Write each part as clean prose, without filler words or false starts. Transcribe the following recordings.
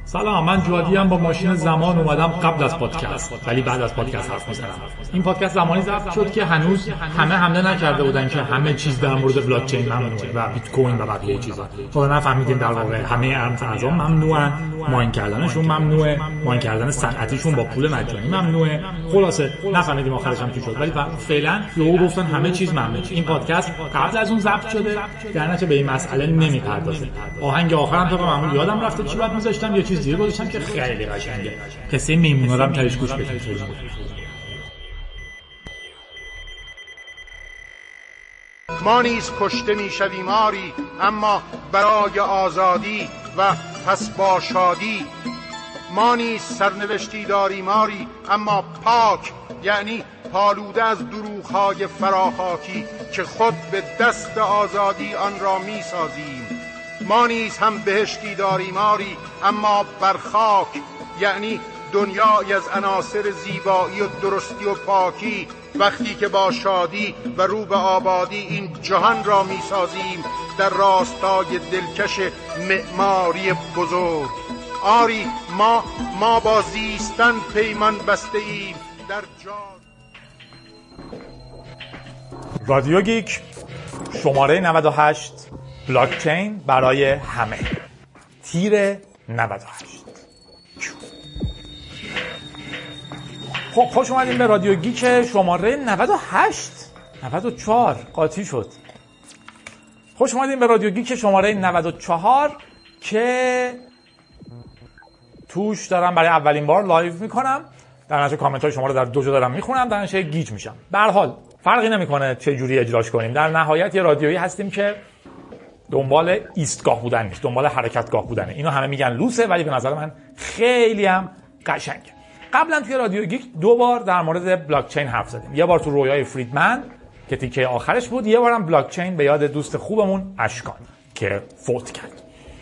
سلام، من جوادی ام. با ماشین زمان اومدم قبل از پادکست، ولی بعد از پادکست حرف میزنم. این پادکست زمانی ضبط شد که هنوز همه حمله نکرده بودن که همه چیز در مورد بلاک چین ممنوعه و بیت کوین و بقیه چیزا. خب نفهمیدین در واقع همه ارز اعضا ممنوعن، ماین کردنشون ممنوعه، ماین کردن صنعتیشون با پول مجانی ممنوعه. خلاصه نفهمیدیم آخرش هم چی شد، ولی فعلا یهو گفتن همه چیز ممنوعه. این پادکست قبل از اون ضبط شده، در نتیجه به این مسئله نمیپردازه. آهنگ آخرام تا معمول یادم رفته چی بعد میذاشتم، یه چیز دیگه گذاشتم که خیلی قشنگه. قصه میمونا رو هم تاش گوش بدید. ما نیز کشته میشویم آری، اما برای آزادی و پس با شادی. ما نیز سرنوشتی داریم آری، اما پاک، یعنی پالوده از دروغ‌های فراخاکی که خود به دست آزادی آن را میسازیم. ما نیز هم بهشتی داریم آری، اما بر خاک، یعنی دنیای از عناصر زیبایی و درستی و پاکی. وقتی که با شادی و رو به آبادی این جهان را میسازیم در راستای دلکش معماری بزرگ. آری ما با زیستن پیمان بسته ایم در رادیو گیک شماره 98 بلاک چین برای همه، تیر 98. خب خوش اومدیم به رادیو گیک شماره 98 94 قاطی شد. خوش اومدیم به رادیو گیک شماره 94 که توش دارم برای اولین بار لایو میکنم. در نتیجه کامنت های شما رو در دو جا دارم میخونم، در نتیجه گیج میشم. به هر حال فرقی نمیکنه چه جوری اجراش کنیم. در نهایت یه رادیویی هستیم که دنبال ایستگاه بودن نیست، دنبال حرکتگاه بودنه. اینو همه میگن لوسه، ولی به نظر من خیلی هم قشنگه. قبلا توی رادیو گیک 2 بار در مورد بلاک چین حرف زدیم. یه بار تو رویای فریدمن که تیکه آخرش بود، یه بارم بلاک چین به یاد دوست خوبمون اشکان که فوت کرد.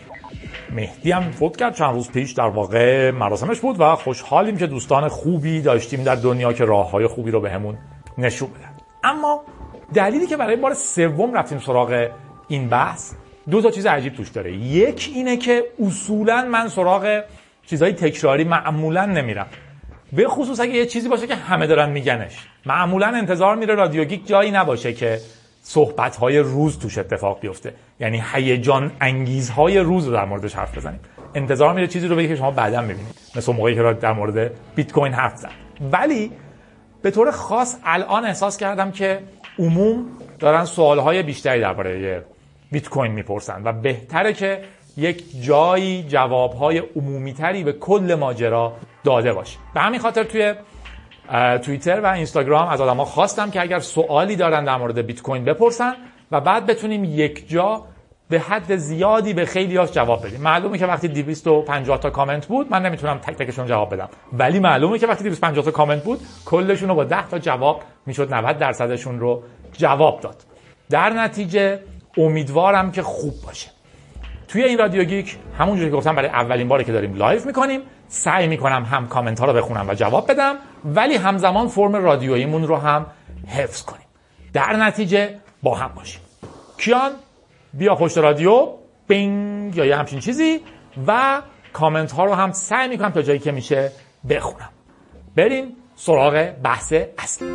مهدی هم فوت کرد چند روز پیش، در واقع مراسمش بود و خوشحالیم که دوستان خوبی داشتیم در دنیا که راههای خوبی رو بهمون نشون بدن. اما دلیلی که برای بار سوم رفتیم سراغ این بحث 2 تا چیز عجیب توش داره. یک اینه که اصولاً من سراغ چیزهای تکراری معمولاً نمیرم، به خصوص اگه یه چیزی باشه که همه دارن میگنش. معمولاً انتظار میره رادیو گیک جایی نباشه که صحبت‌های روز توش اتفاق بیفته، یعنی هیجان انگیزهای روز رو در موردش حرف بزنیم. انتظار میره چیزی رو بگی که شما بعداً ببینید، مثل موقعی که در مورد بیت کوین حرف زدم. ولی به طور خاص الان احساس کردم که عموم دارن سوال‌های بیشتری درباره بیت کوین میپرسن و بهتره که یک جایی جواب‌های عمومی‌تری به کل ماجرا داده باشه. به همین خاطر توی توییتر و اینستاگرام از آدم‌ها خواستم که اگر سوالی دارن در مورد بیت کوین بپرسن و بعد بتونیم یک جا به حد زیادی به خیلی‌هاش جواب بدیم. معلومه که وقتی 250 تا کامنت بود من نمیتونم تک تکشون جواب بدم، ولی معلومه که وقتی 250 تا کامنت بود کلشون رو با 10 تا جواب میشد 90% رو جواب داد. در نتیجه امیدوارم که خوب باشه. توی این رادیو گیک همونجوری که گفتم برای اولین باره که داریم لایو میکنیم، سعی میکنم هم کامنت ها رو بخونم و جواب بدم، ولی همزمان فرم رادیوییمون رو هم حفظ کنیم. در نتیجه با هم باشیم. کیان بیا پشت رادیو بینگ یا یه همچین چیزی و کامنت ها رو هم سعی میکنم تا جایی که میشه بخونم. بریم سراغ بحث اصلی.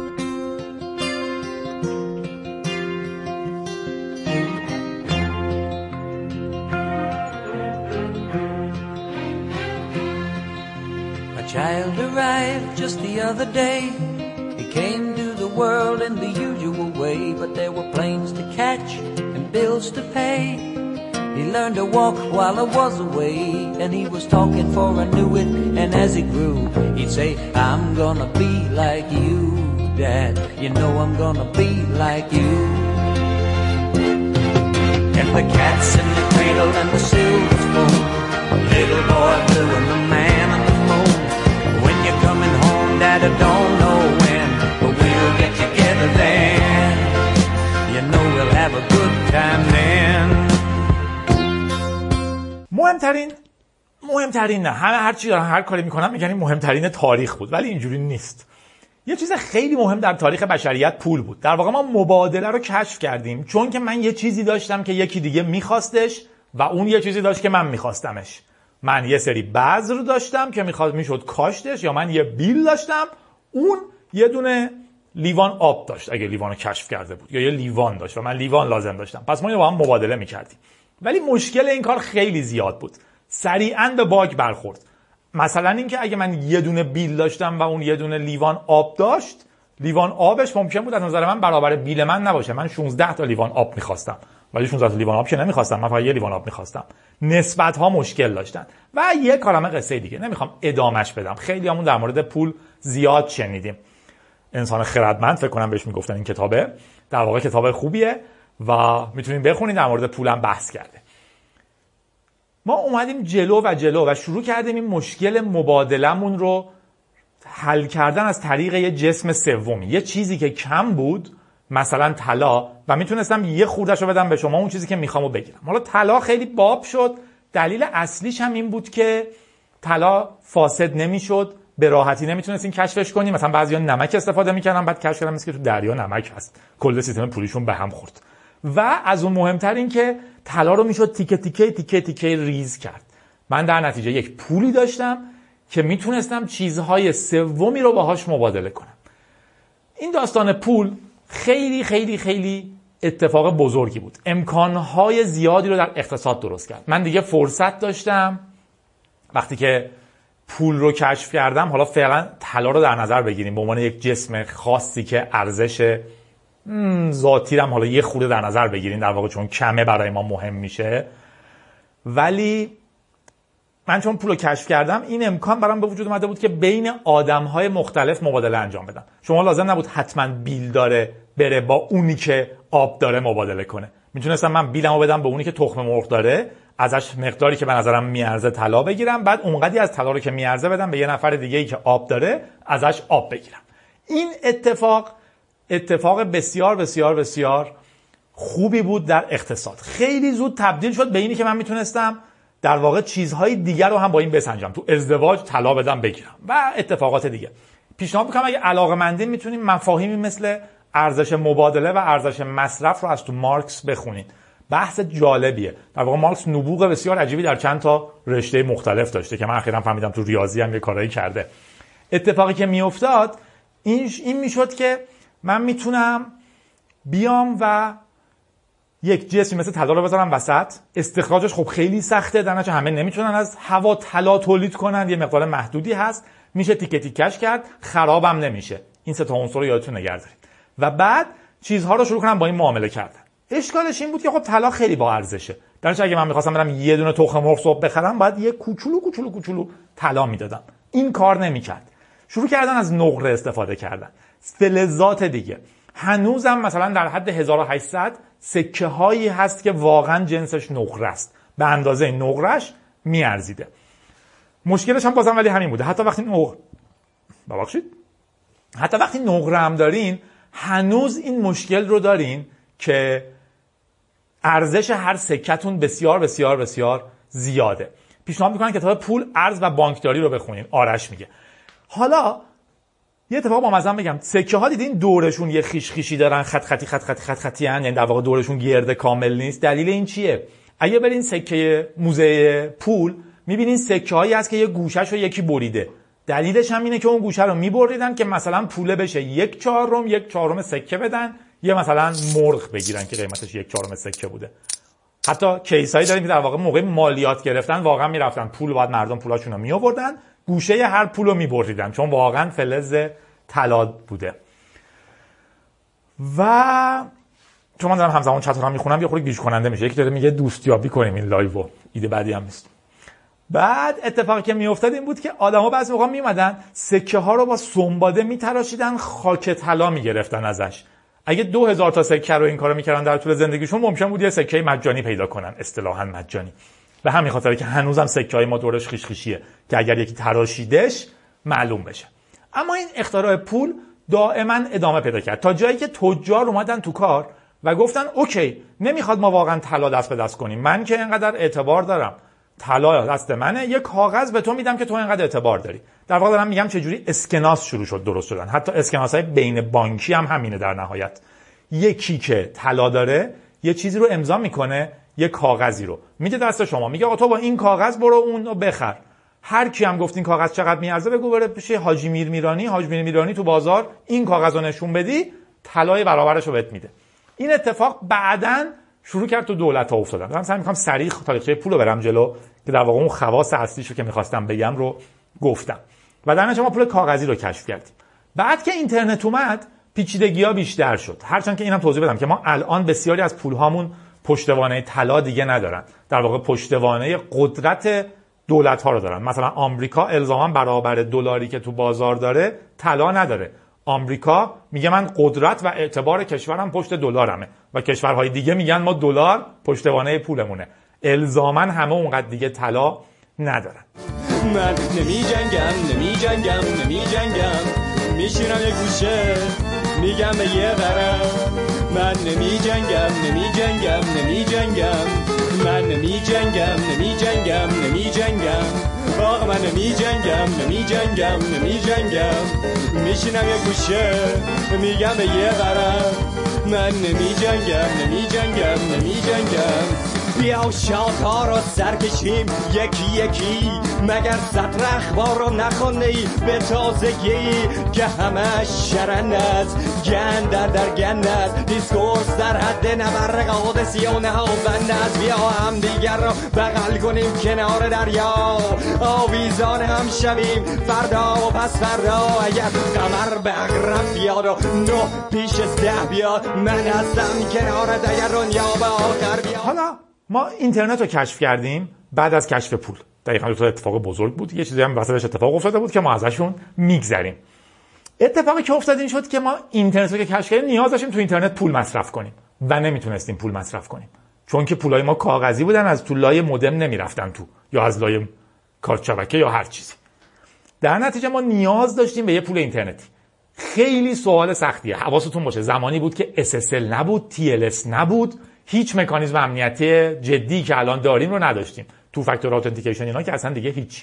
Child arrived just the other day. He came to the world in the usual way, but there were planes to catch and bills to pay. He learned to walk while I was away, and he was talking for I knew it. And as he grew, he'd say, I'm gonna be like you, Dad. You know I'm gonna be like you. And the cats in the cradle and the silver spoon, little boy blue and the man on the moon. When you're coming home, Dad, I don't know when, but we'll get together then. You know we'll have a good time then. مهمترین نه، همه هر چی دارن هر کاری میکنن میگن این مهمترین تاریخ بود، ولی اینجوری نیست. یه چیز خیلی مهم در تاریخ بشریت پول بود. در واقع ما مبادله رو کشف کردیم چون که من یه چیزی داشتم که یکی دیگه میخواستش و اون یه چیزی داشت که من میخواستمش. من یه سری بذر داشتم که میشد کاشتش، یا من یه بیل داشتم اون یه دونه لیوان آب داشت اگه لیوانو کشف کرده بود، یا یه لیوان داشت و من لیوان لازم داشتم. پس ما اینو با هم مبادله میکردیم. ولی مشکل این کار خیلی زیاد بود. سریعاً به باگ برخورد. مثلا اینکه اگه من یه دونه بیل داشتم و اون یه دونه لیوان آب داشت، لیوان آبش ممکن بود از نظر من برابر بیل من نباشه. من 16 تا لیوان آب می‌خواستم. ولی 16 تا لیوان آب که نمی‌خواستم، من فقط یه لیوان آب می‌خواستم. نسبت‌ها مشکل داشتن. و یه کارم قصه دیگه نمی‌خوام ادامهش بدم. خیلیامون در مورد پول زیاد شنیدیم. انسان خردمند فکر کنم بهش میگفتن این کتابه. در واقع کتاب خوبیه و میتونید بخونید، در مورد پولم بحث کرده. ما اومدیم جلو و شروع کردیم این مشکل مبادلمون رو حل کردن از طریق یه جسم سومی، یه چیزی که کم بود، مثلا طلا، و میتونستم یه خورده‌شو بدم به شما، اون چیزی که میخوامو بگیرم. حالا طلا خیلی باب شد. دلیل اصلیش هم این بود که طلا فاسد نمیشد، به راحتی نمیتونستین کشفش کنین. مثلا بعضیا نمک استفاده میکردن، بعد کشف کردن که تو دریا نمک هست، کل سیستم پولیشون به هم خورد. و از اون مهمتر این که طلا رو میشد تیکه تیکه ریز کرد. من در نتیجه یک پولی داشتم که میتونستم چیزهای سومی رو باهاش مبادله کنم. این داستان پول خیلی خیلی خیلی اتفاق بزرگی بود. امکانهای زیادی رو در اقتصاد درست کرد. من دیگه فرصت داشتم وقتی که پول رو کشف کردم، حالا فعلا طلا رو در نظر بگیریم به عنوان یک جسم خاصی که ارزش ذاتی رو حالا یه خورده در نظر بگیریم، در واقع چون کمه برای ما مهم میشه. ولی من چون پول رو کشف کردم، این امکان برام به وجود اومده بود که بین آدم‌های مختلف مبادله انجام بدم. شما لازم نبود حتما بیل داره بره با اونی که آب داره مبادله کنه. میتونستم من بیلمو بدم به اونی که تخم مرغ داره، ازش مقداری که به نظرم میارزه طلا بگیرم، بعد اونقدی از طلا رو که میارزه بدم به یه نفر دیگه‌ای که آب داره، ازش آب بگیرم. این اتفاق بسیار بسیار بسیار خوبی بود در اقتصاد. خیلی زود تبدیل شد به اینی که من میتونستم در واقع چیزهای دیگر رو هم با این بسنجم. تو ازدواج طلا بدم بگیرم و اتفاقات دیگه. پیشنهاد میکنم اگه علاقه‌مندین میتونید مفاهیمی مثل ارزش مبادله و ارزش مصرف رو از تو مارکس بخونید. بحث جالبیه. در واقع مارکس نبوغ بسیار عجیبی در چند تا رشته مختلف داشته که من اخیراً فهمیدم تو ریاضی هم یه کارایی کرده. اتفاقی که میافتاد این میشد که من میتونم بیام و یک جسمی مثل طلا رو بذارم وسط. استخراجش خب خیلی سخته، در نتیجه همه نمیتونن از هوا طلا تولید کنن، یه مقدار محدودی هست، میشه تیکه تیکش کرد، خرابم نمیشه. این سه تا عنصر رو یادتون نگه دارید. و بعد چیزها رو شروع کنم با این معامله کردن. اشکالش این بود که خب طلا خیلی با ارزشه. در نتیجه اگه من می‌خواستم برم یه دونه تخم مرغ صبح بخرم، باید یه کوچولو طلا میدادم. این کار نمی‌کرد. شروع کردن از نقره استفاده کردن. فلزات دیگه. هنوزم مثلا در حد 1800 سکه هایی هست که واقعا جنسش نقره است، به اندازه نقرهش میارزیده. مشکلش هم بازم ولی همین بوده. حتی وقتی نقره هم دارین، هنوز این مشکل رو دارین که ارزش هر سکه‌تون بسیار بسیار بسیار زیاده. پیشنهاد میکنن کتاب پول، ارز و بانکداری رو بخونین. آرش میگه. حالا یه اتفاق با مزن بگم، سکه ها دیدین دورشون یه خیش خیشی دارن، خط خطی هن، یعنی در واقع دورشون گرد کامل نیست. دلیل این چیه؟ اگه برین سکه موزه پول میبینین سکه هایی هست که یه گوشه‌شو یکی بریده. دلیلش هم اینه که اون گوشه رو میبریدن که مثلا پوله بشه 1/4 سکه بدن، یا مثلا مرغ بگیرن که قیمتش 1/4 سکه بوده. حتی کیسایی داریم که در واقع موقع مالیات گرفتن واقعا میرفتن پول، بعد مردم پولاشون رو میآوردن، گوشه هر پول رو میبریدن چون واقعا فلز طلا بوده. و چون من دارم همزمان چت رو میخونم یه خورده گیج کننده میشه. یکی داره میگه دوستیابی کنیم این لایو، ایده بعدی هم نیست. بعد اتفاقی که میافتاد این بود که آدما بعضی موقع میومدن سکه ها رو با سنباده میتراشیدن، خاک طلا میگرفتن ازش. اگه 2000 تا سکه رو این کارو میکردن در طول زندگیشون، ممکن بود یه سکه مجانی پیدا کنن، اصطلاحاً مجانی. به همین خاطره که هنوزم سکه‌های ما دورش خیش خیشیه که اگر یکی تراشیدش معلوم بشه. اما این اختراع پول دائما ادامه پیدا کرد تا جایی که تجار اومدن تو کار و گفتن اوکی، نمیخواد ما واقعا طلا دست به دست کنیم، من که اینقدر اعتبار دارم، طلا دست منه، یک کاغذ به تو میدم که تو اینقدر اعتبار داری. در واقع دارم میگم چجوری اسکناس شروع شد درست شدن. حتی اسکناس‌های بین بانکی هم همینه. در نهایت یکی که طلا داره یه چیزی رو امضا میکنه، یه کاغذی رو میده دست شما، میگه آقا تو با این کاغذ برو اون رو بخر. هر کی هم گفت این کاغذ چقدر میارزه بگو بره پیش حاجی میر میرانی تو بازار این کاغذ رو نشون بدی طلای برابرش رو بهت میده. این اتفاق بعداً شروع کرد تو دولت‌ها افتادن. من میخوام سریع تاریخچه پول رو برم جلو که در واقع اون خواص اصلیشو که میخواستم بگم رو گفتم. و در نتیجه ما پول کاغذی رو کشف کردیم. بعد که اینترنت اومد پیچیدگی‌ها بیشتر شد. هرچند که اینم توضیح بدم که ما الان بسیاری از پول‌هامون پشتوانه طلا دیگه ندارن. در واقع پشتوانه قدرت دولت‌ها رو دارن. مثلا آمریکا الزاما برابر دلاری که تو بازار داره طلا نداره. آمریکا میگه من قدرت و اعتبار کشورم پشت دلارمه و کشورهای دیگه میگن ما دلار پشتوانه پولمونه. الزاما همه اونقدر دیگه طلا ندارن. من نمی جنگم میشینم یه گوشه میگم به یه قرم. من نمی جنگم من نمی جنگم آقا من نمی جنگم میشینم یه گوشه میگم به یه قرم. من نمی جنگم بیا شاخ‌ها رو سر کشیم یکی یکی، مگر سطر اخبار رو نخونده ای به تازگی که همه شرن است، گند در گند است، دیسکورس در حد نبر قادسیانه ها بند است. بیا هم دیگر رو بغل کنیم کنار دریا، آویزان هم شویم فردا و پس فردا. اگر قمر به عقرب بیاد و 9 پیش از 10 بیاد، من هستم کنار دیگر دنیا به آخر بیاد. حالا ما اینترنت رو کشف کردیم بعد از کشف پول. دقیقاً دو اتفاق بزرگ بود. یه چیزی هم وسطش اتفاق افتاده بود که ما ازشون میگذریم. اتفاقی که افتاد این شد که ما اینترنت رو که کشف کردیم نیاز داشتیم تو اینترنت پول مصرف کنیم و نمیتونستیم پول مصرف کنیم، چون که پولای ما کاغذی بودن، از تو لای مودم نمیرفتن تو یا از لای کارت شبکه یا هر چیزی. در نتیجه ما نیاز داشتیم به یه پول اینترنتی. خیلی سوال سختیه. حواستون باشه زمانی بود که SSL نبود، TLS نبود، هیچ مکانیزم امنیتی جدی که الان داریم رو نداشتیم. تو فاکتور اتنتیکیشن اینا که اصلا دیگه هیچ.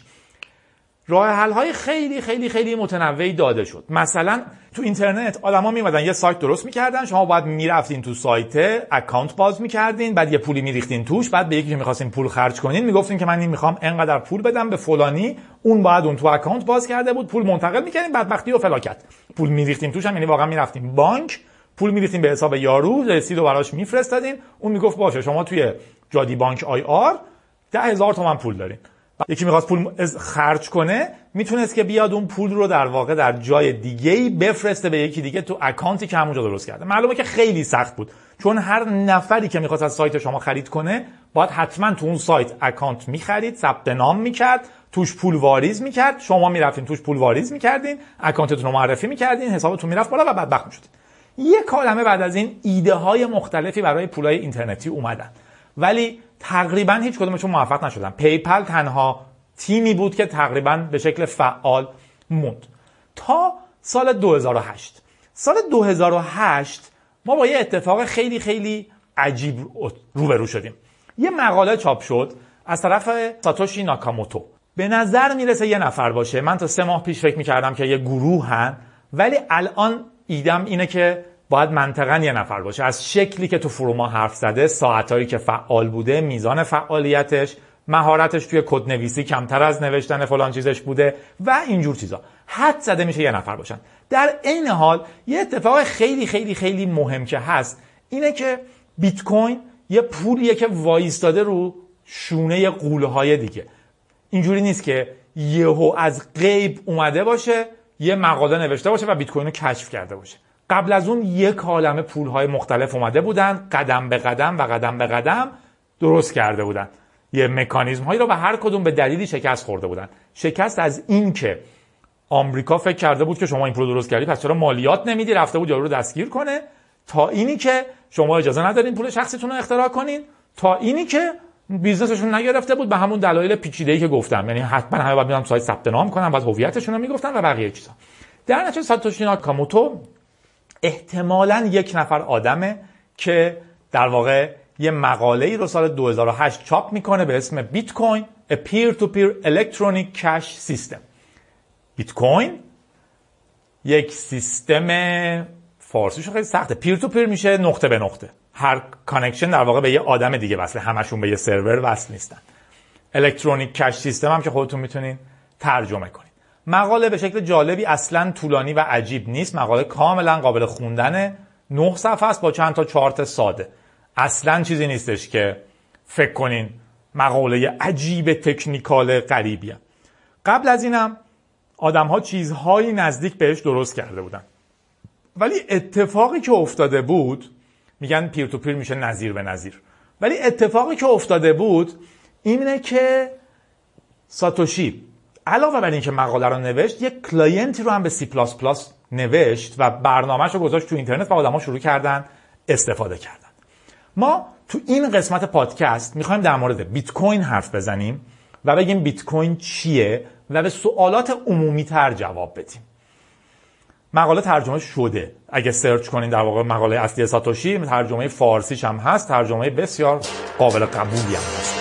راه حل های خیلی خیلی خیلی متنوعی داده شد. مثلا تو اینترنت آدما میومدن یه سایت درست میکردن، شما باید میرفتین تو سایت اکانت باز میکردین، بعد یه پولی میریختین توش، بعد به یکی که می‌خواستین پول خرج کنین میگفتین که من این میخوام انقدر پول بدم به فلانی، اون بعد اون تو اکانت باز کرده بود، پول منتقل میکردین، بدبختی و فلاکت. پول میریختین توش هم یعنی واقعا میرفتین بانک، پول میریختین به حساب یارو، رسید رو براش میفرستادین، اون میگفت باشه شما توی جادی بانک IR 10,000 تومان پول دارین. یکی میخواست پول خرج کنه میتونست که بیاد اون پول رو در واقع در جای دیگه‌ای بفرسته به یکی دیگه تو اکانتی که همونجا درست کرده. معلومه که خیلی سخت بود، چون هر نفری که میخواست از سایت شما خرید کنه باید حتما تو اون سایت اکانت میخرید، ثبت نام میکرد، توش پول واریز میکرد، شما میرفتین توش پول واریز میکردین، اکانتتون رو معرفی میکردین، حسابتون میرفت بالا و بدبخت میشدین. یک کلمه بعد از این ایده های مختلفی برای پولای اینترنتی اومدن، ولی تقریبا هیچ کدومشون موفق نشدن. پیپل تنها تیمی بود که تقریبا به شکل فعال موند تا سال 2008. سال 2008 ما با یه اتفاق خیلی خیلی عجیب روبرو شدیم. یه مقاله چاپ شد از طرف ساتوشی ناکاموتو. به نظر میرسه یه نفر باشه. من تا 3 ماه پیش فکر میکردم که یه گروه هن، ولی الان ایدم اینه که باید منطقاً یه نفر باشه. از شکلی که تو فروما حرف زده، ساعتایی که فعال بوده، میزان فعالیتش، مهارتش توی کدنویسی کمتر از نوشتن فلان چیزش بوده و اینجور چیزا، حد زده میشه یه نفر باشن. در این حال یه اتفاق خیلی خیلی خیلی مهم که هست اینه که بیت کوین یه پولیه که وایستاده رو شونه غول‌های دیگه. اینجوری نیست که یهو از غیب اومده باشه، یه مقاله نوشته باشه و بیت کوین رو کشف کرده باشه. قبل از اون یک عالمه پول‌های مختلف اومده بودن، قدم به قدم درست کرده بودن. یه مکانیزم‌هایی رو به هر کدوم به دلیلی شکست خورده بودن. شکست از این که آمریکا فکر کرده بود که شما این پول درست کردی پس چرا مالیات نمیدی، رفته بود یارو رو دستگیر کنه، تا اینی که شما اجازه ندارین پول شخصیتون رو اختراع کنین، تا اینی که بیزنسشون نگرفته بود به همون دلایل پیچیده‌ای که گفتم. یعنی حتما همه باید میرن سایت ثبت نام کنن، بعد هویتشون رو میگفتن و بقیه چیزا. در نتیجه ساتوشی ناکاموتو احتمالاً یک نفر آدمه که در واقع یه مقاله‌ای رو سال 2008 چاپ میکنه به اسم بیت کوین A Peer-to-Peer Electronic Cash System. بیت کوین یک سیستم، فارسیش خیلی سخته، پیر تو پیر میشه نقطه به نقطه، هر کانکشن در واقع به یه آدم دیگه وصله، همشون به یه سرور وصل نیستن. الکترونیک کش سیستم هم که خودتون میتونین ترجمه کنین. مقاله به شکل جالبی، اصلا طولانی و عجیب نیست. مقاله کاملا قابل خوندنه، 9 صفحه است با چند تا چارت ساده. اصلا چیزی نیستش که فکر کنین مقاله عجیب تکنیکال غریبیه. قبل از اینم آدم‌ها چیزهایی نزدیک بهش درست کرده بودن، ولی اتفاقی که افتاده بود، میگن پیر تو پیر میشه نظیر به نظیر، ولی اتفاقی که افتاده بود اینه که ساتوشی علاوه بر این که مقاله رو نوشت، یک کلاینتی رو هم به C++ نوشت و برنامه‌اش رو گذاشت تو اینترنت و آدم‌ها شروع کردن استفاده کردن. ما تو این قسمت پادکست میخوایم در مورد بیت کوین حرف بزنیم و بگیم بیت کوین چیه و به سوالات عمومی تر جواب بدیم. مقاله ترجمه شده، اگه سرچ کنین در واقع مقاله اصلی ساتوشی، ترجمه فارسیش هم هست، ترجمه بسیار قابل قبولی هم هست.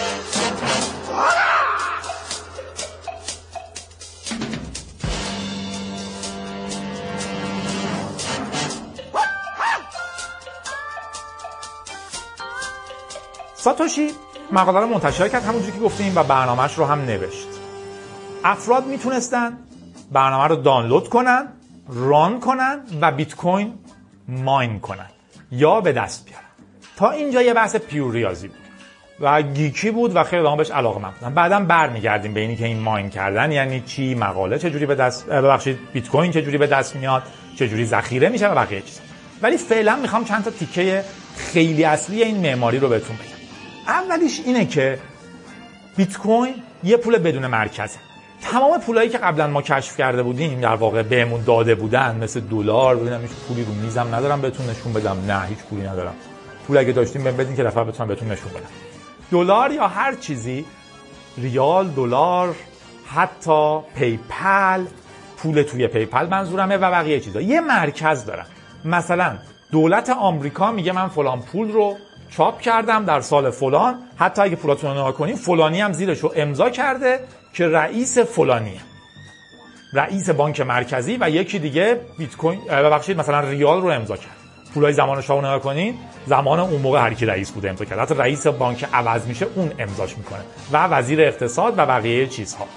ساتوشی مقاله رو منتشر کرد همونجوری که گفتیم و برنامه‌اش رو هم نوشت. افراد میتونستن برنامه رو دانلود کنن، ران کنن و بیت کوین ماین کنن یا به دست بیارن. تا اینجا یه بحث پیور ریاضی بود و گیکی بود و خیلی آدم‌ها بهش علاقه‌مند بودن. بعداً برمیگردیم به اینی که این ماین کردن یعنی چی، مقاله چه جوری به دست بیت کوین چه جوری به دست میاد، چه جوری ذخیره میشه و بقیه چیزا. ولی فعلا میخوام چند تا تیکه خیلی اصلی این معماری رو بهتون بگم. اولیش اینه که بیت کوین یه پول بدون مرکزه. تمام پولایی که قبلا ما کشف کرده بودیم در واقع بهمون داده بودن، مثل دلار، ببینم هیچ پولی رو میزم ندارم بهتون نشون بدم، نه هیچ پولی ندارم، پول اگه داشتیم بهم بدین که دفعه بتونم بهتون نشون بدم. دلار یا هر چیزی، ریال، دلار، حتی پیپل، پول توی پیپل منظورمه و بقیه چیزا یه مرکز دارن. مثلا دولت آمریکا میگه من فلان پول رو چاپ کردم در سال فلان، حتی اگه پولاتون رو نگاه کنین فلانی هم زیرش رو امضا کرده که رئیس فلانیه، رئیس بانک مرکزی، و یکی دیگه بیت کوین مثلا ریال رو امضا کرد. پولای زمان شاه رو نگاه کنین، زمان اون موقع هر کی رئیس بوده امضا کرد، حتی رئیس بانک عوض میشه اون امضاش میکنه و وزیر اقتصاد و بقیه چیزها.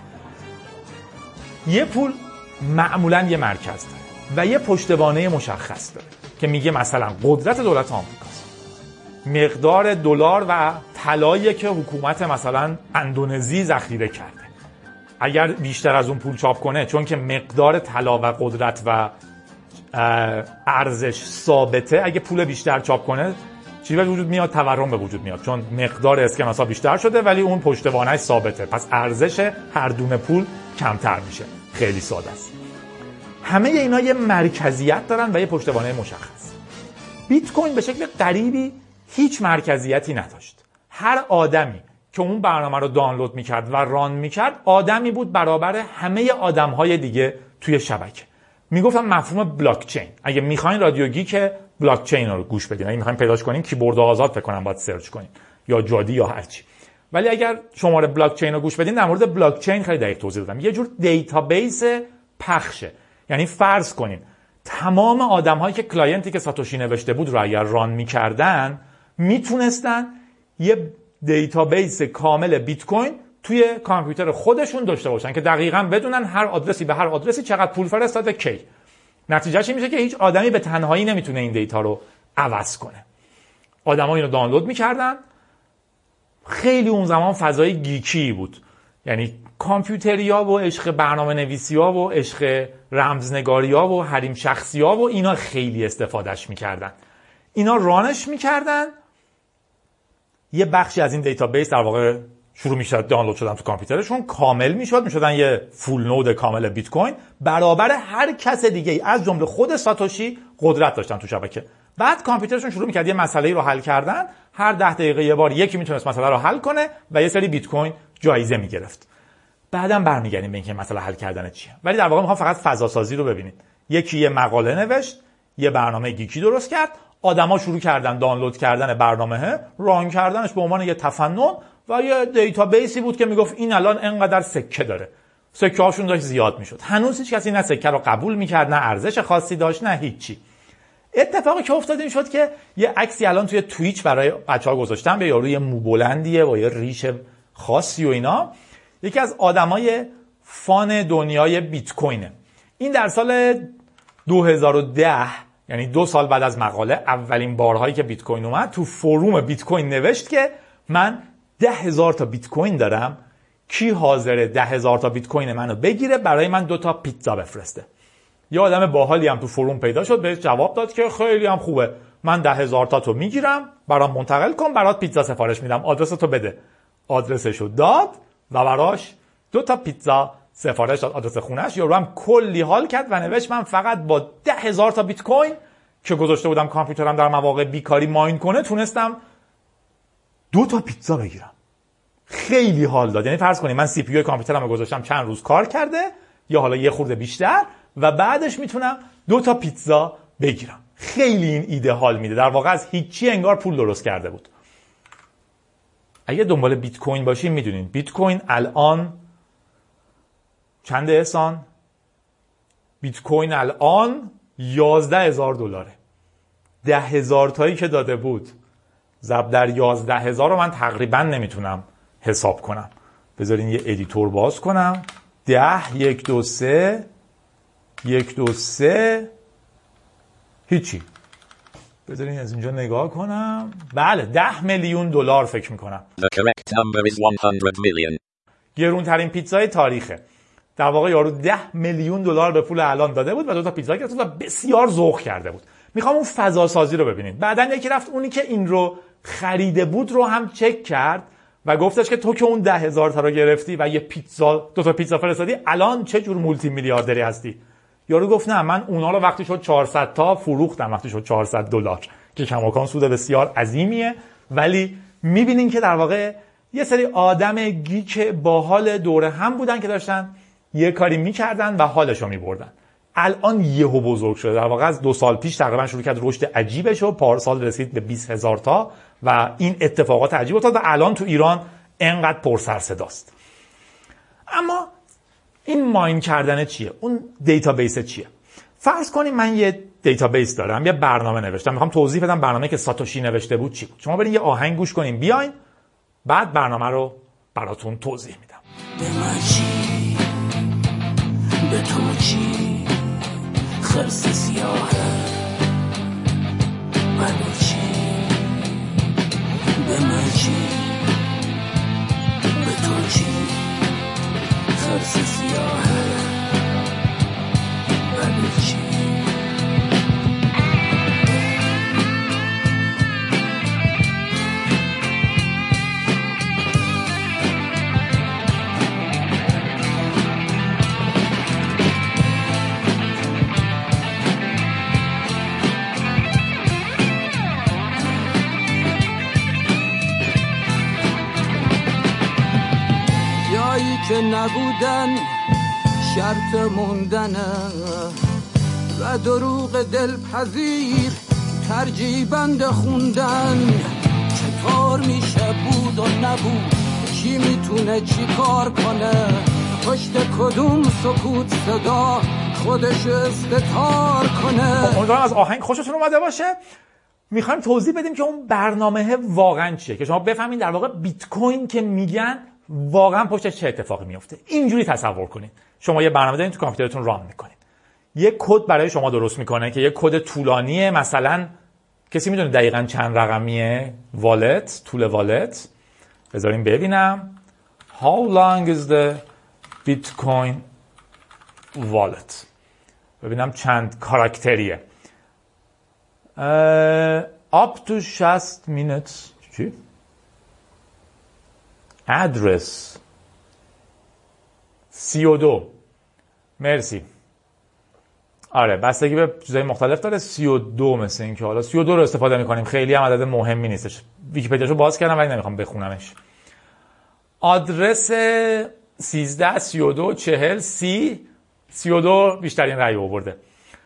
یه پول معمولا یه مرکز داره و یه پشتوانه مشخص داره که میگه مثلا قدرت دولت آمریکاست، مقدار دلار و طلایی که حکومت مثلا اندونزی ذخیره کرده. اگر بیشتر از اون پول چاپ کنه، چون که مقدار طلا و قدرت و ارزش ثابته، اگه پول بیشتر چاپ کنه چی به وجود میاد؟ تورم به وجود میاد، چون مقدار اسکناسا بیشتر شده ولی اون پشتوانه‌اش ثابته، پس ارزش هر دونه پول کمتر میشه. خیلی ساده است. همه اینا یه مرکزیت دارن و یه پشتوانه مشخص. بیت کوین به شکل غریبی هیچ مرکزیتی نداشت. هر آدمی که اون برنامه رو دانلود میکرد و ران میکرد آدمی بود برابر همه آدمهای دیگه توی شبکه. میگفتم مفهوم بلاک چین. اگه میخواین رادیو گیک بلاک چین رو گوش بدین، اگه میخواین پیداش کنین کیبورد آزاد فکر کنم باید سرچ کنین یا جادی یا هر چی. ولی اگر شماره بلاک چین رو گوش بدین، در مورد بلاک چین خیلی دقیق توضیح دادم. یه جور دیتابیس پخشه. یعنی فرض کنین تمام آدم‌هایی که کلاینتی که ساتوشی نوشته بود رو اگر ران می‌کردن، میتونستن یه دیتابیس کامل بیت کوین توی کامپیوتر خودشون داشته باشن که دقیقاً بدونن هر آدرسی به هر آدرسی چقدر پول فرستاده کی. نتیجهش این میشه که هیچ آدمی به تنهایی نمیتونه این دیتا رو عوض کنه. آدم‌ها اینو دانلود می‌کردن. خیلی اون زمان فضای گیکی بود. یعنی کامپیوتریا و عشق برنامه‌نویسی‌ها و عشق رمزنگاری‌ها و حریم شخصی‌ها و اینا خیلی استفادهش می‌کردن. اینا رانش می‌کردن. یه بخشی از این دیتابیس در واقع شروع می‌شد دانلود شدن تو کامپیوترشون، کامل می‌شدن یه فول نود کامل بیت کوین، برابر هر کس دیگه‌ای از جمله خود ساتوشی قدرت داشتن تو شبکه. بعد کامپیوترشون شروع می‌کرد یه مسئله‌ای رو حل کردن، هر 10 دقیقه یه بار یکی میتونست مسئله رو حل کنه و یه سری بیت کوین جایزه می‌گرفت. بعداً برمیگردیم به اینکه مسئله حل کردن چیه. ولی در واقع می‌خوام فقط فضا سازی رو ببینید. یکی یه مقاله نوشت، یه برنامه گیکی درست کرد، آدما شروع کردن دانلود کردن برنامه، ران کردنش به عنوان یه تفنن و یه دیتابیسی بود که میگفت این الان انقدر سکه داره. سکه هاشون داشت زیاد میشد. هنوز هیچ کسی نه سکه رو قبول میکرد، نه ارزش خاصی داشت، نه هیچی. اتفاقی که افتاد این شد که یه عکسی الان توی توییچ برای بچه‌ها گذاشتم، به یارو یه مو بلندیه با یه ریش خاصی و اینا، یکی از آدمای فان دنیای بیت کوینه. این در سال 2010 یعنی 2 سال بعد از مقاله، اولین بارهایی که بیت کوین اومد، تو فروم بیت کوین نوشت که من 10,000 تا بیت کوین دارم، کی حاضره 10,000 تا بیت کوین منو بگیره برای من 2 تا پیتزا بفرسته. یه آدم باحالی هم تو فروم پیدا شد، بهش جواب داد که خیلی هم خوبه، من 10,000 تا تو میگیرم، برام منتقل کن، برات پیتزا سفارش میدم، آدرس تو بده. آدرسشو داد و براش 2 تا پیتزا سفارش داد، آدرس خونش. یارو هم کلی حال کرد و نوشت من فقط با 10,000 تا بیت کوین که گذاشته بودم کامپیوترم در مواقع بیکاری ماین کنه، تونستم 2 تا پیتزا بگیرم. خیلی حال داد. یعنی فرض کنید من سی پی یو کامپیوترمو گذاشتم چند روز کار کرده یا حالا یه خورده بیشتر و بعدش میتونم 2 تا پیتزا بگیرم. خیلی این ایده حال میده. در واقع از هیچی انگار پول درست کرده بود. اگه دنبال بیت کوین باشین میدونین بیت کوین الان چند احسان؟ بیت کوین الان $11,000. 10,000 تایی که داده بود ضرب در 11,000 رو من تقریبا نمیتونم حساب کنم. بذارین یه ادیتور باز کنم. 10 1 2 3 1 2 3 هیچی. بذارین از اینجا نگاه کنم. بله 10 میلیون دلار فکر میکنم. The correct number is 100 million. گرونترین پیتزای تاریخه. در واقع یارو 10 میلیون دلار به پول الان داده بود و 2 تا پیتزا گرفت و بسیار ذوق کرده بود. میخوام اون فضا سازی رو ببینید. بعدن یکی رفت اونی که این رو خریده بود رو هم چک کرد و گفتش که تو که اون 10,000 تا رو گرفتی و یه پیتزا 2 تا پیتزا فرستادی، الان چه جور مولتی میلیاردری هستی؟ یارو گفت نه، من اونا رو وقتی شد 400 تا فروختم، وقتی شد $400 که کماکان سود بسیار عظیمیه. ولی میبینین که در واقع یه سری آدم گیک باحال دوره هم بودن که داشتن یه کاری میکردن و حالشو میبردن. الان یهو بزرگ شده. در واقع از 2 سال پیش تقریبا شروع کرد رشد عجیبش و پارسال رسید به 20,000 تا و این اتفاقات عجیب افتاد و الان تو ایران انقدر پر سر صداست. اما این ماین کردن چیه؟ اون دیتابیس چیه؟ فرض کنیم من یه دیتابیس دارم، یه برنامه نوشتم، میخوام توضیح بدم برنامه که ساتوشی نوشته بود چی بود. شما برین یه آهنگ گوش کنین بیاین، بعد برنامه رو براتون توضیح میدم. به من چی؟ به تو چی؟ خرس سیاهه منو چی؟ به من چی؟ به تو چی؟ خرس سیاهه منو چی؟ که نبودن شرط موندنه و دروغ دلپذیر ترجیبند خوندن. چطور میشه بود و نبود؟ کی میتونه چی کار کنه؟ پشت کدوم سکوت صدا خودش استتار کنه؟ امیدوارم از آهنگ خوشتون اومده باشه. میخوایم توضیح بدیم که اون برنامه واقعا چیه، که شما بفهمین در واقع بیت کوین که میگن واقعا پشتش چه اتفاقی میفته. اینجوری تصور کنید شما یه برنامه دارین تو کامپیوترتون ران میکنید، یه کد برای شما درست میکنه که یه کد طولانیه، مثلا کسی میدونه دقیقاً چند رقمیه؟ والت، طول والت. بذاریم ببینم. How long is the Bitcoin wallet؟ ببینم چند کاراکتریه. up to 60 minutes. چی؟ ادرس 32. مرسی. آره بستگی به چیزای مختلف داره. 32 مثل این که حالا 32 رو استفاده میکنیم، خیلی هم عدد مهمی نیستش. ویکی‌پدیاشو باز کردم ولی نمیخوام بخونمش. آدرس 13 32 40 30 32 بیشترین رأی آورده.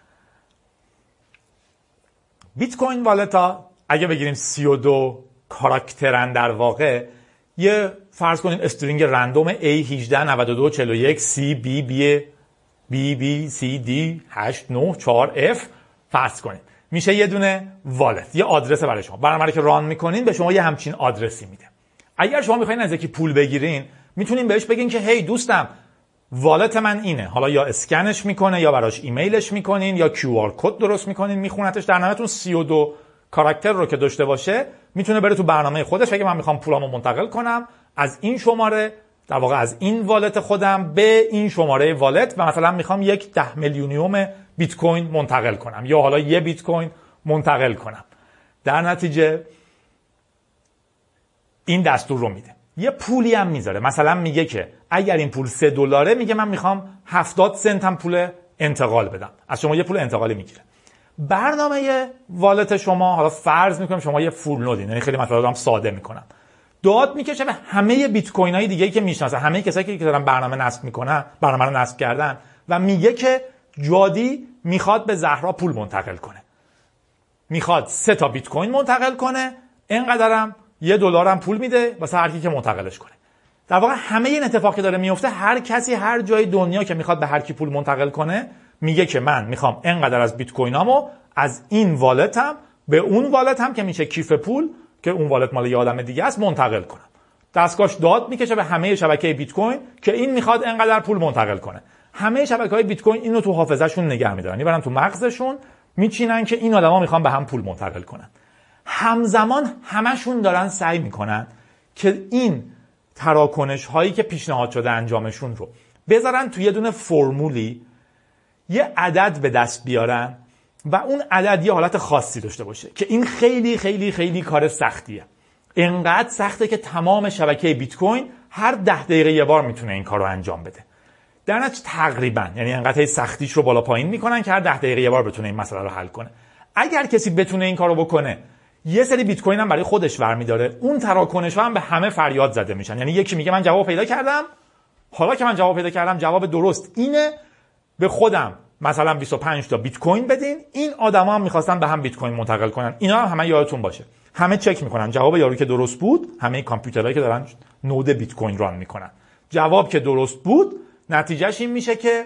بیت کوین والتا اگه بگیریم 32 کاراکترن، در واقع یه فرض کنین استرینگ رندوم A189241 CBB C D 894F فرض کنین. میشه یه دونه والت، یه آدرس برای شما. برنامه‌ای که ران میکنین به شما یه همچین آدرسی میده. اگر شما میخواین از یکی پول بگیرین، میتونین بهش بگین که هی دوستم والت من اینه. حالا یا اسکنش میکنه یا براش ایمیلش میکنین یا QR کد درست میکنین میخونتش. در نهایت اون 32 کاراکتر رو که داشته باشه میتونه بره تو برنامه خودش بگه من میخوام پولامو منتقل کنم از این شماره، در واقع از این والت خودم به این شماره والت و مثلا میخوام یک 10 میلیونیوم بیت کوین منتقل کنم یا حالا یه بیت کوین منتقل کنم. در نتیجه این دستور رو میده. یه پولی هم میذاره، مثلا میگه که اگر این پول $3 میگه من میخوام 70 سنت هم پول انتقال بدم، از شما یه پول انتقالی میگیره. برنامه والت شما، حالا فرض میکنم شما یه فول نودین، یعنی خیلی مثلا دارم ساده میکنم، داد میکشه به همه بیت کوین های دیگه‌ای که میشناسه، همه کسایی که دارن برنامه نصب میکنن، برنامه رو نصب کردن، و میگه که جادی میخواد به زهرا پول منتقل کنه، میخواد 3 تا بیت کوین منتقل کنه، اینقدرم $1 هم پول میده واسه هر کی که منتقلش کنه. در واقع همه این اتفاقی که داره میفته، هر کسی هر جای دنیا که میخواد به هر کی پول منتقل کنه میگه که من میخوام اینقدر از بیت کوینامو از این والتم به اون والتم که میشه کیف پول که اون والت مال یه آدم دیگه است منتقل کنم. دستگاهش داد میکشه به همه شبکه بیت کوین که این میخواد اینقدر پول منتقل کنه. همه شبکه‌های بیت کوین اینو تو حافظه‌شون نگه می‌دارن، میبرن تو مغزشون، میچینن که این آدما میخوان به هم پول منتقل کنن. همزمان همشون دارن سعی میکنن که این تراکنش هایی که پیشنهاد شده انجامشون رو بذارن توی یه دونه فرمولی، یه عدد به دست بیارن و اون عدد یه حالت خاصی داشته باشه که این خیلی خیلی خیلی کار سختیه. اینقدر سخته که تمام شبکه بیت کوین هر 10 دقیقه یه بار میتونه این کار رو انجام بده. در نتیجه تقریبا یعنی اینقدر سختیش رو بالا پایین میکنن که هر 10 دقیقه یه بار بتونه این مسئله رو حل کنه. اگر کسی بتونه این کارو بکنه، یه سری بیت کوین هم برای خودش برمی‌داره، اون تراکنش‌ها هم به همه فریاد زده میشن. یعنی یکی میگه من جواب پیدا کردم، حالا که من جواب پیدا کردم جواب درست اینه، به خودم مثلا 25 تا بیت کوین بدین. این آدما هم می‌خواستن به هم بیت کوین منتقل کنن. اینا هم همه یادتون باشه، همه چک میکنن جواب یارو که درست بود. همه کامپیوترهایی که دارن نود بیت کوین ران میکنن، جواب که درست بود نتیجهش این میشه که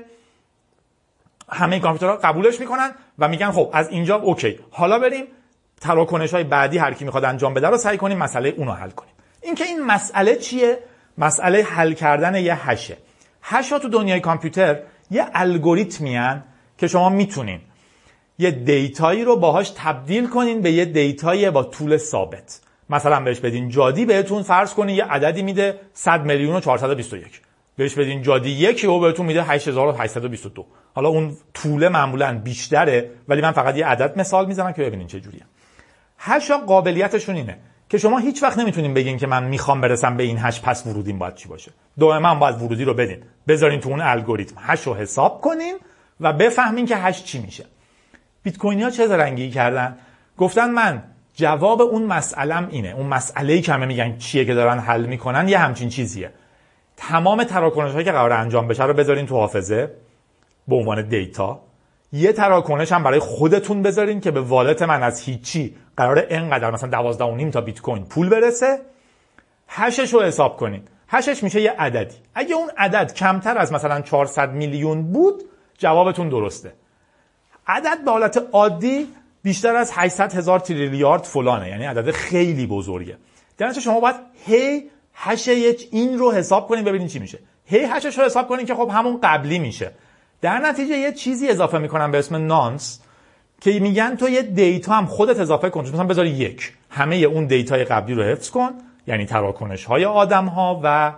همه کامپیوترها قبولش میکنن و میگن خب از اینجا اوکی، حالا بریم تراکنش‌های بعدی هر کی میخواد انجام بده رو سعی کنیم مسئله اونو حل کنیم. این که این مسئله چیه؟ مسئله حل کردن یه هشه. هش‌ها تو دنیای کامپیوتر یه الگوریتمیان که شما میتونین یه دیتایی رو باهاش تبدیل کنین به یه دیتایی با طول ثابت. مثلا بهش بدین جادی، بهتون فرض کنین یه عددی میده 100 میلیون و 421. بهش بدین جادی 1 و بهتون میده 8822. حالا اون طول معمولاً بیشتره، ولی من فقط یه عدد مثال میزنم که ببینین چه جوریه. هش‌ها قابلیتشون اینه که شما هیچ وقت نمیتونین بگین که من میخوام برسم به این هش، پس ورودیم باید چی باشه. دائما باید ورودی رو بدین، بذارین تو اون الگوریتم، هش رو حساب کنین و بفهمین که هش چی میشه. بیت کوینیا چه زرنگی کردن؟ گفتن من جواب اون مسئله‌ام اینه. اون مسئله‌ای که همه میگن چیه که دارن حل میکنن یه همچین چیزیه. تمام تراکنش‌هایی که قرار انجام بشه رو بذارین تو حافظه به عنوان دیتا. یه تراکنش هم برای خودتون بذارین که به والت من از هیچی قراره اینقدر مثلا 12.5 تا بیت کوین پول برسه. هشش رو حساب کنین. هشش میشه یه عددی. اگه اون عدد کمتر از مثلا 400 میلیون بود، جوابتون درسته. عدد به حالت عادی بیشتر از 800,000 تریلیارد فلانه، یعنی عدد خیلی بزرگه. در نتیجه شما باید هی هش این رو حساب کنین ببینین چی میشه. هی هشش رو حساب کنین که خب همون قبلی میشه. در نتیجه یه چیزی اضافه میکنن به اسم نانس که میگن تو یه دیتا هم خودت اضافه کن. مثلا بذار 1 همه اون دیتای قبلی رو حفظ کن، یعنی تراکنش های آدم ها و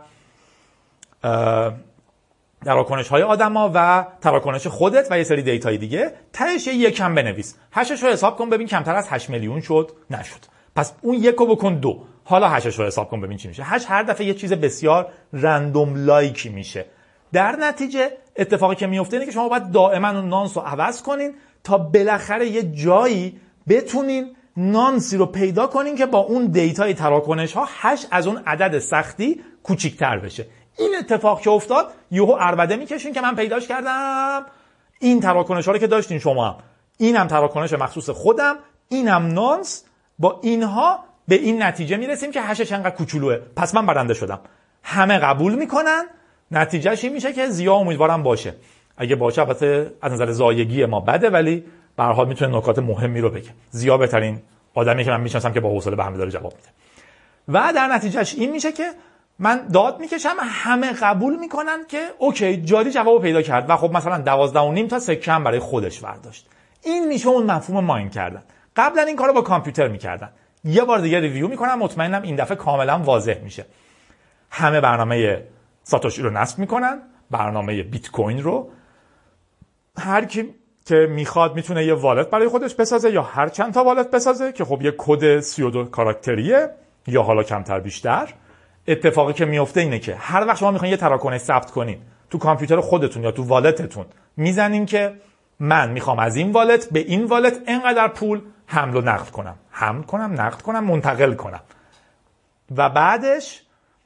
تراکنش خودت و یه سری دیتای دیگه. تهش یه 1 هم بنویس. هشش رو حساب کن ببین کمتر از 8 میلیون شد نشد، پس اون 1 رو بکن 2. حالا هشش رو حساب کن ببین چی میشه. هش هر دفعه یه چیز بسیار رندوم لایکی میشه. در نتیجه اتفاقی که میفته اینه که شما باید دائما اون نانس رو عوض کنین تا بالاخره یه جایی بتونین نانسی رو پیدا کنین که با اون دیتای تراکنش ها هش از اون عدد سختی کوچیک‌تر بشه. این اتفاق که افتاد، یهو عربده میکشین که من پیداش کردم. این تراکنش ها رو که داشتین شما هم، اینم تراکنش مخصوص خودم، اینم نانس، با اینها به این نتیجه میرسیم که هشش انقدر کوچولوئه، پس من برنده شدم. همه قبول میکنن. نتیجهش این میشه که زیا امیدوارم باشه. اگه باشه البته از نظر زایگی ما بده، ولی به هر حال میتونه نکات مهمی رو بگه. زیا بهترین آدمی که من میشناسم که با حوصله به همه داره جواب میده. و در نتیجهش این میشه که من داد میکشم، همه قبول میکنن که اوکی جادی جوابو پیدا کرد و خب مثلا 12.5 تا سکه هم برای خودش برداشت. این میشه اون مفهوم ماین کردن. قبلا این کارو با کامپیوتر میکردن. یه بار دیگه ریویو میکنم، مطمئنم این دفعه کاملا واضح میشه. همه برنامه ساتوشی رو نصب میکنن، برنامه بیت کوین رو. هر کی که میخواد میتونه یه والت برای خودش بسازه یا هر چند تا والت بسازه که خب یه کد 32 کاراکتریه یا حالا کمتر بیشتر. اتفاقی که میفته اینه که هر وقت شما میخواین یه تراکنش ثبت کنین تو کامپیوتر خودتون یا تو والتتون، میزنین که من میخوام از این والت به این والت اینقدر پول حمل و نقل کنم، منتقل کنم و بعدش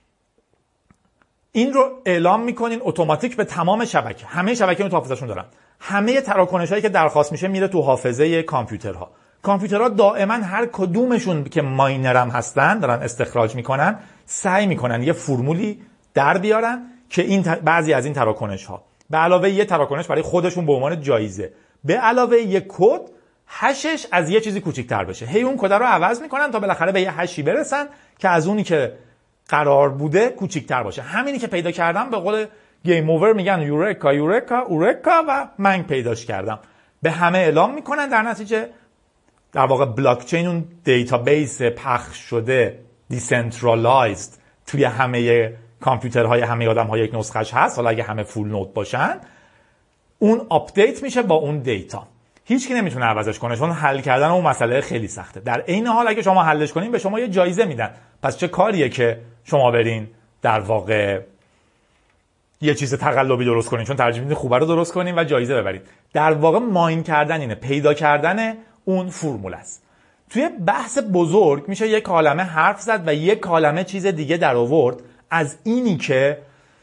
این رو اعلام میکنین اتوماتیک به تمام شبکه. همه شبکه رو تو حافظه‌شون دارن. همه تراکنشایی که درخواست میشه میره تو حافظه کامپیوترها. کامپیوترها دائما هر کدومشون که ماینرم هستن دارن استخراج میکنن، سعی میکنن یه فرمولی در بیارن که این بعضی از این تراکنش ها به علاوه یه تراکنش برای خودشون به عنوان جایزه، به علاوه یه کد هشش از یه چیزی کوچیک‌تر بشه. هی اون کد رو عوض میکنن تا بالاخره به یه هشی برسن که از اونی که قرار بوده کوچیک‌تر باشه. همینی که پیدا کردم به قول گیم اوور میگن یورکا یورکا اورکا و من پیداش کردم. به همه اعلام میکنن. در نتیجه در واقع بلاک چین اون دیتابیس پخش شده دیسنترالایزد توی همه کامپیوترهای همه آدم‌ها یک نسخش هست. حالا اگه همه فول نود باشن اون آپدیت میشه با اون دیتا. هیچ کی نمیتونه عوضش کنه چون حل کردن اون مسئله خیلی سخته. در عین حال اگه شما حلش کنین به شما یه جایزه میدن. پس چه کاریه که شما برین در واقع یه چیز تقلبی درست کنین، چون ترجیح میدین خوبه رو درست کنین و جایزه ببرید. در واقع ماین کردن اینه، پیدا کردن اون فرمول است. توی بحث بزرگ میشه یک کلمه حرف زد و یک کلمه چیز دیگه در آورد از اینی که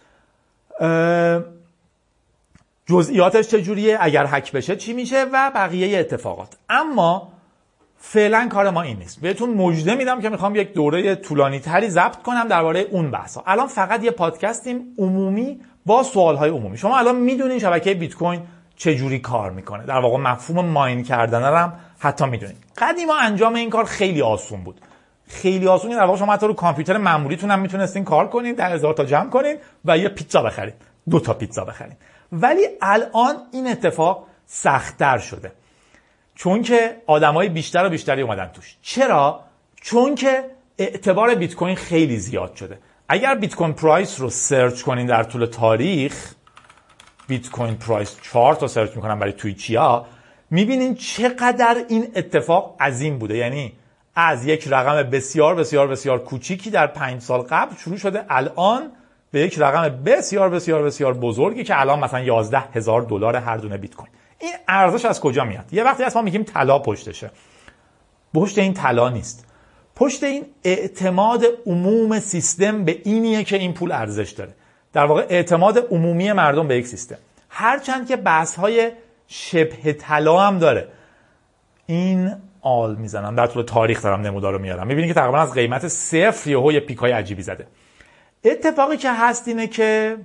جزئیاتش چجوریه، اگر هک بشه چی میشه و بقیه اتفاقات. اما فعلا کار ما این نیست. بهتون مژده میدم که میخوام یک دوره طولانی تری ضبط کنم درباره اون بحثا. الان فقط یه پادکستیم عمومی با سوالهای عمومی. شما الان میدونین شبکه بیت کوین چجوری کار میکنه. در واقع مفهوم ماین کردن رو هم حتی میدونین. قدیما انجام این کار خیلی آسون بود. خیلی آسونه. در واقع شما حتی رو کامپیوتر معمولیتون هم میتونستین کار کنین، 10,000 تا جمع کنین و یه پیتزا بخرید، 2 تا پیتزا بخرید. ولی الان این اتفاق سخت‌تر شده. چون که آدمای بیشتر و بیشتری اومدن توش. چرا؟ چون که اعتبار بیت کوین خیلی زیاد شده. اگر بیت کوین پرایس رو سرچ کنین در طول تاریخ، بیت کوین پرایس چارت رو سرچ میکنن برای تویچیا، میبینین چقدر این اتفاق عظیم بوده. یعنی از یک رقم بسیار بسیار بسیار کوچیکی در 5 سال قبل شروع شده الان به یک رقم بسیار بسیار بسیار بزرگی که الان مثلا $11,000 هر دونه بیت کوین. این ارزش از کجا میاد؟ یه وقتی اصلا میگیم طلا پشتشه. پشت این طلا نیست. پشت این اعتماد عموم سیستم به اینیه که این پول ارزش داره. در واقع اعتماد عمومی مردم به یک سیستم. هرچند که بحث‌های شبه طلا هم داره. این آل میزنم در طول تاریخ دارم نمودار رو میارم. میبینید که تقریبا از قیمت 0 یهو یه پیکای عجیبی زده. اتفاقی که هست اینه که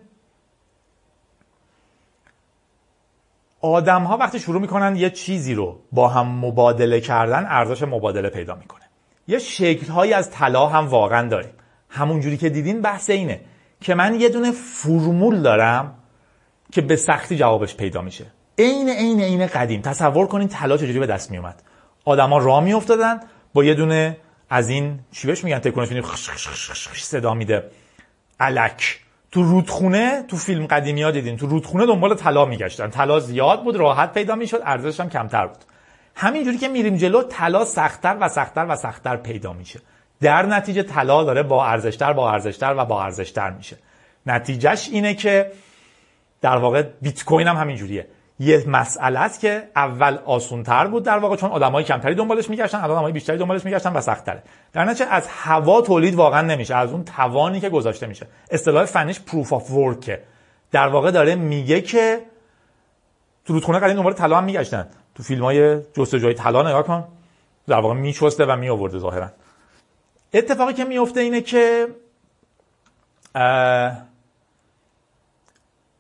آدم‌ها وقتی شروع میکنن یه چیزی رو با هم مبادله کردن، ارزش مبادله پیدا میکنه. یه شکل‌هایی از طلا هم واقعا داریم. همون جوری که دیدین بحث اینه که من یه دونه فرمول دارم که به سختی جوابش پیدا میشه. عین قدیم. تصور کنین طلا چجوری به دست میومد. آدما راه میافتادن با یه دونه از این چی بهش میگن تکنولوژی صدا میده. الک. تو رودخونه تو فیلم قدیمی‌ها دیدین تو رودخونه دنبال طلا میگشتن. طلا زیاد بود، راحت پیدا میشد، ارزشش هم کمتر بود. همینجوری که میریم جلو طلا سخت‌تر و سخت‌تر و سخت‌تر پیدا میشه. در نتیجه طلا داره با ارزشتر میشه. نتیجهش اینه که در واقع بیت کوین هم همینجوریه. یه مسئله است که اول آسان‌تر بود در واقع چون آدمای کمتری دنبالش میگشتن، الان آدمای بیشتری دنبالش میگشتن و سخت‌تره. در نتیجه از هوا تولید واقعا نمیشه، از اون توانی که گذاشته میشه. اصطلاح فنیش پروف آف ورک. در واقع داره میگه که تو رودخونه قدیم دنبال طلا هم میگشتن. تو فیلم‌های جستجوی طلا نگاه کن. در واقع میچسته و میآورده ظاهرا. اتفاقی که میفته اینه که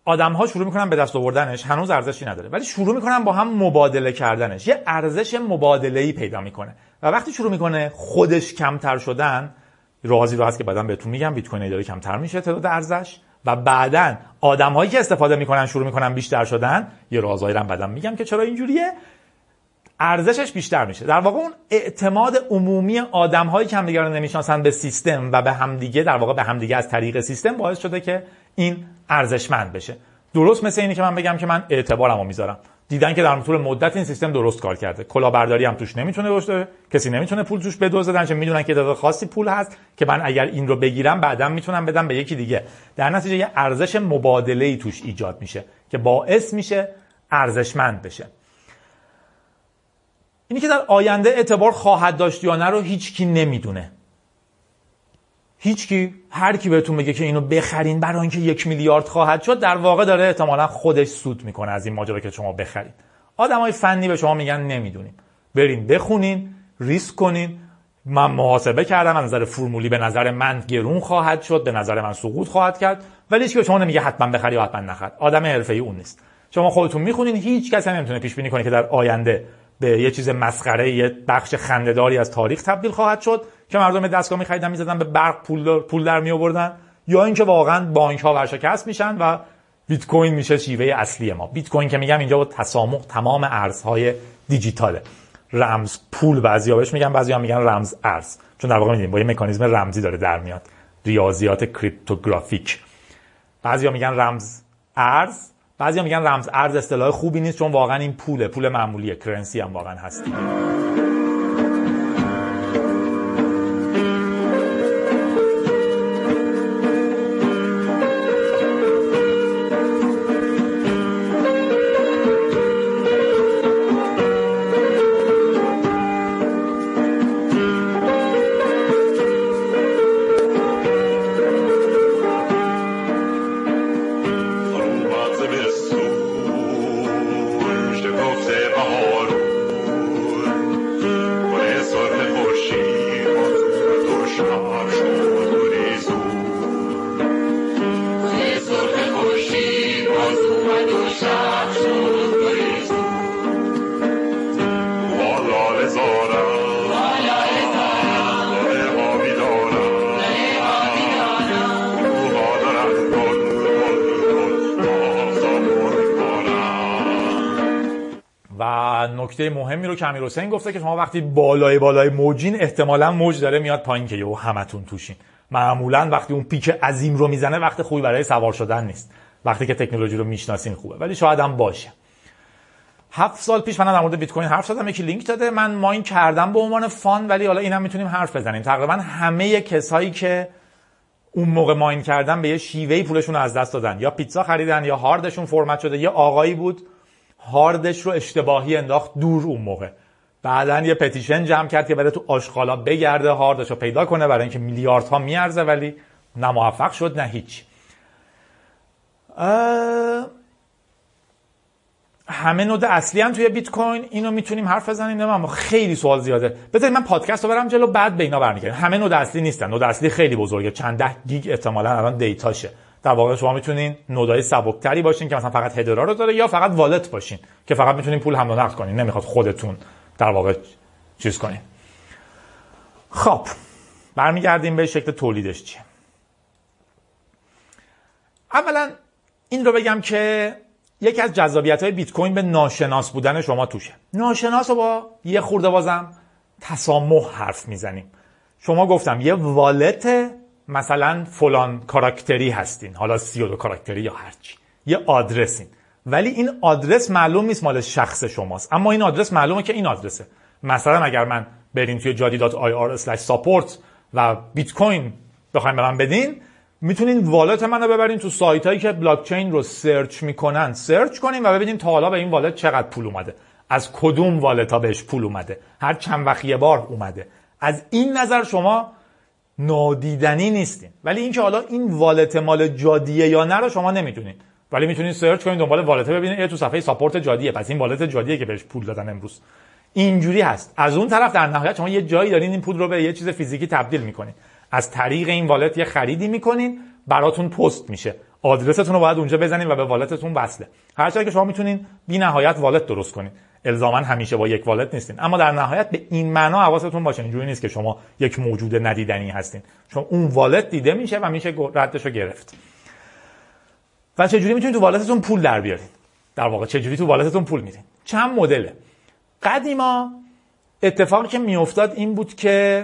آدم‌ها شروع میکنن به دست آوردنش، هنوز ارزشی نداره، ولی شروع میکنن با هم مبادله کردنش، یه ارزش مبادله‌ای پیدا میکنه و وقتی شروع میکنه خودش کمتر شدن، رازی رو هست که بعداً بهتون میگم، بیت کوین داره کمتر میشه تعداد ارزش و بعداً آدم‌هایی که استفاده میکنن شروع میکنن بیشتر شدن، یه رازایی رو بعداً میگم که چرا اینجوریه، ارزشش بیشتر میشه. در واقع اون اعتماد عمومی آدم‌هایی که همدیگه رو نمیشناسن به سیستم و به همدیگه، در واقع به همدیگه از طریق سیستم، باعث شده که این ارزشمند بشه. درست مثل اینی که من بگم که من اعتبارمو میذارم، دیدن که در طول مدت این سیستم درست کار کرده، کلاهبرداری هم توش نمیتونه باشه، کسی نمیتونه پول توش بدزدن، چون میدونن که تعداد خاصی پول هست که من اگر این رو بگیرم بعداً میتونم بدم به یکی دیگه. در نتیجه یه ارزش مبادله‌ای توش ایجاد میشه که باعث میشه ارزشمند بشه. اینی که در آینده اعتبار خواهد داشت یا نه رو هیچکی نمیدونه. هیچکی، هر کی بهتون بگه که اینو بخرین برای اینکه 1 میلیارد خواهد شد، در واقع داره احتمالاً خودش سود میکنه از این ماجرا که شما بخرید. آدمای فنی به شما میگن نمیدونیم، برین بخونین، ریسک کنین. من محاسبه کردم، از نظر فرمولی به نظر من گرون خواهد شد، به نظر من سقوط خواهد کرد، ولی هیچ کی به شما نمیگه حتما بخری یا حتما نخر. آدم حرفه‌ای اون نیست. شما خودتون میخونین، هیچ کس نمیتونه پیش بینی کنه که در آینده به یه چیز مسخره، یه بخش خنده‌داری از تاریخ تبدیل خواهد شد که مردم دستگاه می‌خریدن می‌زدن به برق پول در می‌آوردن، یا اینکه واقعا بانک‌ها ورشکست میشن و بیت کوین میشه شیوه اصلی ما. بیت کوین که میگم اینجا با تسامح تمام ارزهای دیجیتاله. رمز پول بعضیا بهش میگن، بعضیا میگن رمز ارز، چون در واقع می‌بینیم با یه مکانیزم رمزی داره در میاد، ریاضیات کریپتوگرافیک. بعضیا میگن رمز ارز، بعضیا میگن رمز ارز اصطلاح خوبی نیست، چون واقعا این پول معمولیه، کرنسی هم واقعا هست. نکته مهمی رو که امیرحسین گفته که شما وقتی بالای موجین، احتمالاً موج داره میاد پایین که یهو همتون توشین. معمولاً وقتی اون پیک عظیم رو میزنه وقت خوبی برای سوار شدن نیست. وقتی که تکنولوژی رو میشناسین خوبه، ولی شاید هم باشه. 7 سال پیش من در مورد بیت کوین حرف زدم، یکی لینک داده، من ماین کردم به عنوان فان، ولی حالا اینم میتونیم حرف بزنیم. تقریباً همه کسایی که اون موقع ماین کردن به یه شیوهی پولشون رو از دست دادن، یا پیتزا خریدن یا هاردشون فرمت شده. یه آقایی بود هاردش رو اشتباهی انداخت دور اون موقع، بعدن یه پتیشن جمع کرد که بره تو آشغالا بگرده هاردش رو پیدا کنه، برای اینکه میلیاردها میارزه، ولی نه موفق شد نه هیچ. همه نود اصلی هم توی بیت کوین، اینو میتونیم حرف بزنیم، اما خیلی سوال زیاده. بذارید من پادکست رو برم جلو، بعد به اینا برمیگردیم. همه نود اصلی نیستن، نود اصلی خیلی بزرگه، چند ده گیگ احتمالاً الان دیتاشه. در واقع شما میتونین نودای سبکتری باشین که مثلا فقط هدرها رو داره، یا فقط والت باشین که فقط میتونین پول حمل و نقل کنین، نمیخواد خودتون در واقع چیز کنین. خب برمیگردیم به شکل تولیدش چیه. اولا این رو بگم که یکی از جذابیت‌های بیت کوین به ناشناس بودن شما توشه. ناشناس رو با یه خورده بازم تسامح حرف میزنیم. شما گفتم یه والت مثلا فلان کاراکتری هستین، حالا 32 کاراکتری یا هرچی، یه آدرسین، ولی این آدرس معلوم نیست مال شخص شماست، اما این آدرس معلومه که این آدرسه. مثلا اگر من برین توی jadi.ir/support و بیت کوین بخواید به من بدین، میتونین والت منو ببرین تو سایتایی که بلاک چین رو سرچ میکنن، سرچ کنین و ببینین تا حالا به این والت چقدر پول اومده، از کدوم والتا بهش پول اومده، هر چند وقت یه بار اومده. از این نظر شما نادیدنی نیستین. ولی اینکه حالا این والت مال جادیه یا نه رو شما نمیدونین، ولی میتونین سرچ کنین دنبال والت ببینین تو صفحه ساپورت جادیه، پس این والت جادیه که بهش پول دادن امروز. اینجوری هست. از اون طرف در نهایت شما یه جایی دارین این پول رو به یه چیز فیزیکی تبدیل میکنین، از طریق این والت یه خریدی میکنین، براتون پست میشه. آدرستون رو باید اونجا بزنین و به والتتون وصله. هرچند که شما میتونین بی نهایت والت درست کنین، الزاما همیشه با یک والت نیستین، اما در نهایت به این معنا حواستون باشه اینجوری نیست که شما یک موجود ندیدنی هستین، چون اون والت دیده میشه و میشه ردش رو گرفت. و چجوری میتونید تو والتتون پول در بیارین؟ در واقع چجوری تو والتتون پول میدین؟ چند مدله. قدیما اتفاقی که میافتاد این بود که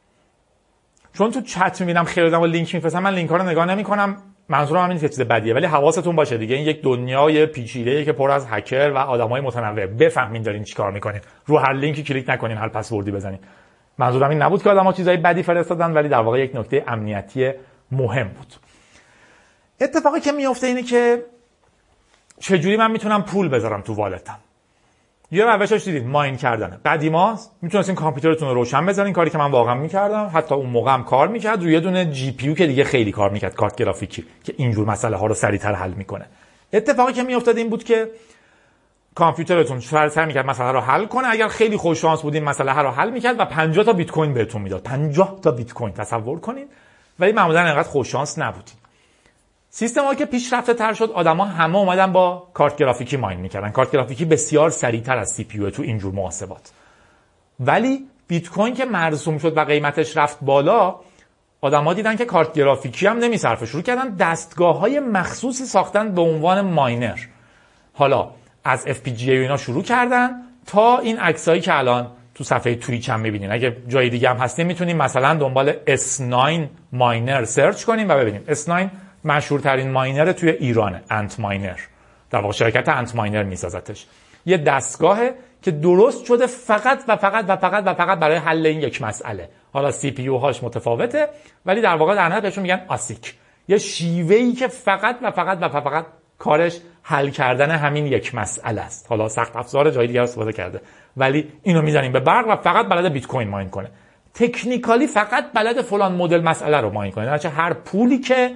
چون تو چت میبینم خیلی آدم‌ها لینک میفرستن، من لینک‌ها رو نگاه نمی‌کنم، منظورم همین چیز بدیه، ولی حواستون باشه دیگه این یک دنیای پیچیده‌ای که پر از هکر و آدمای متنوع، بفهمین دارین چیکار می‌کنین. رو هر لینکی کلیک نکنین، هر پسوردی بزنین. منظورم این نبود که آدم‌ها چیزای بدی فرستادن، ولی در واقع یک نکته امنیتی مهم بود. اتفاقی که میفته اینه که چجوری من میتونم پول بذارم تو والتم. یه روشش دیدید، ماین کردنه. قدیما میتونستین کامپیوترتون رو روشن بذارین، کاری که من واقعا میکردم، حتی اون موقع هم کار میکرد، روی یه دونه جی پی یو که دیگه خیلی کار میکرد، کارت گرافیکی که اینجور مسئله ها رو سریعتر حل میکنه. اتفاقی که میافتاد این بود که کامپیوترتون سریع میکرد مسئله رو حل کنه، اگر خیلی خوش شانس بودین مسئله رو حل میکرد و 50 تا بیت کوین بهتون میداد. 50 تا بیت کوین تصور کنین، ولی معمولا انقدر خوش شانس نبودین. سیستم‌ها که پیشرفته تر شد، آدما همه اومدن با کارت گرافیکی ماین میکردن. کارت گرافیکی بسیار سریعتر از سی پی یو تو اینجور محاسبات. ولی بیت کوین که مرسوم شد و قیمتش رفت بالا، آدما دیدن که کارت گرافیکی هم نمیصرفه، شروع کردن دستگاه‌های مخصوصی ساختن به عنوان ماینر. حالا از FPGA و اینا شروع کردن تا این عکسایی که الان تو صفحه تویچ هم می‌بینین. اگه جای دیگه هم هستین میتونین مثلا دنبال S9 ماینر سرچ کنین و ببینیم. S9 مشهورترین ماینر توی ایرانه، انت ماینر. در واقع شرکت انت ماینر میسازتش. یه دستگاهه که درست شده فقط برای حل این یک مسئله. حالا سی پی یو هاش متفاوته، ولی در واقع در نهایت بهشون میگن آسیک. یه شیوه‌ای که فقط کارش حل کردن همین یک مسئله است. حالا سخت افزار جای دیگه استفاده کرده، ولی اینو میزنیم به برق و فقط بلد بیت کوین ماین کنه. تکنیکالی فقط بلد فلان مدل مسئله رو ماین کنه. درنچه هر پولی که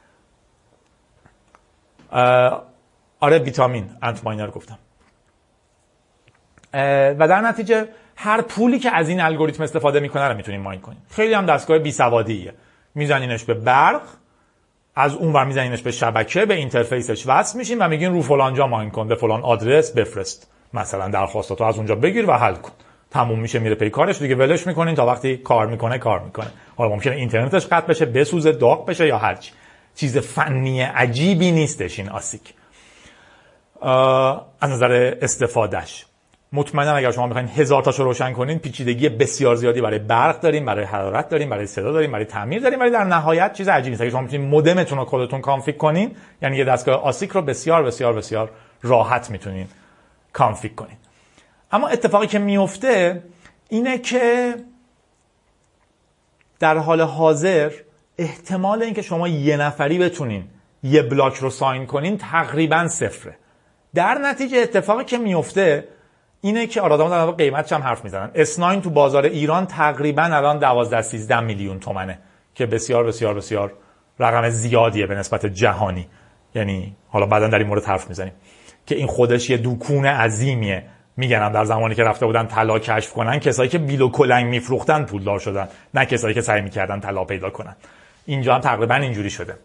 ویتامین انت ماینر گفتم و در نتیجه هر پولی که از این الگوریتم استفاده میکنه رو میتونین ماین کنین. خیلی هم دستگاه بی سوادیه، میزنینش به برق، از اون ور میزنینش به شبکه، به اینترفیسش وصل میشین و میگین رو فلان جا ماین کن، به فلان آدرس بفرست، مثلا درخواستاتو از اونجا بگیر و حل کن. تموم میشه، میره پی کارش، دیگه ولش میکنین تا وقتی کار میکنه. حالا ممکنه اینترنتش قطع بشه، بسوزه، داغ بشه یا هر چیز فنی عجیبی نیستش این آسیک. از نظر استفادهش مطمئنا اگر شما بخواید 1000 تاشو روشن کنین، پیچیدگی بسیار زیادی برای برق داریم، برای حرارت داریم، برای صدا داریم، برای تعمیر داریم، ولی در نهایت چیز عجیبی نیست. اگه شما میتونید مودمتون رو خودتون کانفیگ کنین، یعنی یه دستگاه آسیک رو بسیار راحت میتونین کانفیگ کنین. اما اتفاقی که میفته اینه که در حال حاضر احتمال اینکه شما یه نفری بتونین یه بلاک رو ساین کنین تقریبا صفره. در نتیجه اتفاقی که میفته اینه که آدم‌ها در واقع قیمتش هم حرف میزنن. S9 تو بازار ایران تقریبا الان 12-13 میلیون تومنه که بسیار رقم زیادیه به نسبت جهانی. یعنی حالا بعداً در این مورد حرف میزنیم که این خودش یه دکون عظیمیه. میگن در زمانی که رفته بودن طلا کشف کنن، کسایی که بیل و کلنگ میفروختن پولدار شدن، نه کسایی که سعی میکردن طلا پیدا کنن. اینجا هم تقریبا اینجوری شده.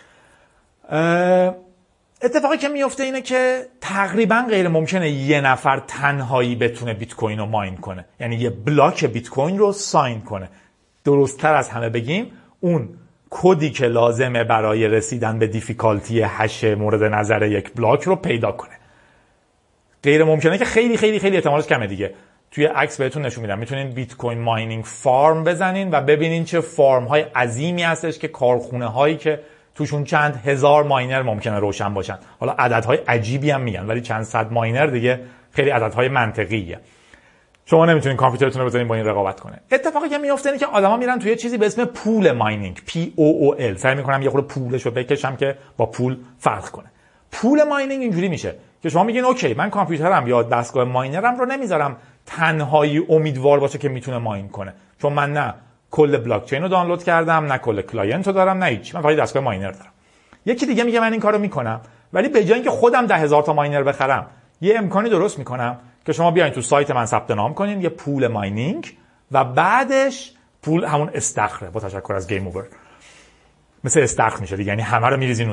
اتفاقی که میفته اینه که تقریبا غیر ممکنه یه نفر تنهایی بتونه بیت کوین رو ماین کنه، یعنی یه بلاک بیت کوین رو ساین کنه. درست‌تر از همه بگیم اون کدی که لازمه برای رسیدن به دیفیکالتی هش مورد نظر یک بلاک رو پیدا کنه. غیر ممکنه که خیلی احتمالش کمه دیگه. توی عکس بهتون نشون میدم، میتونین بیت کوین ماینینگ فارم بزنین و ببینین چه فارم های عظیمی هستش که کارخونه هایی که توشون چند هزار ماینر ممکنه روشن باشن. حالا عددهای عجیبی هم میگن، ولی چند صد ماینر دیگه خیلی عددهای منطقیه. شما نمیتونین کامپیوترتون رو بزنین با این رقابت کنه. اتفاقی که میفته اینه که آدما میرن توی چیزی به اسم پول ماینینگ، POOL. سعی میکنم یه خورده پولشو بکشم که با پول فرق کنه. پول ماینینگ اینجوری میشه که شما میگین اوکی، من کامپیوترم یا دستگاه ماینرم رو نمیذارم تنهایی امیدوار باشه که میتونه ماین کنه، چون من نه کل بلاک چین رو دانلود کردم، نه کل کلاینت رو دارم، نه هیچ. من فقط دستگاه ماینر دارم. یکی دیگه میگه من این کارو میکنم، ولی به جای اینکه خودم 10,000 تا ماینر بخرم، یه امکانی درست میکنم که شما بیاین تو سایت من ثبت نام کنین یه پول ماینینگ و بعدش پول همون استخره، با تشکر از گیم اوور، مثل استخر میشه دیگه، یعنی همه رو میریزین اون تو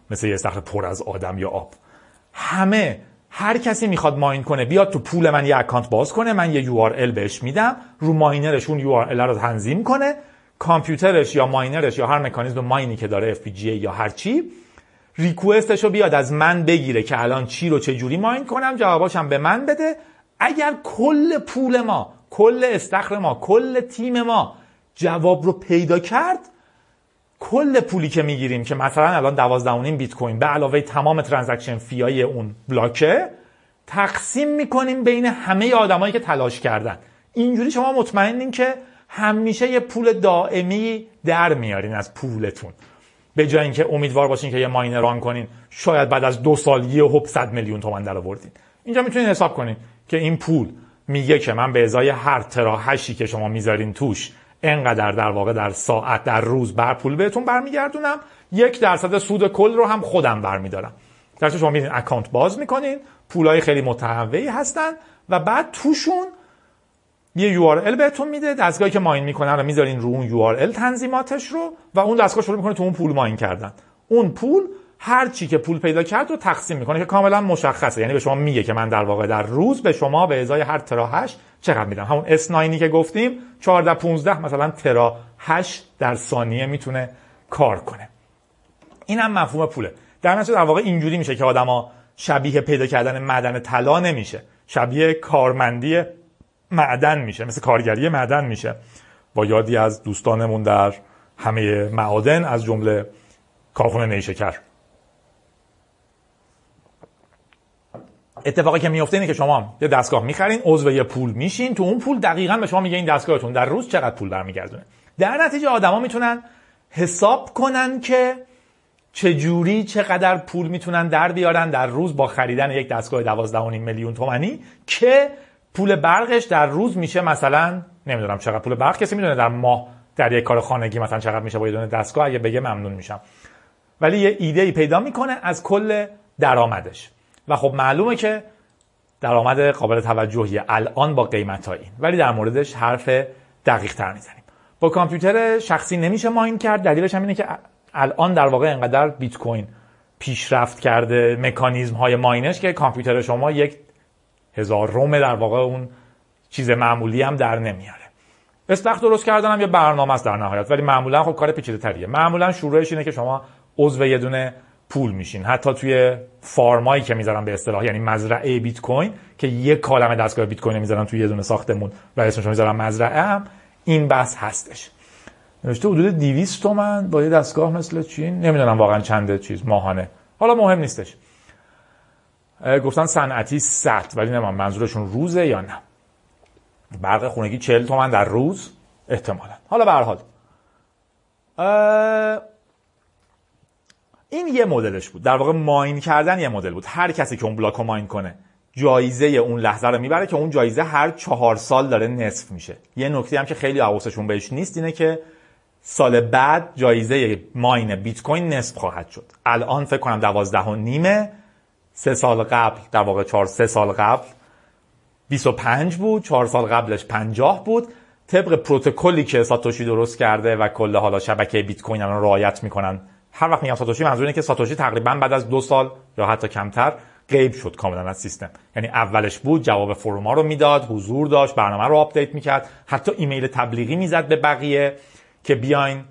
مثل یه استخر پر از آدم یا آب. هر کسی میخواد ماین کنه بیاد تو پول من یه اکانت باز کنه، من یه URL بهش میدم، رو ماینرش اون URL رو تنظیم کنه، کامپیوترش یا ماینرش یا هر مکانیزم ماینی که داره FPGA یا هر چی ریکوستش رو بیاد از من بگیره که الان چی رو چه جوری ماین کنم، جواباشم به من بده. اگر کل پول ما، کل استخر ما، کل تیم ما جواب رو پیدا کرد، کل پولی که میگیریم که مثلا الان 12.5 بیت کوین به علاوه تمام ترانزکشن فیای اون بلاکه تقسیم میکنیم بین همه آدمایی که تلاش کردن. اینجوری شما مطمئنین که همیشه یه پول دائمی در میارین از پولتون، به جای اینکه امیدوار باشین که یه ماینر ران کنین شاید بعد از 2 سال یه هوب 100 میلیون تومان در آوردین. اینجا میتونین حساب کنین که این پول میگه که من به ازای هر تراهشی که شما میذارین توش اینقدر در واقع در ساعت در روز بر پول بهتون برمیگردونم، 1% سود کل رو هم خودم برمیدارم. درسته شما میرین اکانت باز میکنین، پولای خیلی متنوعی هستن و بعد توشون یه URL بهتون میده، دستگاهی که ماین میکنن رو میذارین رو اون URL تنظیماتش رو و اون دستگاه شروع میکنه تو اون پول ماین کردن. اون پول هر چی که پول پیدا کرد رو تقسیم میکنه که کاملا مشخصه، یعنی به شما میگه که من در واقع در روز به شما به ازای هر تراهش چقدر میدم. همون S9 که گفتیم 14-15 مثلا تراهش در ثانیه میتونه کار کنه. این هم مفهوم پوله. در نتیجه در واقع اینجوری میشه که آدما شبیه پیدا کردن معدن طلا نمیشه، شبیه کارمندی معدن میشه، مثل کارگری معدن میشه. با یادی از دوستانمون در همه معادن از جمله کارخونه نیشکر. اتفاقی که میفته اینه که شما یه دستگاه میخرین، عضو یه پول میشین، تو اون پول دقیقاً به شما میگه این دستگاهتون در روز چقدر پول برمیگردونه. در نتیجه آدما میتونن حساب کنن که چجوری چقدر پول میتونن در بیارن در روز با خریدن یک دستگاه 12.5 میلیون تومانی که پول برقش در روز میشه مثلا نمیدونم چقدر پول برق کسی میدونه در ماه در یک کار خانگی مثلا چقدر میشه با یه دونه دستگاه، اگه بگه ممنون میشم. ولی یه ایده‌ای پیدا میکنه از کل درآمدش و خب معلومه که درآمد قابل توجهیه الان با قیمتای این، ولی در موردش حرف دقیق تر میزنیم. با کامپیوتر شخصی نمیشه ماین کرد، دلیلش هم اینه که الان در واقع انقدر بیت کوین پیشرفت کرده مکانیزم های ماینش که کامپیوتر شما 1000 در واقع اون چیز معمولی هم در نمیاره. استخر درست کردن هم یه برنامه است در نهایت، ولی معمولا خب کار پیچیده‌تریه. معمولا شروعش اینه که شما عضو یه دونه پول میشین، حتی توی فارمایی که میذارن به اصطلاح، یعنی مزرعه بیت کوین که یک کالمه دستگاه بیت کوین میذارن توی یه دونه ساختمون و اسمش رو میذارن مزرعه، هم این بحث هستش. نوشته حدود 200 تومن با یه دستگاه مثل چین، نمیدونم واقعا چنده چیز ماهانه، حالا مهم نیستش. گفتن صنعتی 100، ولی نمیدونم منظورشون روزه یا نه. برق خونگی 40 تومن در روز احتمالاً. حالا به هر حال این یه مدلش بود، در واقع ماین کردن یه مدل بود. هر کسی که اون بلاک رو ماین کنه جایزه اون لحظه رو میبره که اون جایزه هر 4 سال داره نصف میشه. یه نکته هم که خیلی حواسشون بهش نیست اینه که سال بعد جایزه ماین بیت کوین نصف خواهد شد. الان فکر کنم 12.5، 3 سال قبل در واقع 3 سال قبل 25 بود، 4 سال قبلش 50 بود. طبق پروتکلی که ساتوشی درست کرده و کل حالا شبکه بیت کوین الان رعایت میکنن. هر وقت میگم ساتوشی منظور اینه که ساتوشی تقریبا بعد از 2 سال یا حتی کمتر غیب شد کاملا از سیستم. یعنی اولش بود، جواب فروما رو میداد، حضور داشت، برنامه رو آپدیت میکرد، حتی ایمیل تبلیغی میزد به بقیه که بیاین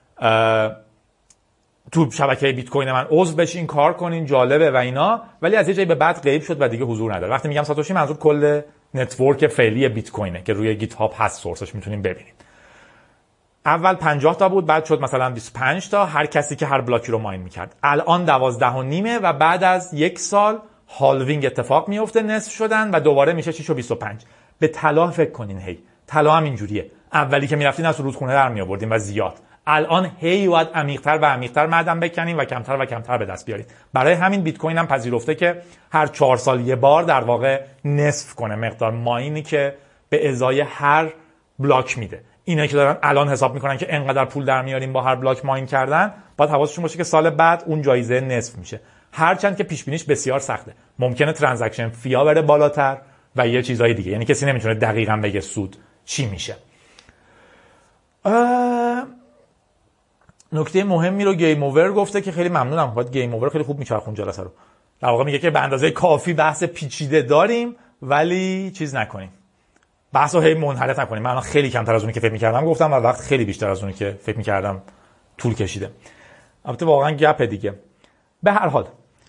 تو شبکه بیت کوین من عضو بشین، کار کنین، جالبه و اینا. ولی از یه جایی به بعد غیب شد و دیگه حضور نداره. وقتی میگم ساتوشی منظور کل نتورک فعلی بیت کوینه که روی گیت هاب هست، سورسش میتونین ببینید. اول 50 تا بود، بعد شد مثلا 25 تا، هر کسی که هر بلاکی رو ماین میکرد. الان 12.5 و بعد از 1 سال هالوینگ اتفاق میفته، نصف شدن و دوباره میشه 6 و 25. به طلا فکر کنین، هی طلا هم اینجوریه. اولی که میرفتین از رودخونه در میآوردین و زیاد. الان هی باید عمیق‌تر و عمیق‌تر معدن بکنین و کمتر و کمتر به دست بیارید. برای همین بیت کوین هم پذیرفته که هر 4 سال یه بار در واقع نصف کنه مقدار ماینی که به ازای هر بلاک میده. اینا که دارن الان حساب میکنن که انقدر پول در میاریم با هر بلاک ماین کردن، باید حواسشون باشه که سال بعد اون جایزه نصف میشه. هرچند که پیش بینیش بسیار سخته. ممکنه ترانزکشن فیا بره بالاتر و یه چیزای دیگه، یعنی کسی نمیتونه دقیقاً بگه سود چی میشه. نکته مهمی رو گیم اوور گفته که خیلی ممنونم. باید گیم اوور خیلی خوب میچرخون جلسه رو. در واقع میگه که به اندازه کافی بحث پیچیده داریم ولی چیز نکنیم. بحثو هی منحرف نکنیم. من خیلی کمتر از اونی که فکر می‌کردم گفتم و وقت خیلی بیشتر از اونی که فکر می‌کردم طول کشیده. البته واقعا گپ دیگه. به هر حال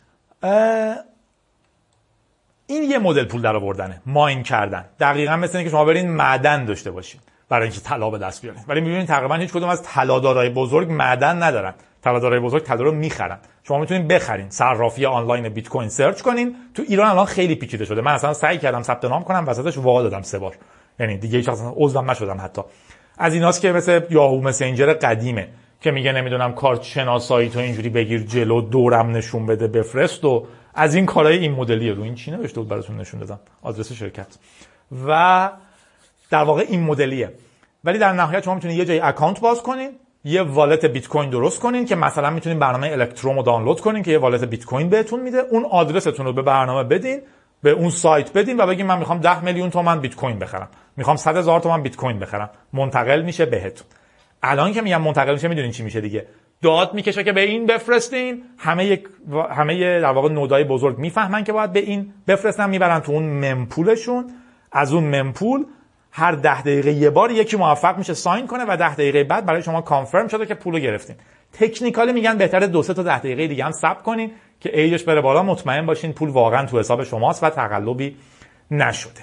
این یه مدل پول درآوردنه، ماین کردن. دقیقاً مثل اینکه شما برین معدن داشته باشین برای اینکه طلا به دست بیارین. ولی می‌بینید تقریبا هیچ کدوم از طلادارای بزرگ معدن ندارن. طلادارای بزرگ طلا رو می‌خرن. شما می‌تونین بخرین. صرافی آنلاین بیت کوین سرچ کنین. تو ایران الان خیلی پیچیده شده. من اصلا سعی کردم ثبت نام کنم، وسطش وا دادم 3 بار. یعنی دیگه هیچ اصلا عضوم نشدم حتی. از ایناست که مثل یاهو مسنجر قدیمه که میگه نمیدونم کارت شناسایی تو اینجوری بگیر جلو، دورم نشون بده، بفرست و از این کارهای این مدلیه. رو این چی نوشته بود براتون نشون دادم، آدرس شرکت. و در واقع این مدلیه. ولی در نهایت شما میتونید یه جای اکانت باز کنین، یه والت بیت کوین درست کنین که مثلا میتونین برنامه الکتروم رو دانلود کنین که یه والت بیت کوین بهتون میده. اون آدرستون رو به برنامه بدین، به اون سایت بدین و بگین من میخوام 10 میلیون تومان بیت کوین بخرم، میخوام 100,000 تومان بیت کوین بخرم. منتقل میشه بهتون. الان که میگم منتقل میشه میدونین چی میشه دیگه؟ داد میکشه که به این بفرستین. همه در واقع نودای بزرگ میفهمن که باید به این بفرستن، میبرن تو اون ممپولشون. از اون ممپول هر 10 دقیقه یه بار یکی موفق میشه ساین کنه و 10 دقیقه بعد برای شما کانفرم شده که پولو گرفتین. تکنیکالی میگن بهتره 2-3 تا 10 دقیقه دیگه هم صبر کنین که ایجش بره بالا، مطمئن باشین پول واقعا تو حساب شماست و تقلبی نشده.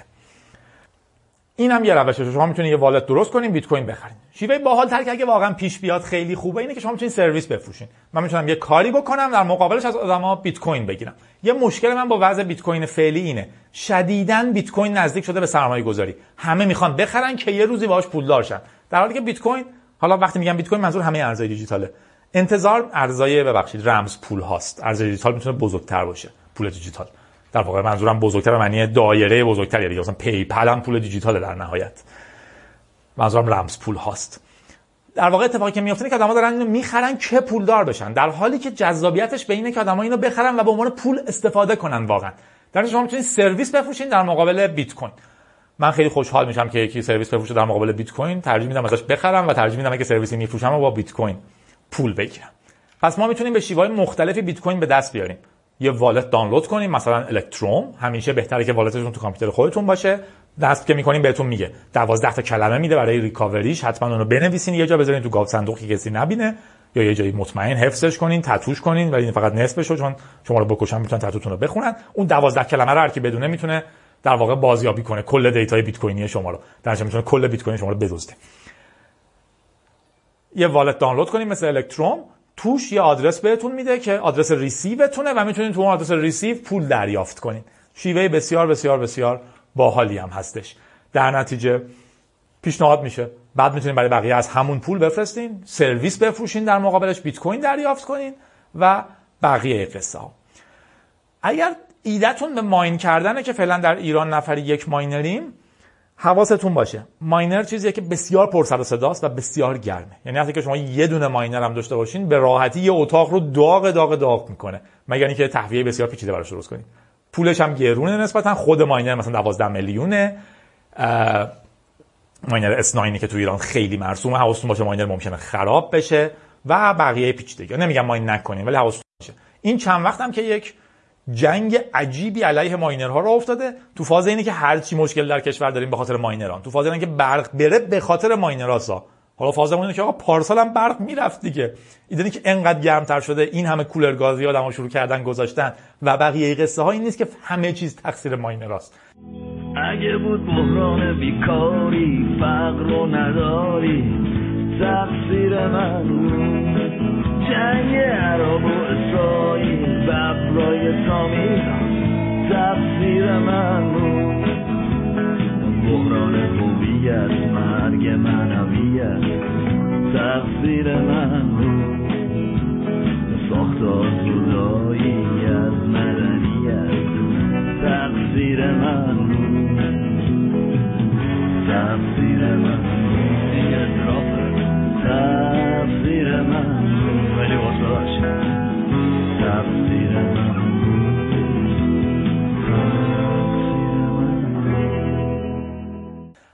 اینم یه روشه. شما میتونید یه والت درست کنین، بیت کوین بخرین. شیوه باحال‌تر که اگه واقعا پیش بیاد خیلی خوبه اینه که شما میتونید سرویس بفروشین. من میتونم یه کاری بکنم در مقابلش از آدما بیت کوین بگیرم. یه مشکل من با وضع بیت کوین فعلی اینه، شدیداً بیت کوین نزدیک شده به سرمایه‌گذاری. همه میخوان بخرن که یه روزی باهاش پولدار شن. در حالی که بیت کوین، حالا وقتی میگم بیت کوین منظور همه ارزهای دیجیتاله. انتظار ارزهای رمز پول هاست. ارز دیجیتال میتونه بزرگتر باشه. پول دیجیتال در واقع منظورم بزرگتر به معنی دایره بزرگتری دیگه. مثلا پیپل هم پول دیجیتاله در نهایت. منظورم رمز پول هاست. در واقع اتفاقی که میفته اینه که آدم‌ها دارن اینو میخرن که پولدار بشن، در حالی که جذابیتش به اینه که آدم‌ها اینو بخرن و به عنوان پول استفاده کنن واقعا. در شما میتونید سرویس بفروشین در مقابل بیت کوین. من خیلی خوشحال میشم که یکی سرویس بفروشه در مقابل بیت کوین. ترجیح میدم ازش بخرم و ترجیح میدم که سرویسی میفروشم و با بیت کوین پول بگیرم. پس ما میتونیم به شیوه‌های مختلفی بیت کوین به دست بیاریم. یه والت دانلود کنیم، مثلا الکتروم. همیشه بهتره که والتتون تو کامپیوتر خودتون باشه. دست که می‌کنین بهتون میگه 12 تا کلمه میده برای ریکاوریش. حتما اونو بنویسین، یه جا بذارین تو گاو صندوقی کسی نبینه، یا یه جایی مطمئن حفظش کنین، تتوش کنین. ولی این فقط نصفشو، چون شما رو بکشن میتونن تتوتون رو بخونن. اون 12 کلمه رو هر کی بدونه میتونه در واقع بازیابی کنه کل دیتای بیت کوینی شما رو. درش میتونه کل بیت کوین شما رو بدزده. یه والت دانلود کنین مثل الکتروم، توش یه آدرس بهتون میده که آدرس ریسیوتونه و میتونید تو اون آدرس ریسیو پول دریافت کنین. شیوه بسیار بسیار بسیار باحالی هم هستش. در نتیجه پیشنهاد میشه بعد میتونین برای بقیه از همون پول بفرستین، سرویس بفروشین، در مقابلش بیت کوین دریافت کنین و بقیه قصه ها. اگر ایدهتون به ماین کردنه که فعلا در ایران نفری 1 ماینریم، حواستون باشه ماینر چیزیه که بسیار پر سر و صداست و بسیار گرمه. یعنی وقتی که شما یه دونه ماینر هم داشته باشین به راحتی یه اتاق رو داغ میکنه، مگر اینکه تهویه بسیار پیچیده براش درست کنین. پولش هم گرونه نسبتا. خود ماینر مثلا 12 میلیونه. ماینر S9 که تو ایران خیلی مرسومه. حواستون باشه ماینر ممکنه خراب بشه و بقیه پیچیدگی. نمیگم ماین نکنین ولی حواستون باشه. این چند وقت هم که یک جنگ عجیبی علیه ماینرها راه افتاده. تو فاز اینه که هر چی مشکل در کشور داریم به خاطر ماینران، تو فاز اینه که برق بره به خاطر ماینراسا. حالا فازمون اینه که آقا پارسال هم برق میرفت دیگه. ایدونی که انقدر گرمتر شده، این همه کولر گازی آدم‌ها شروع کردن گذاشتن و بقیه قصه ها این نیست که همه چیز تقصیر ماینراست. اگه بود بحران بیکاری، فقر و نداری، تقصیر من جنگ عرب و اسرائیل، ببرای سامی، تقصیر من بحران هویت، مرگ معنویت، تقصیر من ساختار جدایی از مدنیت، تقصیر من، تقصیر من دیگه درافه، تقصیر من ولی واسه تقصیر من.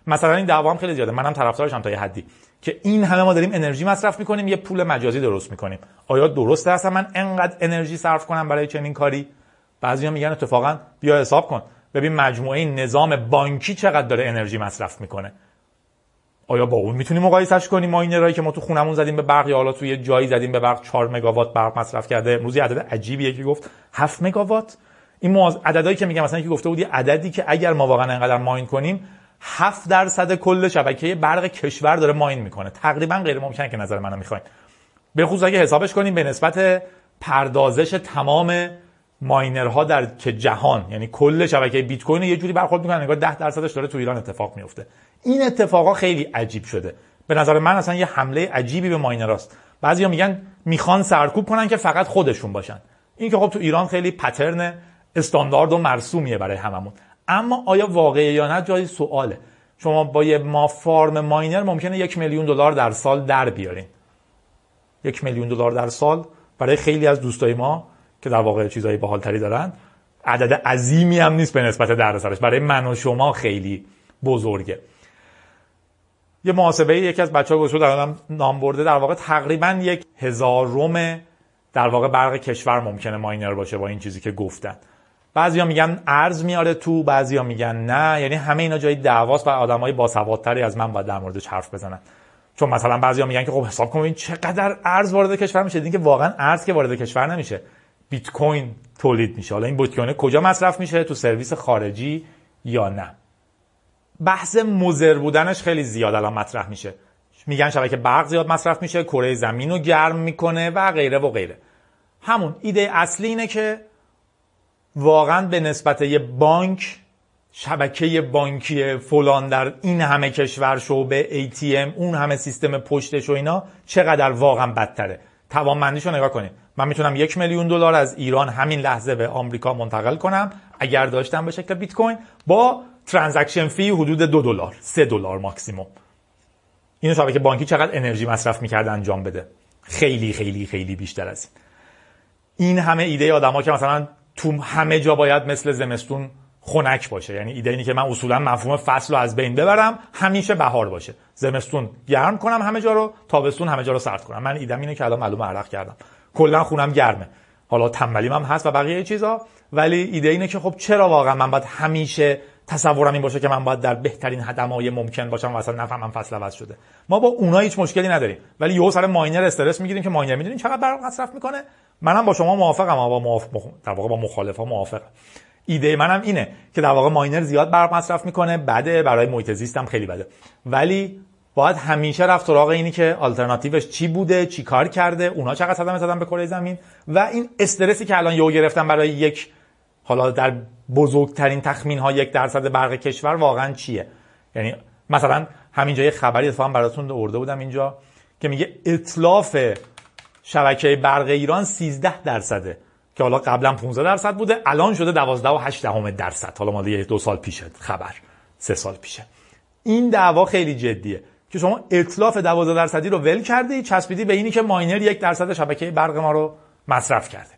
مثلا این دعوا هم خیلی زیاده، منم طرفدارشم تا یه حدی، که این همه ما داریم انرژی مصرف میکنیم، یه پول مجازی درست میکنیم. آیا درسته اصلا من انقدر انرژی صرف کنم برای چنین کاری؟ بعضیا میگن اتفاقا بیا حساب کن، ببین مجموعه نظام بانکی چقدر داره انرژی مصرف میکنه. آیا با اون میتونیم مقایسش کنیم؟ ماینرایی که ما تو خونمون زدیم به برق یا حالا تو یه جایی زدیم به برق 4 مگاوات برق مصرف کرده، امروز یه عدد عجیبیه که گفت 7 مگاوات. این عددایی که میگم مثلا که گفته بود یه عددی که اگر ما واقعا انقدر ماین کنیم 7% کل شبکه برق کشور داره ماین میکنه. تقریبا غیر ممکنه که نظر منو میخواین. به خصوص اگه حسابش کنیم به نسبت پردازش تمام ماینرها در جهان، یعنی کل شبکه بیت کوین یه جوری برخورد میکنن انگار 10%ش داره تو ایران اتفاق میفته. این اتفاقا خیلی عجیب شده. به نظر من اصلا یه حمله عجیبی به ماینراست. بعضیا میگن میخوان سرکوب کنن که فقط خودشون باشن. این که خب تو ایران خیلی پترن استاندارد و مرسومیه برای هممون. اما آیا واقعیه یا نه جای سواله. شما با یه فارم ماینر ممکنه $1 میلیون در سال در بیارین. $1 میلیون در سال برای خیلی از دوستای ما که در واقع چیزای باحالتری دارن عدد عظیمی هم نیست به نسبت دردسرش. برای من و شما خیلی بزرگه. یه محاسبه یکی از بچه‌ها گفت الانم نام برده، در واقع تقریبا 1/1000 در واقع برق کشور ممکنه ماینر باشه با این چیزی که گفتن. بعضیا میگن ارز میاره تو، بعضیا میگن نه. یعنی همه اینا جای دعواست و آدمای باسوادتری از من باید در موردش حرف بزنن. چون مثلا بعضیا میگن که خب حساب کنین چقدر ارز وارد کشور میشه. دیدین که واقعا ارز که وارد کشور نمیشه، بیت کوین تولید میشه. حالا این بیت کوین کجا مصرف میشه؟ تو سرویس خارجی یا نه؟ بحث مضر بودنش خیلی زیاد الان مطرح میشه. میگن شبکه برق زیاد مصرف میشه، کره زمین رو گرم میکنه و غیره و غیره. همون ایده اصلی اینه که واقعا به نسبت یه بانک، شبکه بانکی فلان در این همه کشور، شعبه ATM، اون همه سیستم پشتش و اینا چقدر واقعا بدتره. توانمندیشو نگاه کنید. من میتونم $1 میلیون از ایران همین لحظه به آمریکا منتقل کنم اگر داشتم به شکل بیت کوین با ترانزکشن فی حدود $2 $3 ماکسیموم. اینو شبکه بانکی چقدر انرژی مصرف میکرد انجام بده؟ خیلی خیلی خیلی بیشتر از این همه ایده آدما که مثلا تو همه جا باید مثل زمستون خنک باشه. یعنی ایده اینه که من اصولا مفهوم فصل رو از بین ببرم، همیشه بهار باشه، زمستون گرم کنم همه جا رو، تابستون همه جا رو سرد کنم. من ایدم اینه که الان معلومه عرق کردم، کلا خونم گرمه، حالا تنبلیم هم هست و بقیه چیزا، ولی ایده اینه که خب چرا واقعا من باید همیشه تصورم این باشه که من باید در بهترین دمای ممکن باشم و اصلا نفهمم فصل عوض شده. ما با اونها هیچ مشکلی نداریم، ولی یهو سر ماینر استرس میگیریم که ماینر میدونین چقدر برق مصرف میکنه. منم با شما موافقم، در واقع با مخالفا موافقم. ایده منم اینه که در واقع ماینر زیاد برق مصرف میکنه، بده، برای محیط زیست هم خیلی بده، ولی باید همیشه رفت سراغ اینی که آلترناتیوش چی بوده، چی کار کرده، اونا چقدر صدمه زدن به کره زمین و این استرسی که الان یهو گرفتن برای یک، حالا در بزرگترین تخمین ها 1% برق کشور واقعا چیه. یعنی مثلا همینجا یه خبری اتفاقا براتون آورده بودم اینجا که میگه اتلاف شبکه برق ایران 13%، که حالا قبلا 15% بوده، الان شده 12.8%. حالا مال 2 سال پیشه خبر، 3 سال پیشه. این دعوا خیلی جدیه که شما اتلاف 12% رو ول کردی، چسبیدی به اینی که ماینر 1% شبکه برق ما رو مصرف کرده.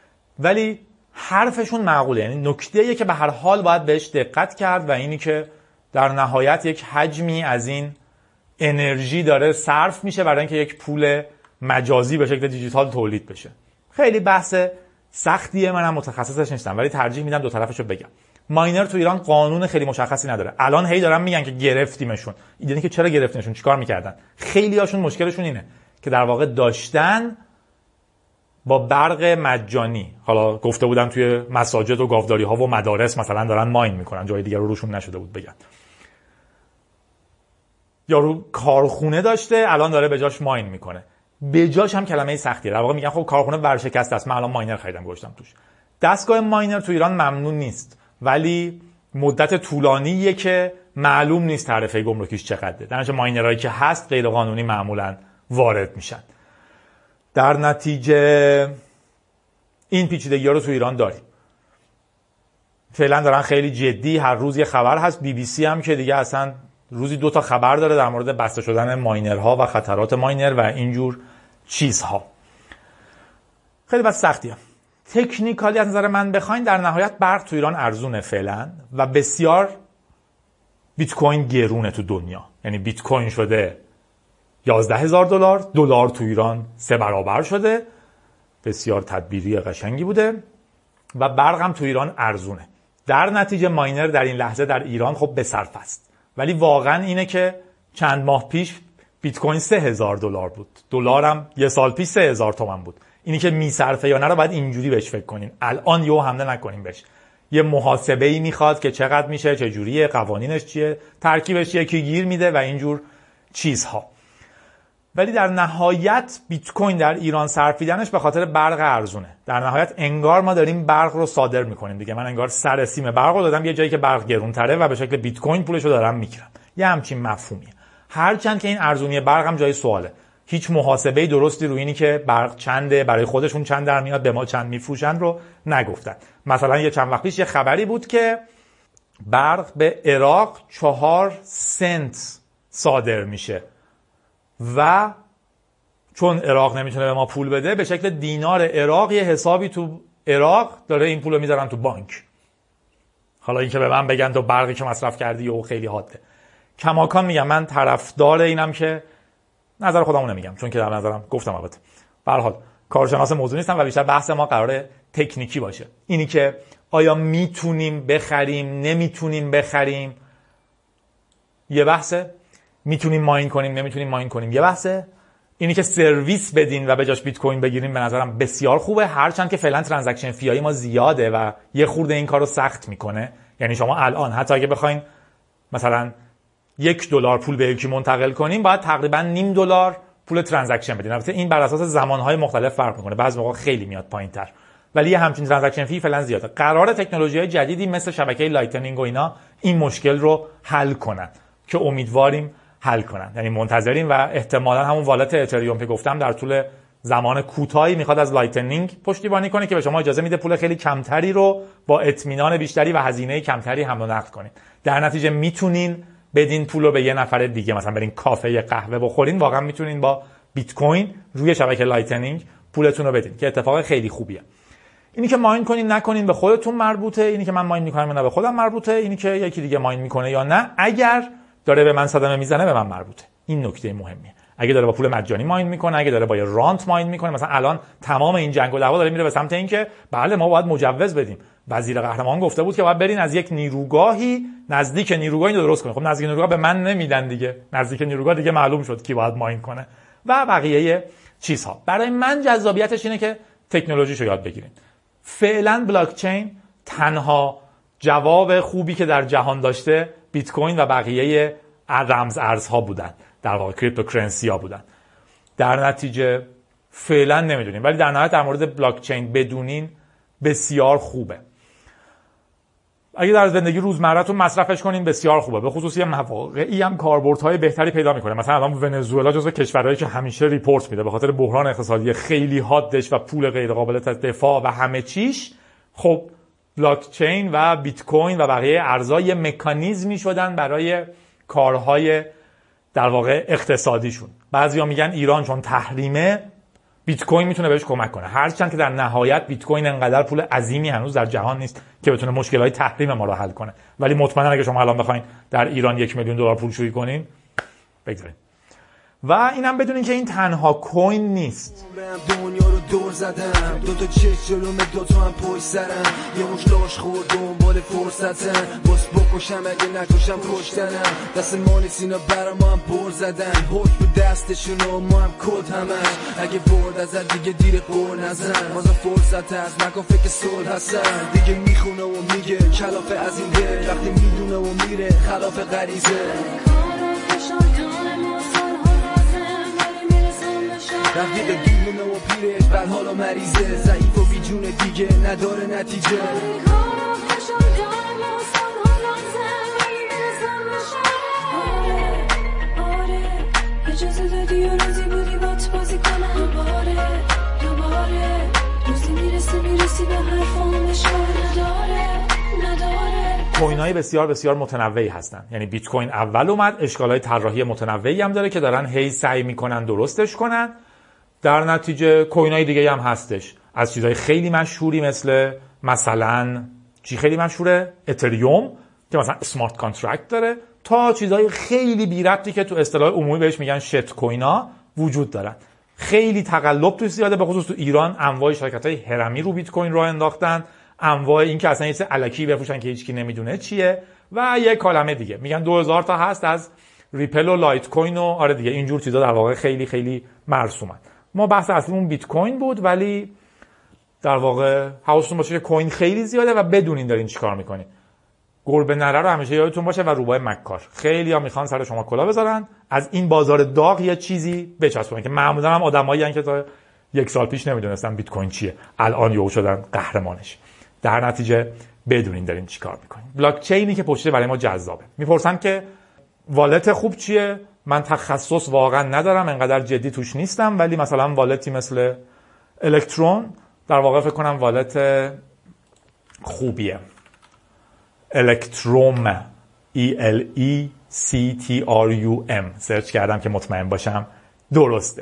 ولی حرفشون معقوله، یعنی نکته‌ایه که به هر حال باید بهش دقت کرد و اینی که در نهایت یک حجمی از این انرژی داره صرف میشه برای اینکه یک پول مجازی به شکل دیجیتال تولید بشه. خیلی بحث سختیه، منم متخصصش نیستم، ولی ترجیح میدم دو طرفشو بگم. ماینر تو ایران قانون خیلی مشخصی نداره. الان هی دارن میگن که گرفتیمشون. یعنی که چرا گرفتیمشون؟ چیکار میکردن؟ خیلی هاشون مشکلشون اینه که در واقع داشتن با برق مجانی، حالا گفته بودم توی مساجد و گاوداری ها و مدارس مثلا دارن ماین میکنن، جای دیگه رو روشون نشده بود بگن. یارو کارخونه داشته، الان داره به جاش ماین میکنه. به جاش هم کلمه سختیه. در واقع میگن خب کارخونه ورشکسته است، من الان ماینر خریدم گذاشتم توش. دستگاه ماینر تو ایران ممنوع نیست، ولی مدت طولانیه که معلوم نیست تعرفه گمرکیش چقدره. درنچه ماینرایی که هست غیر قانونی معمولا وارد میشن. در نتیجه این پیچیدگی‌ها رو تو ایران داریم. فعلا دارن خیلی جدی، هر روز یه خبر هست. BBC هم که دیگه اصلا روزی 2 تا خبر داره در مورد بسته شدن ماینرها و خطرات ماینر و اینجور چیزها. خیلی بس سختیه. تکنیکالی از نظر من بخواین در نهایت برق تو ایران ارزونه فعلا و بسیار بیت کوین گرونه تو دنیا. یعنی بیت کوین شده $11,000، دلار تو ایران 3 برابر شده. بسیار تدبیری قشنگی بوده و برق هم تو ایران ارزونه. در نتیجه ماینر در این لحظه در ایران خب به صرف است. ولی واقعا اینه که چند ماه پیش بیت کوین $3,000 بود. دلارم یه سال پیش 3,000 تومان بود. اینی که میصرفه یا نه رو باید اینجوری بهش فکر کنین. الان یهو حمله نکنیم بهش. یه محاسبه‌ای میخواد که چقدر میشه، چه جوریه، قوانینش چیه، ترکیبش چیه، کی گیر میده و اینجور چیزها. ولی در نهایت بیت کوین در ایران صرفیدنش به خاطر برق ارزونه. در نهایت انگار ما داریم برق رو صادر میکنیم دیگه. من انگار سر سیم برق رو دادم یه جایی که برق گرونتره و به شکل بیت کوین پولش رو دارم میگیرم. یه همچین مفهومیه. هرچند که این ارزونی برق هم جای سواله. هیچ محاسبه‌ای درستی روی اینی که برق چنده، برای خودشون چند در میاد، به ما چند میفروشن رو نگفتن. مثلا یه چند وقت پیش یه خبری بود که برق به عراق 4 سنت صادر میشه و چون عراق نمیتونه به ما پول بده، به شکل دینار عراق یه حسابی تو عراق داره این پولو میذارن تو بانک. حالا این که به من بگن تو برقی که مصرف کردی و خیلی حاده. کماکان میگم من طرفدار اینم که نظر خودمو نمیگم، چون که در نظرم گفتم البته به هر حال کارشناس موضوع نیستم و بیشتر بحث ما قراره تکنیکی باشه. اینی که آیا میتونیم بخریم، نمیتونیم بخریم، یه بحثه. میتونیم ماین کنیم، نمیتونیم ماین کنیم، یه بحثه. اینی که سرویس بدین و به جاش بیت کوین بگیریم به نظرم بسیار خوبه، هرچند که فعلا ترانزکشن فیای ما زیاده و یه خورده این کارو سخت میکنه. یعنی شما الان حتی اگه بخواین مثلا $1 پول به یکی منتقل کنیم، باید تقریبا $0.5 پول ترانزکشن بدین. البته این بر اساس زمانهای مختلف فرق میکنه، بعضی موقع خیلی میاد پایینتر، ولی یه همچین ترانزکشن فی فعلا زیاده. قراره تکنولوژی‌های جدیدی مثل شبکه لایتنینگ و اینا این مشکل رو حل کنن که امیدواریم حل کنن. یعنی منتظریم و احتمالاً همون والت اتریوم که گفتم در طول زمان کوتاهی میخواد از لایتنینگ پشتیبانی کنه که به شما اجازه میده پول خیلی کمتری رو با اطمینان بیشتری و هزینه کمتری حمل و نقل کنید. در نتیجه میتونین بدین پول رو به یه نفر دیگه، مثلا برین کافه قهوه بخورین، واقعا میتونین با بیت کوین روی شبکه لایتنینگ پولتون رو بدین که اتفاق خیلی خوبیه. اینی که ماین کنین نکنین به خودتون مربوطه. اینی که من ماین میکنم یا نه به خودم مربوطه. اینی که یکی دیگه ماین میکنه یا نه، اگر داره به من صدمه میزنه به من مربوطه. این نکته مهمیه. اگه داره با پول مجانی ماین میکنه، اگه داره با یه رانت ماین میکنه، مثلا الان تمام این جنگ و دعوا داره میره به سمت اینکه بله ما باید مجوز بدیم. وزیر قهرمان گفته بود که باید برین از یک نیروگاهی نزدیک نیروگاهی درست کنین. خب نزدیک نیروگاه به من نمیدن دیگه. نزدیک نیروگاه دیگه معلوم شد کی باید ماین کنه و بقیه چیزها. برای من جذابیتش اینه که تکنولوژیشو یاد بگیرین. فعلا بلاک چین تنها جواب خوبی که در جهان داشته بیت کوین و بقیه رمز ارزها بودن، در واقع کریپتوکرنسی ها بودن. در نتیجه فعلا نمیدونیم، ولی در نهایت در مورد بلاک چین بدونین بسیار خوبه. اگه در زندگی روزمره‌تون مصرفش کنین بسیار خوبه. به خصوص یه مواقعی هم کاربردهای بهتری پیدا میکنه. مثلا الان ونزوئلا جزو کشورهایی که همیشه ریپورت میده به خاطر بحران اقتصادی خیلی حادش و پول غیر قابل دفاع و همه چیش. خب بلاک چین و بیت کوین و بقیه ارزها یه مکانیزمی شدن برای کارهای در واقع اقتصادیشون. بعضیا میگن ایران چون تحریمه بیت کوین میتونه بهش کمک کنه، هرچند که در نهایت بیت کوین انقدر پول عظیمی هنوز در جهان نیست که بتونه مشکلات تحریم ما رو حل کنه. ولی مطمئنا اگه شما الان بخواید در ایران $1,000,000 پولشویی کنین بگذارید. و اینم بدونین که این تنها کوین نیست. دنیا رو دور زدم، دو تا چش جلوم، دو تا هم پشت سرم، یه مش لاش خورد دنبال فرصتن، باز بکشم اگه نکشم کشتنم، دست ما نیست اینا برا ما هم بر زدن، حکم به دستشونو ما هم کد همش، اگه برد ازت دیگه دیر قور نزن، بازا فرصت هست نکن فکر صلح هستن، دیگه میخونه و میگه کلافه از این ده، وقتی میدونه و میره خلاف غریزه. رفتی به دیونه و پیرش بر حالا مریضه، ضعیف و بیجون دیگه نداره نتیجه. اجازه دادی و روزی بودی بات بازی کنم دوباره روزی میرسی به حرفام اشاره نداره. کوین های بسیار بسیار متنوعی هستن. یعنی بیت کوین اول اومد، اشکال های طراحی متنوعی هم داره که دارن هی سعی میکنن درستش کنن. در نتیجه کوین های دیگه هم هستش، از چیزهای خیلی مشهوری مثلا چی خیلی مشهوره؟ اتریوم که مثلا اسمارت کانترکت داره تا چیزهای خیلی بی ربطی که تو اصطلاح عمومی بهش میگن شت کوینا وجود دارن. خیلی تقلب توش زیاده، به خصوص تو ایران انواع شرکت‌های هرمی رو بیت کوین راه انداختن، انواع این که اصلا یه چیز الکی بفروشن که هیچکی نمیدونه چیه، و یه کلمه دیگه میگن 2000 تا هست از ریپل و لایت کوین و آره دیگه اینجور چیزا در واقع خیلی خیلی مرسومن. ما بحث اصلیمون بیت کوین بود، ولی در واقع حواستون باشه که کوین خیلی زیاده و بدونین دارین چیکار میکنین. گربه نره رو همیشه یادتون باشه و روبای مکار. خیلی‌ها میخوان سر شما کلا بذارن، از این بازار داغ یه چیزی بچسبونن که معمولا هم آدمایی هستن که تا 1 سال پیش نمیدونستن بیت کوین چیه، الان یهو شدن قهرمانش. در نتیجه بدونین دارین چیکار میکنین. بلاک چینی که پشتش برای ما جذابه. میپرسن که والت خوب چیه؟ من تخصص واقعا ندارم، انقدر جدی توش نیستم، ولی مثلا والتی مثل الکترون در واقع فکر کنم والت خوبیه. الکتروم ELECTRUM سرچ کردم که مطمئن باشم درسته.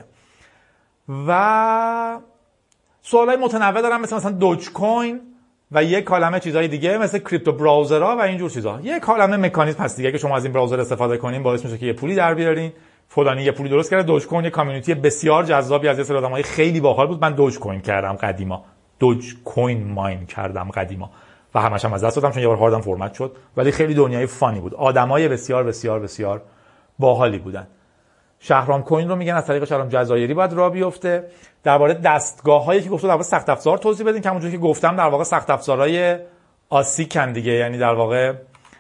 و سوالای متنوع دارم مثلا دوج کوین و یک کلمه چیزای دیگه مثل کریپتو براوزرها و اینجور چیزا. یک کلمه مکانیزم هست دیگه که شما از این براوزر استفاده کنین باعث میشه که یه پولی در بیارین. فلانی یه پولی درست کرده. دوج کوین یه کامیونیتی بسیار جذابی از یه سری آدمای خیلی باحال بود. من دوج کوین کردم قدیما. دوج کوین ماین کردم قدیما و همش هم از دست دادم چون یه بار هاردم فرمت شد، ولی خیلی دنیای فانی بود. آدمای بسیار بسیار بسیار باحالی بودن. شهرام کوین رو میگن، از طریق شهرام جزایری باید راه بیفته. درباره دستگاه‌هایی که گفتم در واقع سخت افزار توضیح بدین که همونجوری که گفتم در واقع سخت افزارهای آسیکن دیگه، یعنی در واقع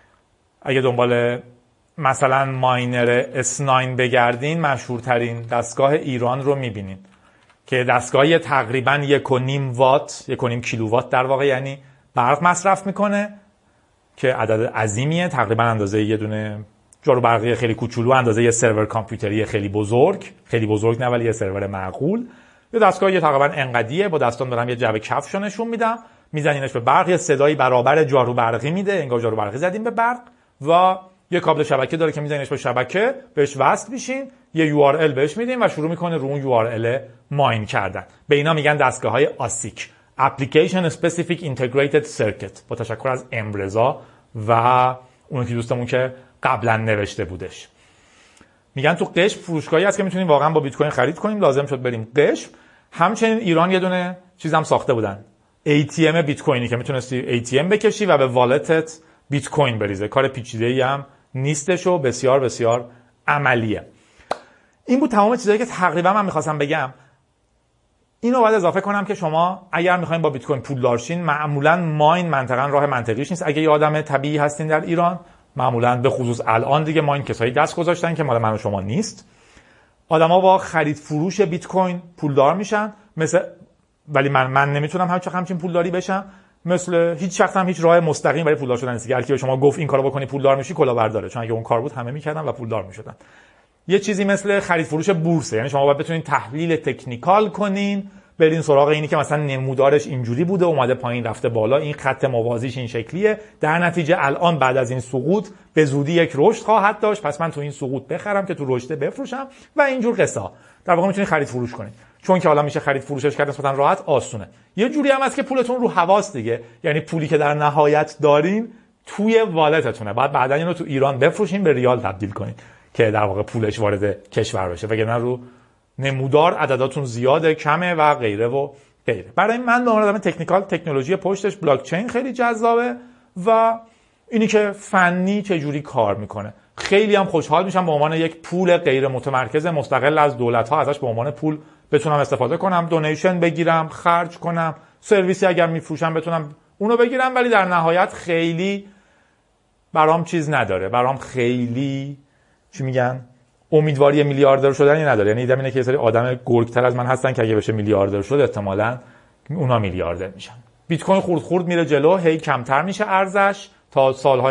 اگه دنبال مثلا ماینر S9 بگردین مشهورترین دستگاه ایران رو میبینین که دستگاهی تقریبا 1.5 وات 1.5 کیلووات در واقع یعنی برق مصرف میکنه که عدد عظیمیه، تقریبا اندازه یه دونه جارو برقی خیلی کوچولو، اندازه یه سرور کامپیوتری خیلی بزرگ نه ولی یه سرور معقول. یه دستگاهی تقریبا انقدیه، با دستام دارم یه جعبه کفشو نشون میدم، میزنینش به برق، یه صدایی برابر جارو برقی میده، انگار جارو برقی زدیم به برق، و یه کابل شبکه داره که میزنینش به شبکه، بهش وصل میشین، یه URL بهش میدین و شروع میکنه رو اون URL ماین کردن. به اینا میگن دستگاه‌های آسیک، Application Specific Integrated Circuit، با تشکر از امرزا و اون که دوستمون که قبلا نوشته بودش. میگن تو قشم فروشگاهی هست که میتونیم واقعا با بیت کوین خرید کنیم، لازم شد بریم قشم. همچنین ایران یه دونه چیزام ساخته بودن، ATM بیت کوینی که میتونستی ATM بکشی و به والتت بیت کوین بریزه. کار پیچیده‌ای هم نیستش و بسیار بسیار عملیه. این بود تمام چیزایی که تقریبا من می‌خواستم بگم. اینو باید اضافه کنم که شما اگر می‌خواید با بیت کوین پولدار شین، معمولاً ماین منطقاً راه منطقیش نیست. اگه یه آدم طبیعی هستین در ایران، معمولاً به خصوص الان دیگه ماین کسایی دست گذاشتن که مال من و شما نیست. آدما با خرید فروش بیت کوین پولدار میشن، ولی من نمیتونم همچین پولداری بشم. مثل هیچ شخص هم هیچ راه مستقیم برای پولدار شدن نیست. اگه به شما گفت این کارو بکنی پولدار میشی، کلاهبرداره، چون اگه اون کار بود همه میکردن و پولدار میشدن. یه چیزی مثل خرید فروش بورسه، یعنی شما باید بتونین تحلیل تکنیکال کنین، برین سراغ اینی که مثلا نمودارش اینجوری بوده، اومده پایین رفته بالا، این خط موازیش این شکلیه، در نتیجه الان بعد از این سقوط به زودی یک رشد خواهد داشت، پس من تو این سقوط بخرم که تو رشد بفروشم و اینجور قصه. در واقع میتونید خرید فروش کنید، چون که حالا میشه خرید فروشش کرد نسبتا راحت، آسونه. یه جوری هم هست که پولتون رو هواست دیگه، یعنی پولی که در نهایت دارین توی والتتونه، بعد بعدا اینو تو ایران بفروشین، به ریال تبدیل کنین که در واقع پولش وارد کشور بشه، وگرنه رو نمودار عدداتون زیاده، کمه و غیره و غیره. برای من به عنوان تکنیکال، تکنولوژی پشتش بلاک چین خیلی جذابه و اینی که فنی چه جوری کار میکنه. خیلی هم خوشحال میشم به عنوان یک پول غیر متمرکز مستقل از دولت ها ازش به عنوان پول بتونم استفاده کنم، دونیشن بگیرم، خرج کنم، سرویسی اگر میفروشم بتونم اونو بگیرم، ولی در نهایت خیلی برام چیز نداره، برام خیلی چی میگن امیدواری میلیاردر شدنی نداره. یعنی ایدم اینه که یه سری آدم گرگتر از من هستن که اگه بشه میلیاردر شد احتمالاً اونا میلیاردر میشن. بیت کوین خورد میره جلو، هی کمتر میشه ارزش، تا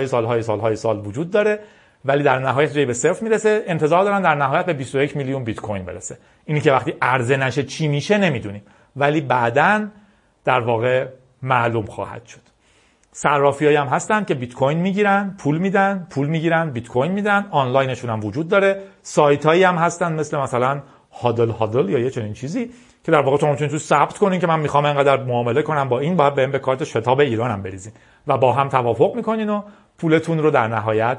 سال وجود داره، ولی در نهایت جایی به صفر میرسه. انتظار دارن در نهایت به 21 میلیون بیت کوین برسه. اینی که وقتی عرضه نشه چی میشه نمیدونیم، ولی بعداً در واقع معلوم خواهد شد. صرافیایی هم هستن که بیت کوین میگیرن، پول میدن، پول میگیرن، بیت کوین میدن، آنلاینشون هم وجود داره. سایتایی هم هستن مثلا هادل یا یه چنین چیزی که در واقع شما میتونید تو ثبت کنین که من میخوام اینقدر معامله کنم با این، باید به کارت شتاب ایرانم بریزین و با هم توافق میکنین و پولتون رو در نهایت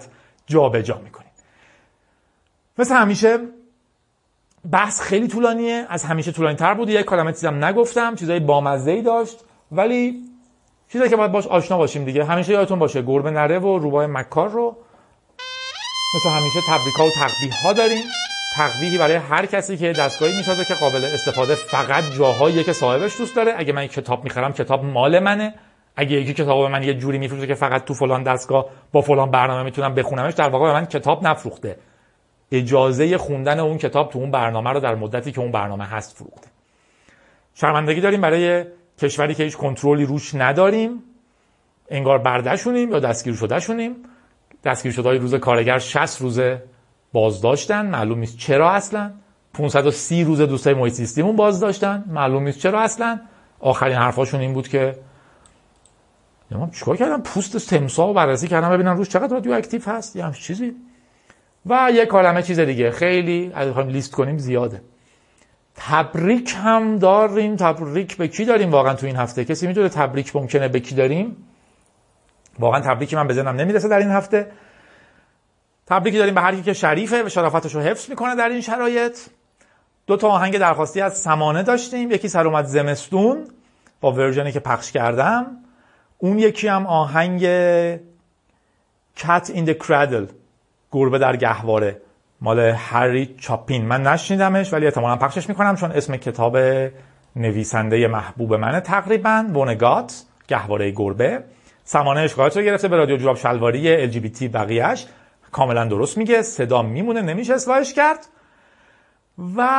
جابجا میکنید. مثل همیشه بحث خیلی طولانیه، از همیشه طولانی تر بود. یک کلمه چیزم نگفتم، چیزای بامزه‌ای داشت، ولی چیزایی که باید باش آشنا باشیم دیگه. همیشه یادتون باشه گربه نره و روباه مکار رو مثل همیشه تبریک‌ها و تقبیح‌ها داریم. تقبیحی برای هر کسی که دستگاهی میسازه که قابل استفاده فقط جاهاییه که صاحبش دوست داره. اگه من یک کتاب میخرم کتاب مال منه. اگه یکی کتابو به من یه جوری میفروشه که فقط تو فلان دستگاه با فلان برنامه میتونم بخونمش، در واقع به من کتاب نفروخته. اجازه خوندن اون کتاب تو اون برنامه رو در مدتی که اون برنامه هست فروخته. شرمندگی داریم برای کشوری که هیچ کنترلی روش نداریم. انگار بردهشونیم یا دستگیر شدهشونیم. دستگیر شده‌های روز کارگر 60 روز بازداشتن، معلوم نیست چرا اصلا. 530 روز دوستای محیط زیستیمون بازداشتن، معلوم نیست چرا اصلا. آخرین حرفاشون این بود که من چیکار کردم؟ پوست تمساح رو بررسی کردم ببینم روش چقدر رادیواکتیو هست یا همچین چیزی. و یک کلمه چیز دیگه خیلی اگه بخوایم لیست کنیم زیاده. تبریک هم داریم. تبریک به کی داریم واقعا تو این هفته؟ کسی میدونه تبریک ممکنه به کی داریم؟ واقعا تبریکی من به ذهنم نمیرسه در این هفته. تبریکی داریم به هر کی که شریفه و شرافتش رو حفظ میکنه در این شرایط. 2 تا آهنگ درخواستی از سمانه داشتیم. یکی سر اومد زمستون با ورژنی که پخش کردم. اون یکی هم آهنگ Cat in the Cradle، گربه در گهواره، مال هری چاپین. من نشنیدمش ولی احتمالاً پخشش میکنم چون اسم کتاب نویسنده محبوب منه تقریباً، بونگات، گهواره گربه. سمانه اشغالات رو گرفته به رادیو جوراب شلواری LGBT بقیهش. کاملا درست میگه، صدا میمونه، نمیشه اصلاحش کرد. و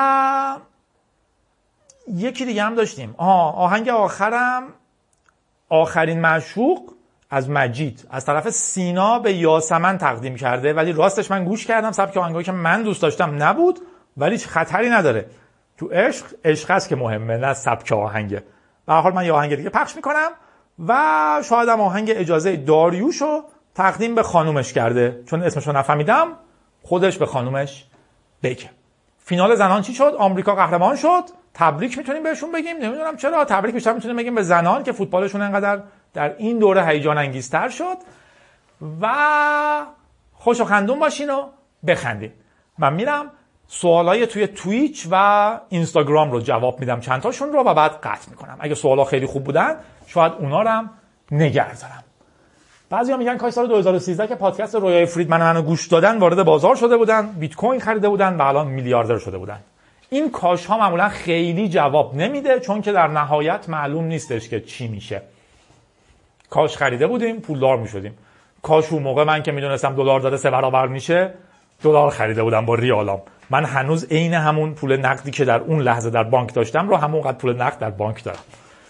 یکی دیگه هم داشتیم، آهنگ آخرم آخرین معشوق از مجید از طرف سینا به یاسمن تقدیم کرده، ولی راستش من گوش کردم، سبک آهنگایی که من دوست داشتم نبود، ولی خطری نداره. تو عشق است که مهمه، نه سبک آهنگه. به هر حال من یه آهنگ دیگه پخش میکنم و شاید هم آهنگ اجازه داریوشو تقدیم به خانومش کرده، چون اسمشو نفهمیدم، خودش به خانومش بگه. فینال زنان چی شد؟ آمریکا قهرمان شد. تبریک میتونیم بهشون بگیم، نمیدونم چرا تبریک بیشتر میتونیم بگیم به زنان که فوتبالشون انقدر در این دوره هیجان انگیزتر شد. و خوش و خندون باشین و بخندین. من میرم سوالای توی توییچ و اینستاگرام رو جواب میدم، چند تاشون رو، و بعد قطع میکنم. اگه سوالا خیلی خوب بودن شاید اونا رو هم نگه دارم. بعضیا میگن کاش سال 2013 که پادکست رویای فریدمن منو گوش دادن وارد بازار شده بودن، بیت کوین خریده بودن و الان میلیاردر شده بودن. این کاش ها معمولا خیلی جواب نمیده، چون که در نهایت معلوم نیستش که چی میشه. کاش خریده بودیم پولدار میشدیم. کاش اون موقع من که میدونستم دلار داره 3 برابر میشه دلار خریده بودم با ریالام. من هنوز عین همون پول نقدی که در اون لحظه در بانک داشتم رو همونقدر پول نقد در بانک دارم.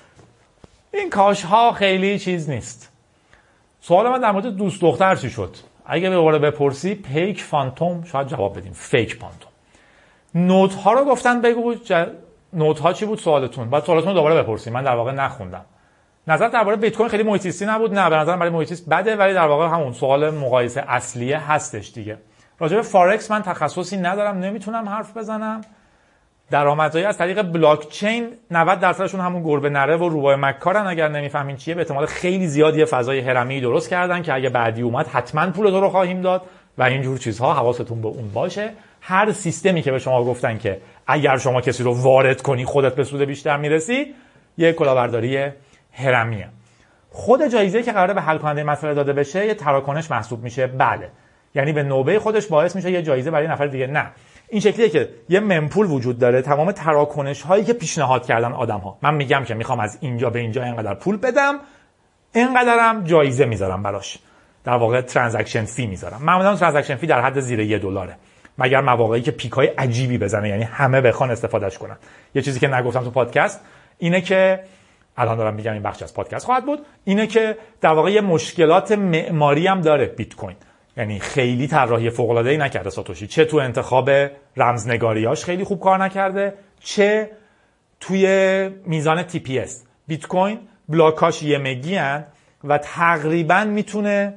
این کاش ها خیلی چیز نیست. سوال من در مورد دوست دختر چی شد؟ اگه به قول بپرسی پیک فانتوم شاید جواب بدیم. فیک فانتوم. نوت ها رو گفتن بگو نوت ها چی بود سوالتون؟ بعد سوالتون رو دوباره بپرسید. من در واقع نخوندم. نظر درباره بیت کوین خیلی محیط زیستی نبود. نه، به نظرم برای محیط زیست بده، ولی در واقع همون سوال مقایسه اصلیه هستش دیگه. راجع به فارکس من تخصصی ندارم، نمیتونم حرف بزنم. درآمدزایی از طریق بلاک چین 90% همون گربه نره و روباه مکارن. اگر نمیفهمین چیه، به احتمال خیلی زیادی فضای هرمی درست کردن که اگه بعدی اومد حتما پول تو رو خواهیم داد و اینجور چیزها. حواستون به اون باشه. هر سیستمی که به شما گفتن که اگر شما کسی رو وارد کنی خودت به سود بیشتر میرسی، یه کلاهبرداری هرمیه. خود جایزه‌ای که قراره به حل کننده مسئله داده بشه یه تراکنش محسوب میشه. بله، یعنی به نوبه خودش باعث میشه یه جایزه برای نفر دیگه. نه، این شکلیه که یه ممپول وجود داره. تمام تراکنش هایی که پیشنهاد کردن آدم ها، من میگم که میخوام از اینجا به اینجا اینقدر پول بدم، اینقدرم جایزه میذارم براش. در واقع ترانزکشن فی میذارم. معمولا ترانزکشن فی در حد زیر $1، مگر مواقعی که پیکای عجیبی بزنه، یعنی همه بخوان استفادهش کنن. یه چیزی که نگفتم تو پادکست اینه که الان دارم میگم، این بخش از پادکست خواهد بود، اینه که در واقع یه مشکلات معماری هم داره بیت کوین. یعنی خیلی طراحی فوق العاده ای نکرده ساتوشی، چه تو انتخاب رمزنگاریاش خیلی خوب کار نکرده، چه توی میزان TPS. بیت کوین بلاکاش 1 مگی ان و تقریبا میتونه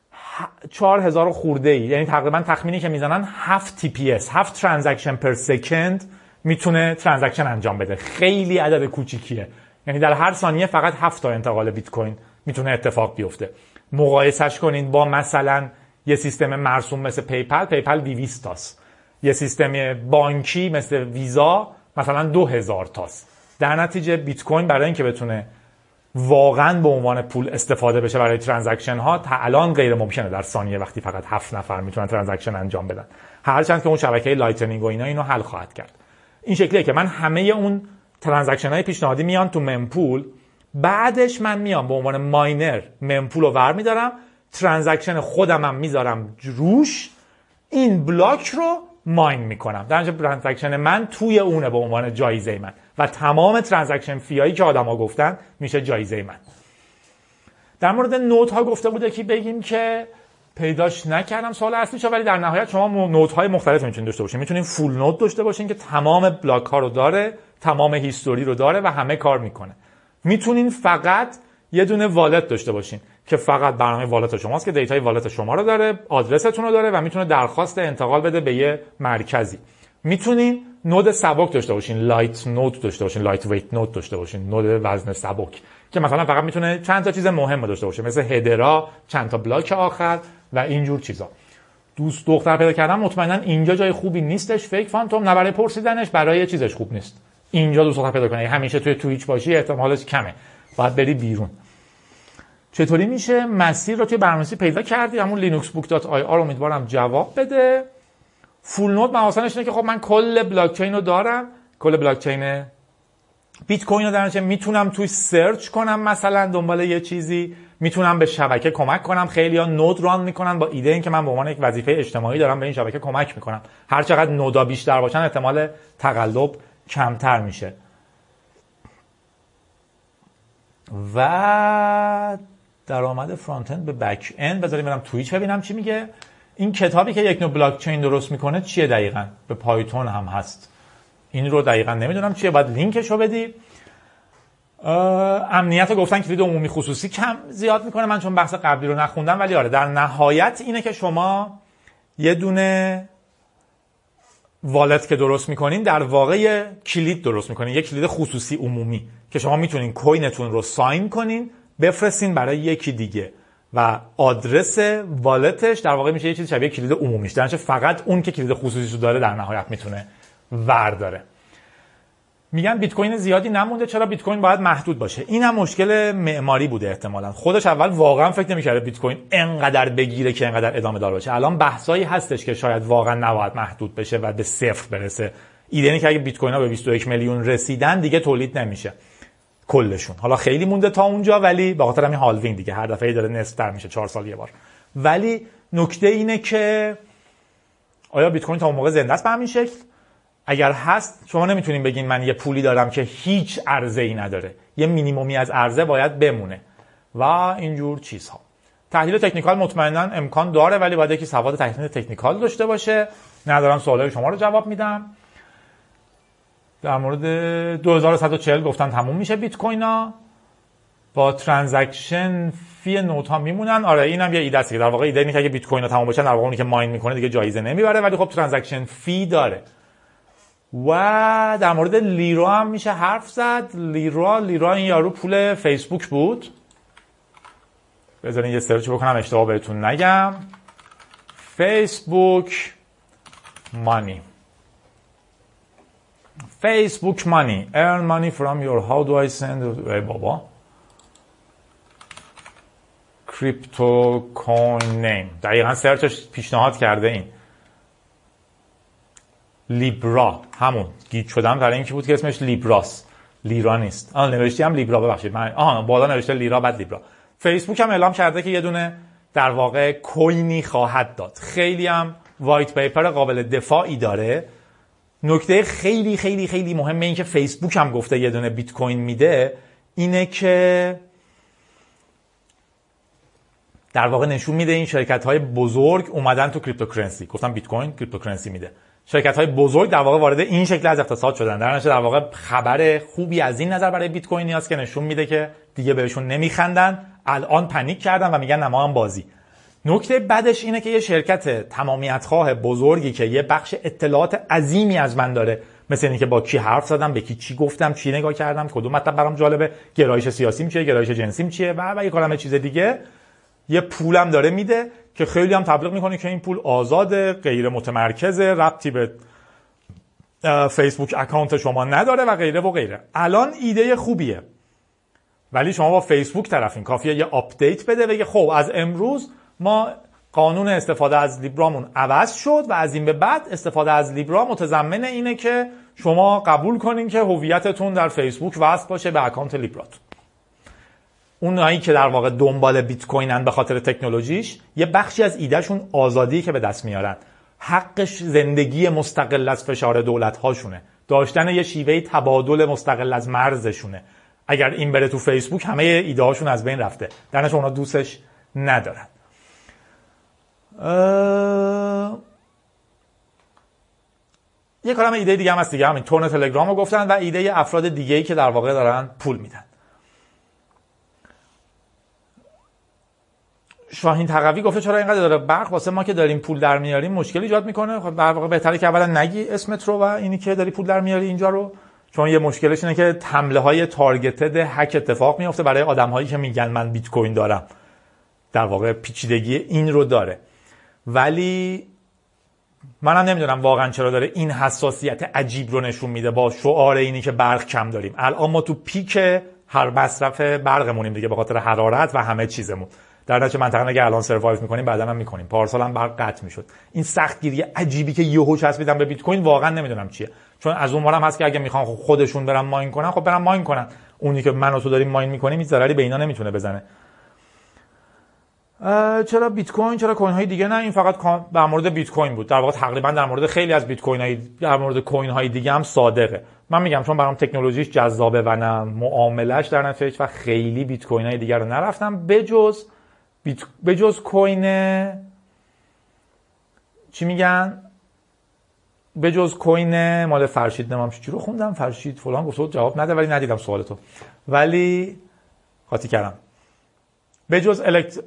4000 خورده ای، یعنی تقریبا تخمینی که میزنن 7 TPS 7 ترانزکشن پر سکند میتونه ترانزکشن انجام بده. خیلی عدد کوچیکیه، یعنی در هر ثانیه فقط 7 تا انتقال بیت کوین میتونه اتفاق بیفته. مقایسش کنین با مثلا یه سیستم مرسوم مثل پیپل 200 تاست. یه سیستم بانکی مثل ویزا مثلا 2000 تاست. در نتیجه بیت کوین برای اینکه بتونه واقعا به عنوان پول استفاده بشه برای ترانزکشن ها تا الان غیر ممکنه در ثانیه وقتی فقط 7 نفر میتونن ترانزکشن انجام بدن. هرچند که اون شبکه لایتنینگ و اینا اینو حل خواهد کرد. این شکلیه که من همه اون ترانزکشن های پیشنهادی میان تو ممپول، بعدش من میام به عنوان ماینر ممپول رو برمیدارم، ترانزکشن خودمم میذارم روش، این بلاک رو ماین میکنم. در نتیجه ترانزکشن من توی اونه به عنوان جایزه من و تمام ترانزکشن فیایی که آدما گفتن میشه جایزه من. در مورد نوت ها گفته بوده که بگیم که پیداش نکردم سوال اصلیشو، ولی در نهایت شما نوت های مختلف میتونید داشته باشین. میتونین فول نوت داشته باشین که تمام بلاک ها رو داره، تمام هیستوری رو داره و همه کار میکنه. میتونین فقط یه دونه والت داشته باشین که فقط برنامه والت شماست که دیتای والت شما رو داره، آدرستون رو داره و میتونه درخواست انتقال بده به یه مرکزی. میتونین نود سبک داشته باشین، لایت نود داشته باشین، لایت ویت نود داشته باشین، نود وزن سبک که مثلا فقط میتونه چند تا چیز مهم داشته باشه، مثل هدرا، چند تا بلاک آخر و اینجور چیزا. دوست دختر پیدا کردم مطمئنا اینجا جای خوبی نیستش، فیک فانتوم، نه برای پرسیدنش، برای چیزش خوب نیست. اینجا دوست دختر پیدا کنی همیشه توی توییچ باشی احتمالش کمه، باید بری بیرون. چطوری میشه مسیر رو توی برنامه‌نویسی پیدا کردی؟ همون linuxbook.ir امیدوارم جواب بده. فول نود مثلاش اینه که خب من کل بلاک چین رو دارم، کل بلاک چین بیت کوین رو درنچه میتونم توی سرچ کنم، مثلا دنبال یه چیزی، میتونم به شبکه کمک کنم. خیلی‌ها نود ران میکنن با ایده اینکه من به عنوان یک وظیفه اجتماعی دارم به این شبکه کمک میکنم. هر چقدر نودا بیشتر باشن احتمال تقلب کمتر میشه. و درآمد فرانت اند به بک اند، بذاریم برم توییچ ببینم چی میگه. این کتابی که یک نوع بلاک چین درست میکنه چیه دقیقاً؟ به پایتون هم هست. این رو دقیقاً نمیدونم چیه، باید لینکش رو بدی. امنیت رو گفتن کلید عمومی خصوصی کم زیاد میکنه، من چون بحث قبلی رو نخوندم، ولی آره در نهایت اینه که شما یه دونه والت که درست میکنین در واقع کلید درست میکنین، یک کلید خصوصی عمومی که شما میتونین کوینتون رو ساین کنین بفرستین برای یکی دیگه و آدرس والتش در واقع میشه یه چیز شبیه کلید عمومیش، در نتیجه فقط اون که کلید خصوصیش رو داره در نهایت میتونه ورداره. میگن بیت کوین زیادی نمونده، چرا بیت کوین باید محدود باشه؟ این هم مشکل معماری بوده احتمالاً. خودش اول واقعا فکر نمی‌کرده بیت کوین انقدر بگیره که انقدر ادامه دار باشه. الان بحثایی هستش که شاید واقعا نباید محدود بشه و به صفر برسه. ایده اینه که اگه بیت کوین‌ها به 21 میلیون رسیدن دیگه تولید نمیشه کلشون. حالا خیلی مونده تا اونجا، ولی به خاطر همین هالوینگ دیگه هر دفعه داره نصف‌تر میشه، 4 سال یه بار. ولی نکته اینه که آیا بیت کوین تا اون موقع زنده است به همین شکل؟ اگر هست شما نمیتونین بگین من یه پولی دارم که هیچ عرضه‌ای نداره، یه مینیمومی از عرضه باید بمونه و اینجور چیزها. تحلیل تکنیکال مطمئنا امکان داره، ولی باید یکی سواد تحلیل تکنیکال داشته باشه. ندارم سوالای شما رو جواب میدم. در مورد 2140 گفتن تموم میشه بیت کوینا، با ترانزکشن فی نوت ها میمونن. آره اینم یه ایده است که در واقع ایده اینه که اگه بیت کوین ها تموم بشن در واقع اونی که ماین میکنه دیگه جایزه نمیبره، ولی خب ترانزکشن فی داره. و در مورد لیرا هم میشه حرف زد. لیرا این یارو پول فیسبوک بود. بذارین یه سرچ بکنم اشتباه بهتون نگم. فیسبوک مانی. Facebook money, earn money from your, how do I send, ای بابا crypto coin name. دقیقا سرچش پیشنهاد کرده این لیبرا، همون گیج شدم برای اینکه بود که اسمش لیبراست، لیرا نیست. نوشتی هم لیبرا، ببخشید من بالا نوشته لیرا بعد لیبرا. فیسبوک هم اعلام کرده که یه دونه در واقع کوینی خواهد داد. خیلی هم وایت پیپر قابل دفاعی داره. نکته خیلی خیلی خیلی مهمه این که فیسبوک هم گفته یه دونه بیت کوین میده، اینه که در واقع نشون میده این شرکت‌های بزرگ اومدن تو کریپتوکرنسی، گفتم بیت کوین کریپتوکرنسی میده. شرکت‌های بزرگ در واقع وارد این شکل از اقتصاد شدن. در نتیجه در واقع خبر خوبی از این نظر برای بیت کوین نیست که نشون میده که دیگه بهشون نمیخندن، الان پنیک کردن و میگن ما هم بازی. نکته بعدش اینه که یه شرکت تمامیت‌خواه بزرگی که یه بخش اطلاعات عظیمی از من داره، مثل اینکه با کی حرف زدم، به کی چی گفتم، چی نگاه کردم، کدوم مطلب برام جالبه، گرایش سیاسیم چیه، گرایش جنسیم چیه و یه کلمه چیز دیگه، یه پولم داره میده که خیلی هم تبلیغ میکنه که این پول آزاده، غیر متمرکزه، ربطی به فیسبوک اکانت شما نداره و غیره و غیره. الان ایده خوبیه، ولی شما با فیسبوک طرفین. کافیه یه آپدیت بده بگه خب از امروز ما قانون استفاده از لیبرامون عوض شد و از این به بعد استفاده از لیبرا متضمن اینه که شما قبول کنین که هویتتون در فیسبوک وصل باشه به اکانت لیبراتون. اونایی که در واقع دنبال بیت کوینن به خاطر تکنولوژیش، یه بخشی از ایدهشون آزادی که به دست میارن، حقش زندگی مستقل از فشار دولت هاشونه، داشتن یه شیوه تبادل مستقل از مرزشونه. اگر این بره تو فیسبوک همه ایده هاشون از بین رفته، درنش اونا دوستش ندارن. یه کارم ایده دیگه هم هست دیگه، همین تورن تلگرام رو گفتن و ایده افراد دیگه‌ای که در واقع دارن پول میدن. شاهین تقوی گفته چرا اینقدر داره برق واسه ما که داریم پول در میاریم مشکل ایجاد میکنه؟ خب در واقع بهتره که اولا نگی اسمت رو و اینی که داری پول در میاری اینجا رو، چون یه مشکلش اینه که حمله های تارگتد هک اتفاق میفته برای آدم‌هایی که میگن من بیت کوین دارم. در واقع پیچیدگی این رو داره، ولی منم نمیدونم واقعا چرا داره این حساسیت عجیب رو نشون میده با شعار اینی که برق کم داریم. الان ما تو پیک هر مصرف برقمونیم دیگه، به خاطر حرارت و همه چیزمون. در نتیجه منطقه اگه الان سروایو میکنیم بعداً هم میکنیم. پارسال هم برق قطع میشد. این سختگیری عجیبی که یهو چسبیدن به بیت کوین واقعا نمیدونم چیه، چون از اون ورم هست که اگه میخوان خودشون برن ماین کنن، خب برن ماین کنن. اونی که من و تو داریم ماین میکنیم هیچ ضرری به اینا نمیتونه بزنه. چرا بیت کوین، چرا کوین های دیگه نه؟ این فقط در مورد بیت کوین بود. در واقع تقریبا در مورد خیلی از بیت کوین های، در مورد کوین های دیگه هم صادقه. من میگم چون برام تکنولوژیش جذابه و نه معاملش، در نتیجه و خیلی بیت کوین های دیگه رو نرفتم بجز کوین چی میگن، بجز کوین مال فرشید، نمام چی رو خوندم، فرشید فلان گفت جواب نده، ولی ندیدم سوالتو، ولی قاطی کردم. بجز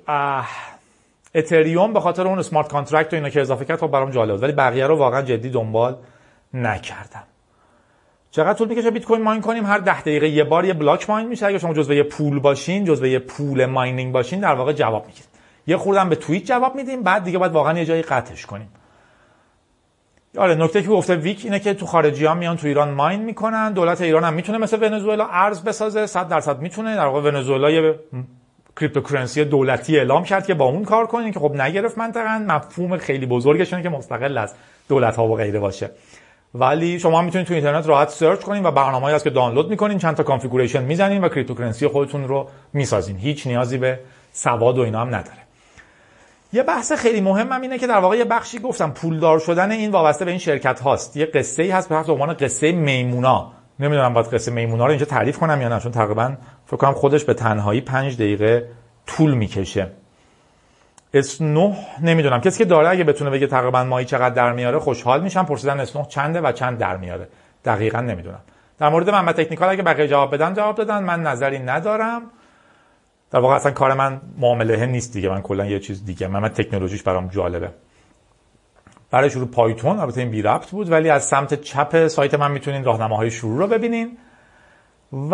اتریوم به خاطر اون اسمارت کانترکت و اینا که اضافه کرد، خب برام جالب بود، ولی بقیه رو واقعا جدی دنبال نکردم. چقدر طول میکشه بیت کوین ماین کنیم؟ هر 10 دقیقه یه بار یه بلاک ماین میشه. اگه شما جزو یه پول باشین، جزو یه پول ماینینگ باشین، در واقع جواب میگیرید. یه خوردم به توییت جواب میدیم، بعد دیگه باید واقعا یه جایی قطعش کنیم. آره، نکته که گفته ویک اینه که تو خارجی‌ها میان تو ایران ماین میکنن. دولت ایران هم میتونه مثل ونزوئلا ارز بسازه، 100% میتونه. در واقع ونزوئلا یه کریپتوکرنسی دولتی اعلام کرد که با اون کار کنین، که خب نگرفت منطقاً. مفهوم خیلی بزرگش اینه که مستقل از دولت‌ها و غیره باشه. ولی شما میتونید تو اینترنت راحت سرچ کنین و برنامه‌ای هست که دانلود میکنین، چند تا کانفیگوریشن میزنین و کریپتوکرنسی خودتون رو میسازین. هیچ نیازی به سواد و اینا هم نداره. یه بحث خیلی مهمم اینه که در واقع یه بخشی گفتم پولدار شدن این وابسته به این شرکت هاست. یه قصه‌ای هست به عنوان قصه میمونا. نمیدونم باید قصه میمونا رو اینجا تعریف کنم یا نه، چون تقریبا فکر کنم خودش به تنهایی 5 دقیقه طول میکشه. S9 نمیدونم، کسی که داره اگه بتونه بگه تقریبا ماهی چقدر در میاره خوشحال میشم. پرسیدن S9 چنده و چند در میاره، دقیقاً نمیدونم. در مورد من تکنیکال اگه بقیه جواب دادن، من نظری ندارم. در واقع اصلا کار من معامله نیست دیگه، من کلا یه چیز دیگه، من تکنولوژیش برام جالبه. برای شروع پایتون، البته این بی ربط بود، ولی از سمت چپ سایت من میتونین راهنماهای شروع رو ببینین و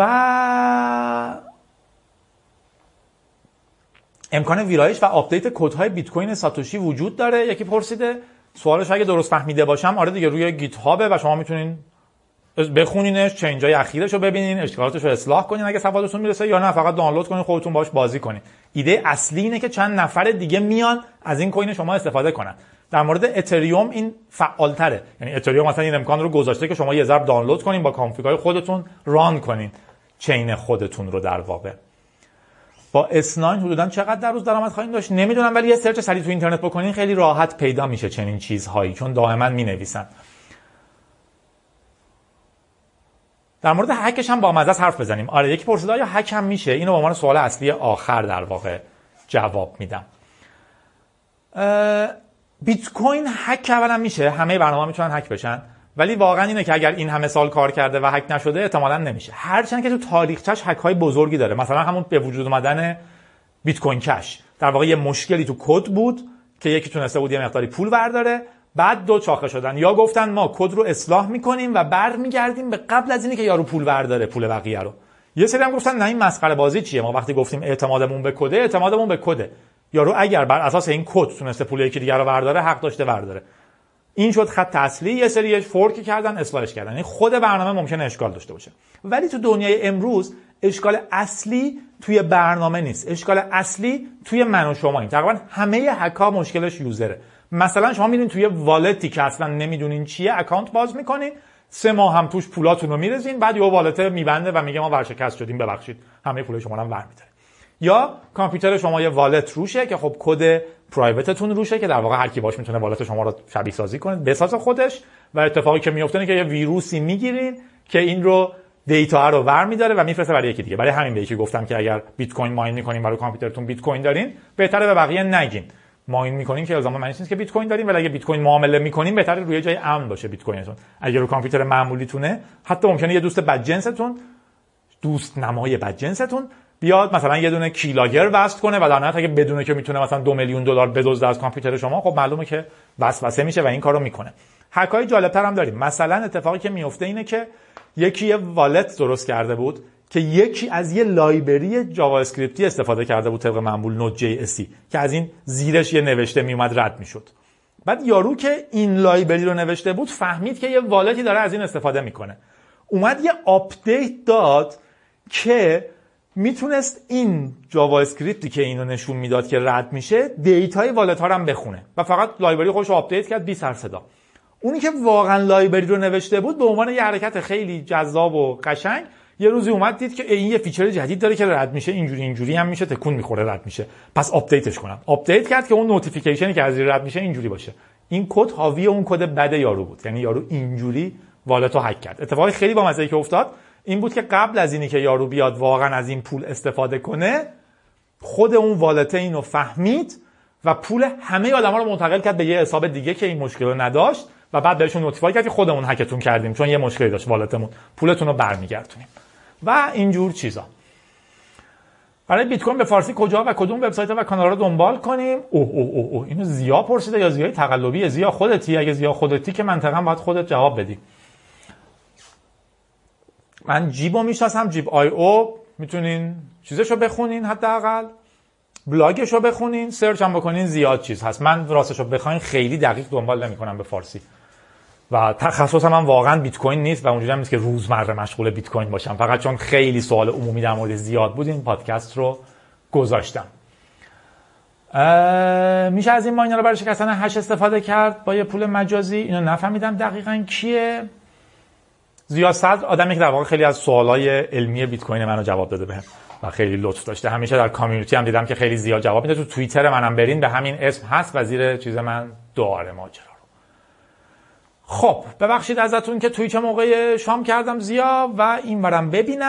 امکان ویرایش و آپدیت کدهای بیت کوین ساتوشی وجود داره. یکی پرسیده، سوالش اگه درست فهمیده باشم آره دیگه، روی گیت هابه و شما میتونین بخونینش، چنجای اخیرش رو ببینین، اشتغالاتش رو اصلاح کنین اگه سوادتون میرسه، یا نه فقط دانلود کنین خودتون باهاش بازی کنین. ایده اصلی اینه که چند نفر دیگه میان از این کوین شما استفاده کنن. در مورد اتریوم این فعال‌تره، یعنی اتریوم مثلا این امکان رو گذاشته که شما یه ضرب دانلود کنین با کانفیگ‌های خودتون ران کنین چین خودتون رو. در واقع با S9 حدوداً چقدر در روز درآمد خواهیم داشت نمیدونم، ولی یه سرچ سریع تو اینترنت بکنین خیلی راحت پیدا میشه چنین چیزهایی، چون دائما مینویسن. در مورد هکش هم با مزه حرف بزنیم. آره، یکی پرسید آیا هک هم میشه؟ اینو به عنوان سوال اصلی آخر در واقع جواب میدم. بیت کوین هک اولا میشه، همه برنامه‌ها میتونن هک بشن، ولی واقعا اینه که اگر این همه سال کار کرده و هک نشده احتمالاً نمیشه. هرچند که تو تاریخچش هک‌های بزرگی داره، مثلا همون به وجود اومدن بیت کوین کش، در واقع یه مشکلی تو کد بود که یکی تونسته بود یه مقداری پول برداره، بعد دو چاخه شدن، یا گفتن ما کد رو اصلاح میکنیم و برمیگردیم به قبل از اینی که یارو پول برداره پول بقیه رو. یه سری هم گفتن نه این مسخره بازی چیه، ما وقتی گفتیم اعتمادمون به کده، اعتمادمون به کده. یارو اگر بر اساس این کد تونسته پول یکی دیگر رو برداره، حق داشته برداره. این شد خط اصلی. یه سریش فورک کردن، اصلاحش کردن. یعنی خود برنامه ممکنه اشکال داشته باشه، ولی تو دنیای امروز اشکال اصلی توی برنامه نیست، اشکال اصلی توی من و شماییم. تقریبا همه هک‌ها مشکلش یوزره. مثلا شما میرین توی والتی که اصلا نمیدونین چیه اکانت باز میکنین، 3 ماه هم توش پولاتون رو میرزین، بعد یه والت میبنده و میگه ما ورشکست شدیم ببخشید همه پول شما رو هم برمی‌داره. یا کامپیوتر شما یه والت روشه که خب کد پرایوتتون روشه که در واقع هر کی باش میتونه والت شما رو شبیه سازی کنه بسازه خودش، و اتفاقی که میفته اینه که یه ویروسی میگیرین که این رو دیتا رو برمی‌داره و میفرسته برای یکی دیگه. برای همین به یکی گفتم که اگر بیت کوین ماین می‌کنین برای کامپیوترتون بیت کوین دارین، بهتره به بقیه نگین ماین می‌کنین که الزاما معنیش نیست که بیت کوین دارین، ولی اگه بیت کوین معامله می‌کنین بهتره روی جای امن باشه بیت کوینتون. اگه رو کامپیوتر معمولیتونه، حتی ممکنه یه دوست بدجنستون، دوست نمای بدجنستون بیاد مثلا یه دونه کیلاگر وصل کنه و در نهایت اگه بدونه که میتونه مثلا $2 میلیون بدزده از کامپیوتر شما، خب معلومه که وسوسه میشه و این کارو میکنه. هکای جالب‌تر هم داریم. مثلا اتفاقی که میفته اینه که یکی یه والت درست کرده بود که یکی از یه لایبرری جاوا اسکریپتی استفاده کرده بود طبق معمول نود جی اسی که از این زیرش یه نوشته میومد رد میشد. بعد یارو که این لایبرری رو نوشته بود فهمید که یه والتی داره از این استفاده میکنه، اومد یه آپدیت داد که میتونست این جاوا اسکریپتی که اینو نشون میداد که رد میشه دیتای والت ها رو هم بخونه و فقط لایبرری خودش رو آپدیت کرد بی سر صدا. اونی که واقعا لایبرری رو نوشته بود به عنوان یه حرکت خیلی جذاب و قشنگ یه روزی اومد دید که این یه فیچر جدید داره که رد میشه، اینجوری هم میشه، تکون میخوره رد میشه، پس آپدیتش کنم. آپدیت کرد که اون نوتیفیکیشنی که از این رد میشه اینجوری باشه. این کد حاوی اون کد بد یارو بود، یعنی یارو اینجوری والت رو هک کرد. اتفاقی خیلی بامزه‌ای که افتاد این بود که قبل از اینی که یارو بیاد واقعا از این پول استفاده کنه، خود اون والت اینو فهمید و پول همه آدما رو منتقل کرد به یه حساب دیگه که این مشکل رو نداشت و بعد بهشون نوتیفای کرد که خودمون هکتون کردیم چون یه مشکلی داشت والتمون، پولتون رو برمیگردونیم و اینجور چیزا. برای بیت کوین به فارسی کجا و کدوم وبسایت و کانال رو دنبال کنیم؟ اینو زیا پرسیده یا زیای تقلبی؟ زیا خودتی؟ اگه زیا خودتی که منطقاً باید خودت جواب بدی. من جیبو میشناسم، جیب آی او، میتونین چیزشو بخونین، حداقل بلاگشو بخونین، سرچ هم بکنین، زیاد چیز هست. من راستشو بخواین خیلی دقیق دنبال نمیکنم به فارسی و تخصصم هم واقعا بیت کوین نیست و اونجوری هم نیست که روزمره مشغول بیت کوین باشم، فقط چون خیلی سوال عمومی در مورد زیاد بود این پادکست رو گذاشتم. میشه از این ماینر رو برای شکستن هش استفاده کرد با یه پول مجازی؟ اینو نفهمیدم دقیقاً کیه. زیا صدر آدمی که در واقع خیلی از سوالای علمی بیت کوین منو جواب داده بهم و خیلی لطف داشته. همیشه در کامیونیتی هم دیدم که خیلی زیاد جواب میده. تو توییتر منم برین به همین اسم هست و زیر چیز من داره ماجرا رو. خب ببخشید ازتون که توی چه موقع شام کردم زیا و اینورم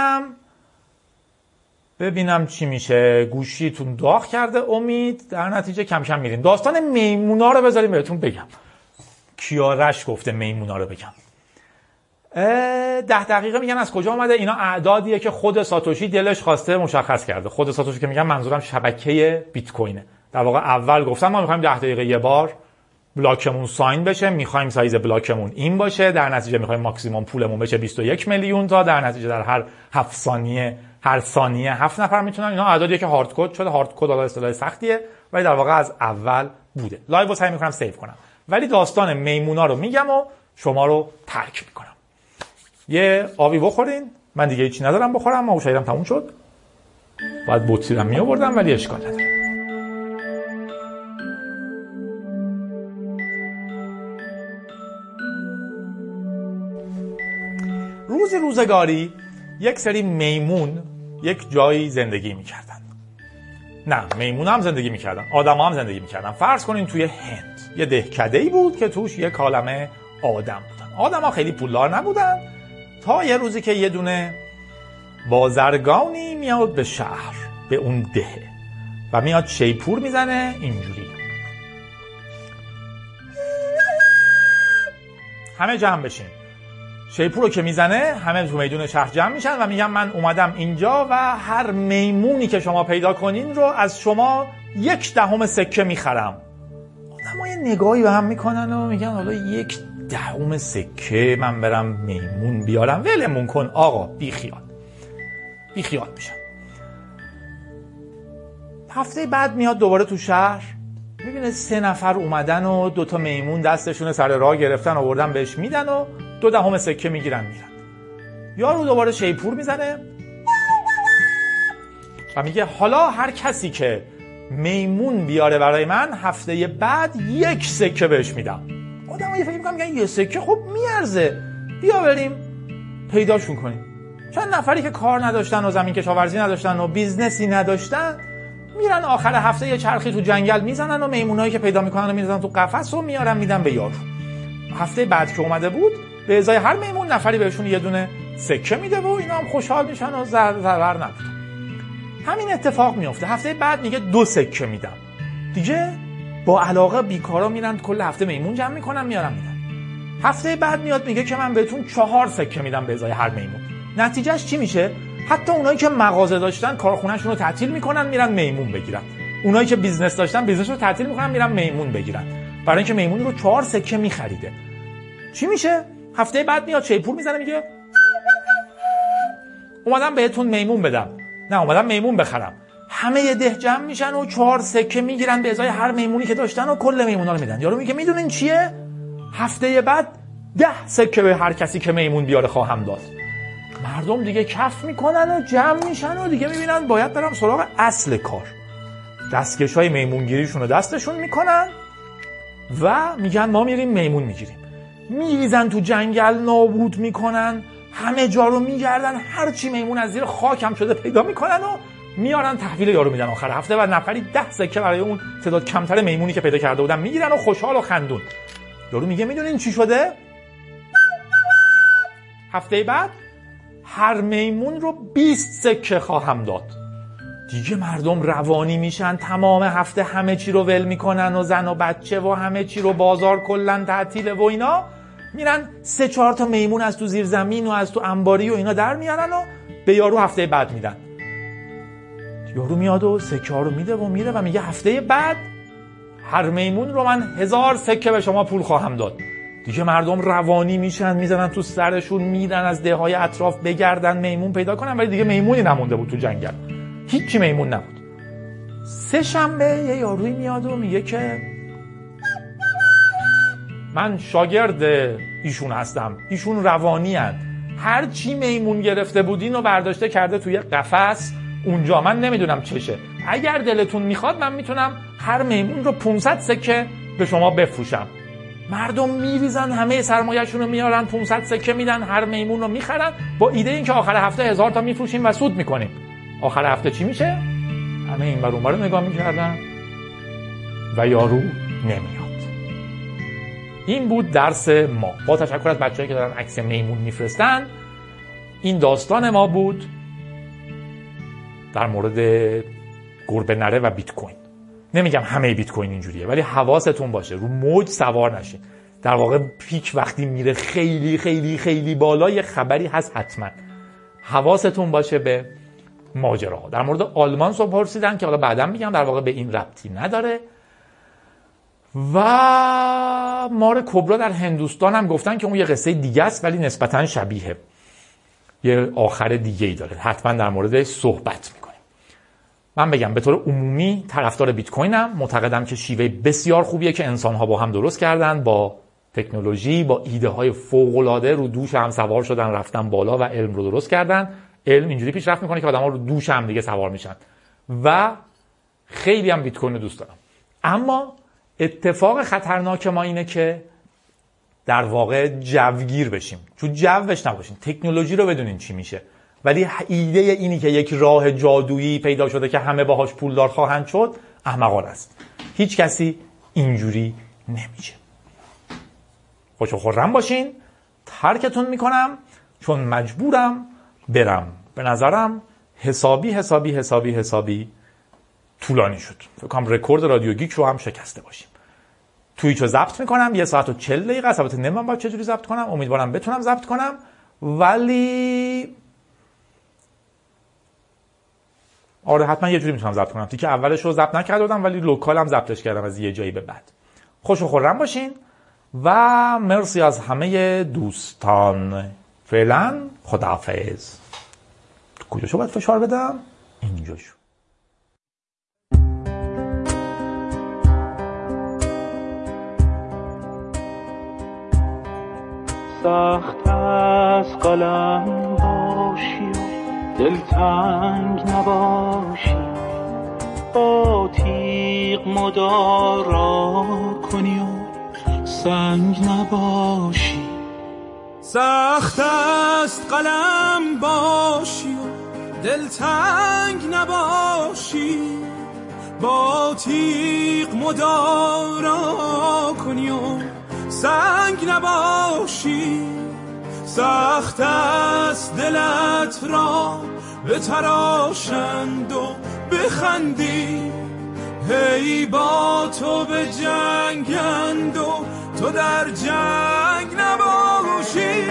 ببینم چی میشه. گوشیتون داغ کرده امید، در نتیجه کم کم میریم. داستان میمونا رو بذاریم بهتون بگم. کیارش گفته میمونا رو بگم. 10 دقیقه میگن از کجا اومده. اینا اعدادیه که خود ساتوشی دلش خواسته مشخص کرده. خود ساتوشی که میگم منظورم شبکه بیت کوینه. در واقع اول گفتم ما میخوایم 10 دقیقه یه بار بلاکمون ساین بشه، میخوایم سایز بلاکمون این باشه، در نتیجه میخوایم ماکسیمم پولمون بشه 21 میلیون تا، در نتیجه در هر 7 ثانیه 7 نفر میتونن. اینا اعدادیه که هارد کد شده. هارد کد حالا اصطلاح سختیه ولی در واقع از اول بوده. لایو سعی میکنم سیو کنم ولی داستان میمونا رو میگم و شما رو ترک میکنم. یه آبی بخورین، من دیگه هیچی ندارم بخورم، ما شایدم تموم شد. بعد بطری‌ام میآوردم ولی اشکال نداره. روزگاری یک سری میمون یک جایی زندگی میکردن. نه میمون هم زندگی میکردن، آدم هم زندگی میکردن. فرض کنین توی هند یه دهکده‌ای بود که توش یک عالمه آدم بودن. آدم ها خیلی پولدار نبودن تا یه روزی که یه دونه بازرگانی میاد به شهر، به اون دهه و میاد شیپور میزنه اینجوری. همه جمع بشین. شیپور رو که میزنه همه تو میدون شهر جمع میشن و میگن من اومدم اینجا و هر میمونی که شما پیدا کنین رو از شما 1/10 سکه میخرم. آدم‌ها یه نگاهی به هم میکنن و میگن حالا 1/10 سکه من برم میمون بیارم؟ ولمون کن آقا، بی خیال میشن. هفته بعد میاد دوباره تو شهر، میبینه 3 نفر اومدن و 2 تا میمون دستشون سر راه گرفتن آوردن بهش میدن و 2 سکه میگیرن میرن. یارو دوباره شیپور میزنه و میگه حالا هر کسی که میمون بیاره برای من هفته بعد 1 سکه بهش میدم. آدم‌ها فکر می‌کنن میگن 1 سکه خب میارزه، بیا بریم پیداشون کنیم. چند نفری که کار نداشتن و زمین کشاورزی نداشتن و بیزنسی نداشتن میرن آخر هفته یه چرخی تو جنگل میزنن و میمونایی که پیدا میکنن و میذارن تو قفس و میارن میدن به یارو. هفته بعد که اومده بود به ازای هر میمون نفری بهشون 1 سکه میده و اینا هم خوشحال میشن و ضرر نداره. همین اتفاق میفته. هفته بعد میگه 2 سکه میدم. دیگه با علاقه بیکارا میرن کل هفته میمون جمع میکنن میارن میدن. هفته بعد میاد میگه که من بهتون 4 سکه میدم به ازای هر میمون. نتیجهش چی میشه؟ حتی اونایی که مغازه داشتن کارخونه‌شون رو تعطیل میکنن میرن میمون بگیرن. اونایی که بیزنس داشتن بیزنسشون رو تعطیل میکنن میرن میمون بگیرن. برای اینکه میمون رو 4 سکه میخریده. چی میشه؟ هفته بعد میاد شیپور میزنه میگه اومدم بهتون میمون بدم. نه اومدم میمون بخرم. همه ده جمع میشن و 4 سکه میگیرن به ازای هر میمونی که داشتن و کل میمونا رو میدن. یارو میگه میدونین چیه؟ هفته بعد 10 سکه به هر کسی که میمون بیاره خواهم داد. مردم دیگه کف میکنن و جمع میشن و دیگه میبینن باید برم سراغ اصل کار. دستکشای میمونگیریشون رو دستشون میکنن و میگن ما میریم میمون میگیریم. میریزن تو جنگل نابود میکنن، همه جا رو میگردن، هر چی میمون از زیر خاک هم شده پیدا میکنن و میارن تحویل یارو میدن. آخر هفته بعد نفری 10 سکه برای اون تعداد کمتر میمونی که پیدا کرده بودن میگیرن و خوشحال و خندون. یارو میگه میدونین چی شده؟ هفته بعد هر میمون رو 20 سکه خواهم داد. دیگه مردم روانی میشن، تمام هفته همه چی رو ول میکنن و زن و بچه و همه چی رو، بازار کلن تعطیله و اینا، میرن 3-4 تا میمون از تو زیر زمین و از تو انباری و اینا در میارن و به یارو هفته بعد میدن. یارو میاد و سکه ها رو میده و میره و میگه هفته بعد هر میمون رو من 1000 سکه به شما پول خواهم داد. دیگه مردم روانی میشن، میزنن تو سرشون، میدن از دههای اطراف بگردن میمون پیدا کنن، ولی دیگه میمونی نمونده بود تو جنگل، هیچی میمون نبود. 3 شنبه یه یاروی میاد و میگه که من شاگرد ایشون هستم، ایشون روانی هست، هر چی میمون گرفته بودین رو برداشته کرده توی قفس اونجا، من نمیدونم چشه، اگر دلتون میخواد من میتونم هر میمون رو 500 سکه به شما بفروشم. مردم میریزن، همه سرمایه‌شون رو میارن، 500 سکه میدن، هر میمون رو میخرن با ایده این که آخر هفته 1000 تا میفروشیم و سود میکنیم. آخر هفته چی میشه؟ همه این ور اون ور رو نگاه میکردن و یارو نمیاد. این بود درس ما. با تشکر از بچه‌هایی که دارن عکس میمون میفرستن. این داستان ما بود در مورد گربه نره و بیت کوین. نمیگم همه بیت کوین اینجوریه، ولی حواستون باشه رو موج سوار نشین. در واقع پیک وقتی میره خیلی خیلی خیلی بالا یه خبری هست حتما. حواستون باشه به ماجراها. در مورد آلمان سو پرسیدن که حالا بعداً میگم، در واقع به این ربطی نداره. و مار کبرا در هندوستان هم گفتن که اون یه قصه دیگه است ولی نسبتاً شبیه، یه آخر دیگه‌ای داره، حتما در موردش صحبت میکنیم. من بگم به طور عمومی طرفدار بیت کوینم، معتقدم که شیوه بسیار خوبیه که انسان‌ها با هم درست کردن، با تکنولوژی، با ایده‌های فوق‌العاده رو دوش هم سوار شدن، رفتن بالا و علم رو درست کردن. علم اینجوری پیشرفت میکنه که آدم‌ها رو دوش هم دیگه سوار میشن و خیلی هم بیت کوین رو دوست دارم. اما اتفاق خطرناک ما اینه که در واقع جوگیر بشیم، چون جوش نباشیم، تکنولوژی رو بدونین چی میشه، ولی ایده اینی که یک راه جادویی پیدا شده که همه باهاش پولدار خواهند شد احمقانه است. هیچ کسی اینجوری نمیشه. خوش و خرم باشین. ترکتون میکنم چون مجبورم برم. به نظرم حسابی طولانی شد. فکر کنم رکورد رادیو گیک رو هم شکسته باشیم. توییچو ضبط میکنم 1 ساعت و 40 دقیقه. البته نمیدونم باید چجوری ضبط کنم، امیدوارم بتونم ضبط کنم، ولی آره حتما یه جوری میتونم ضبط کنم. تیکه اولش رو ضبط نکرده بودم ولی لوکالم ضبطش کردم از یه جایی به بعد. خوش و خرم باشین و مرسی از همه دوستان. فعلا خداحافظ. کجاشو باید فشار بدم؟ اینجاشو. سخت از قلم باشی و دلتنگ نباشی، با تیغ مدارا کنی و سنگ نباشی. سخت است قلم باشی و دلتنگ نباشی، با تیغ مدارا کنی و سنگ نباشی. سخت است دلت را بتراشند و بخندی، هی با تو به جنگند و تو در جنگ نباشی.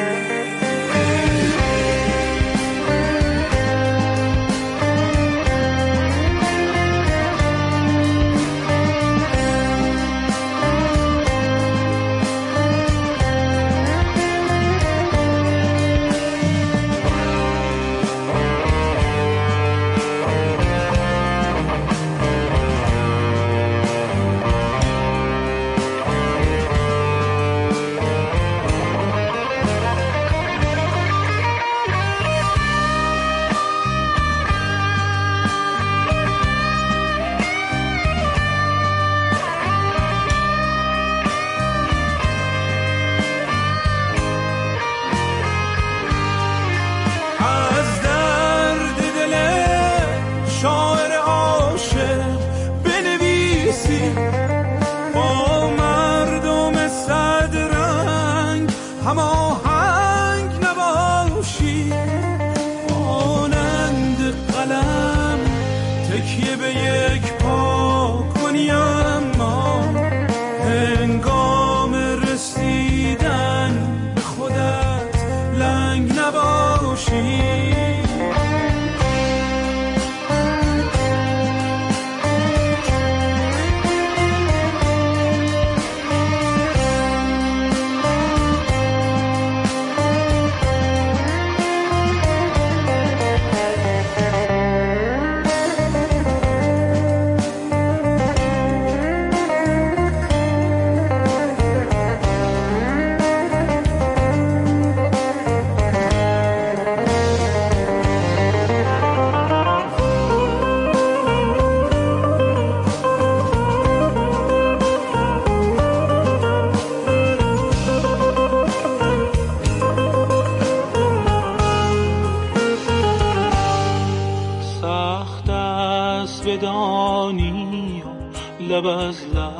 لب از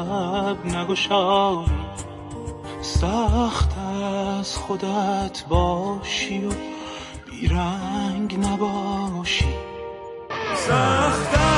لب نگشایی، سخت از خودت باشی و بیرنگ نباشی. سخت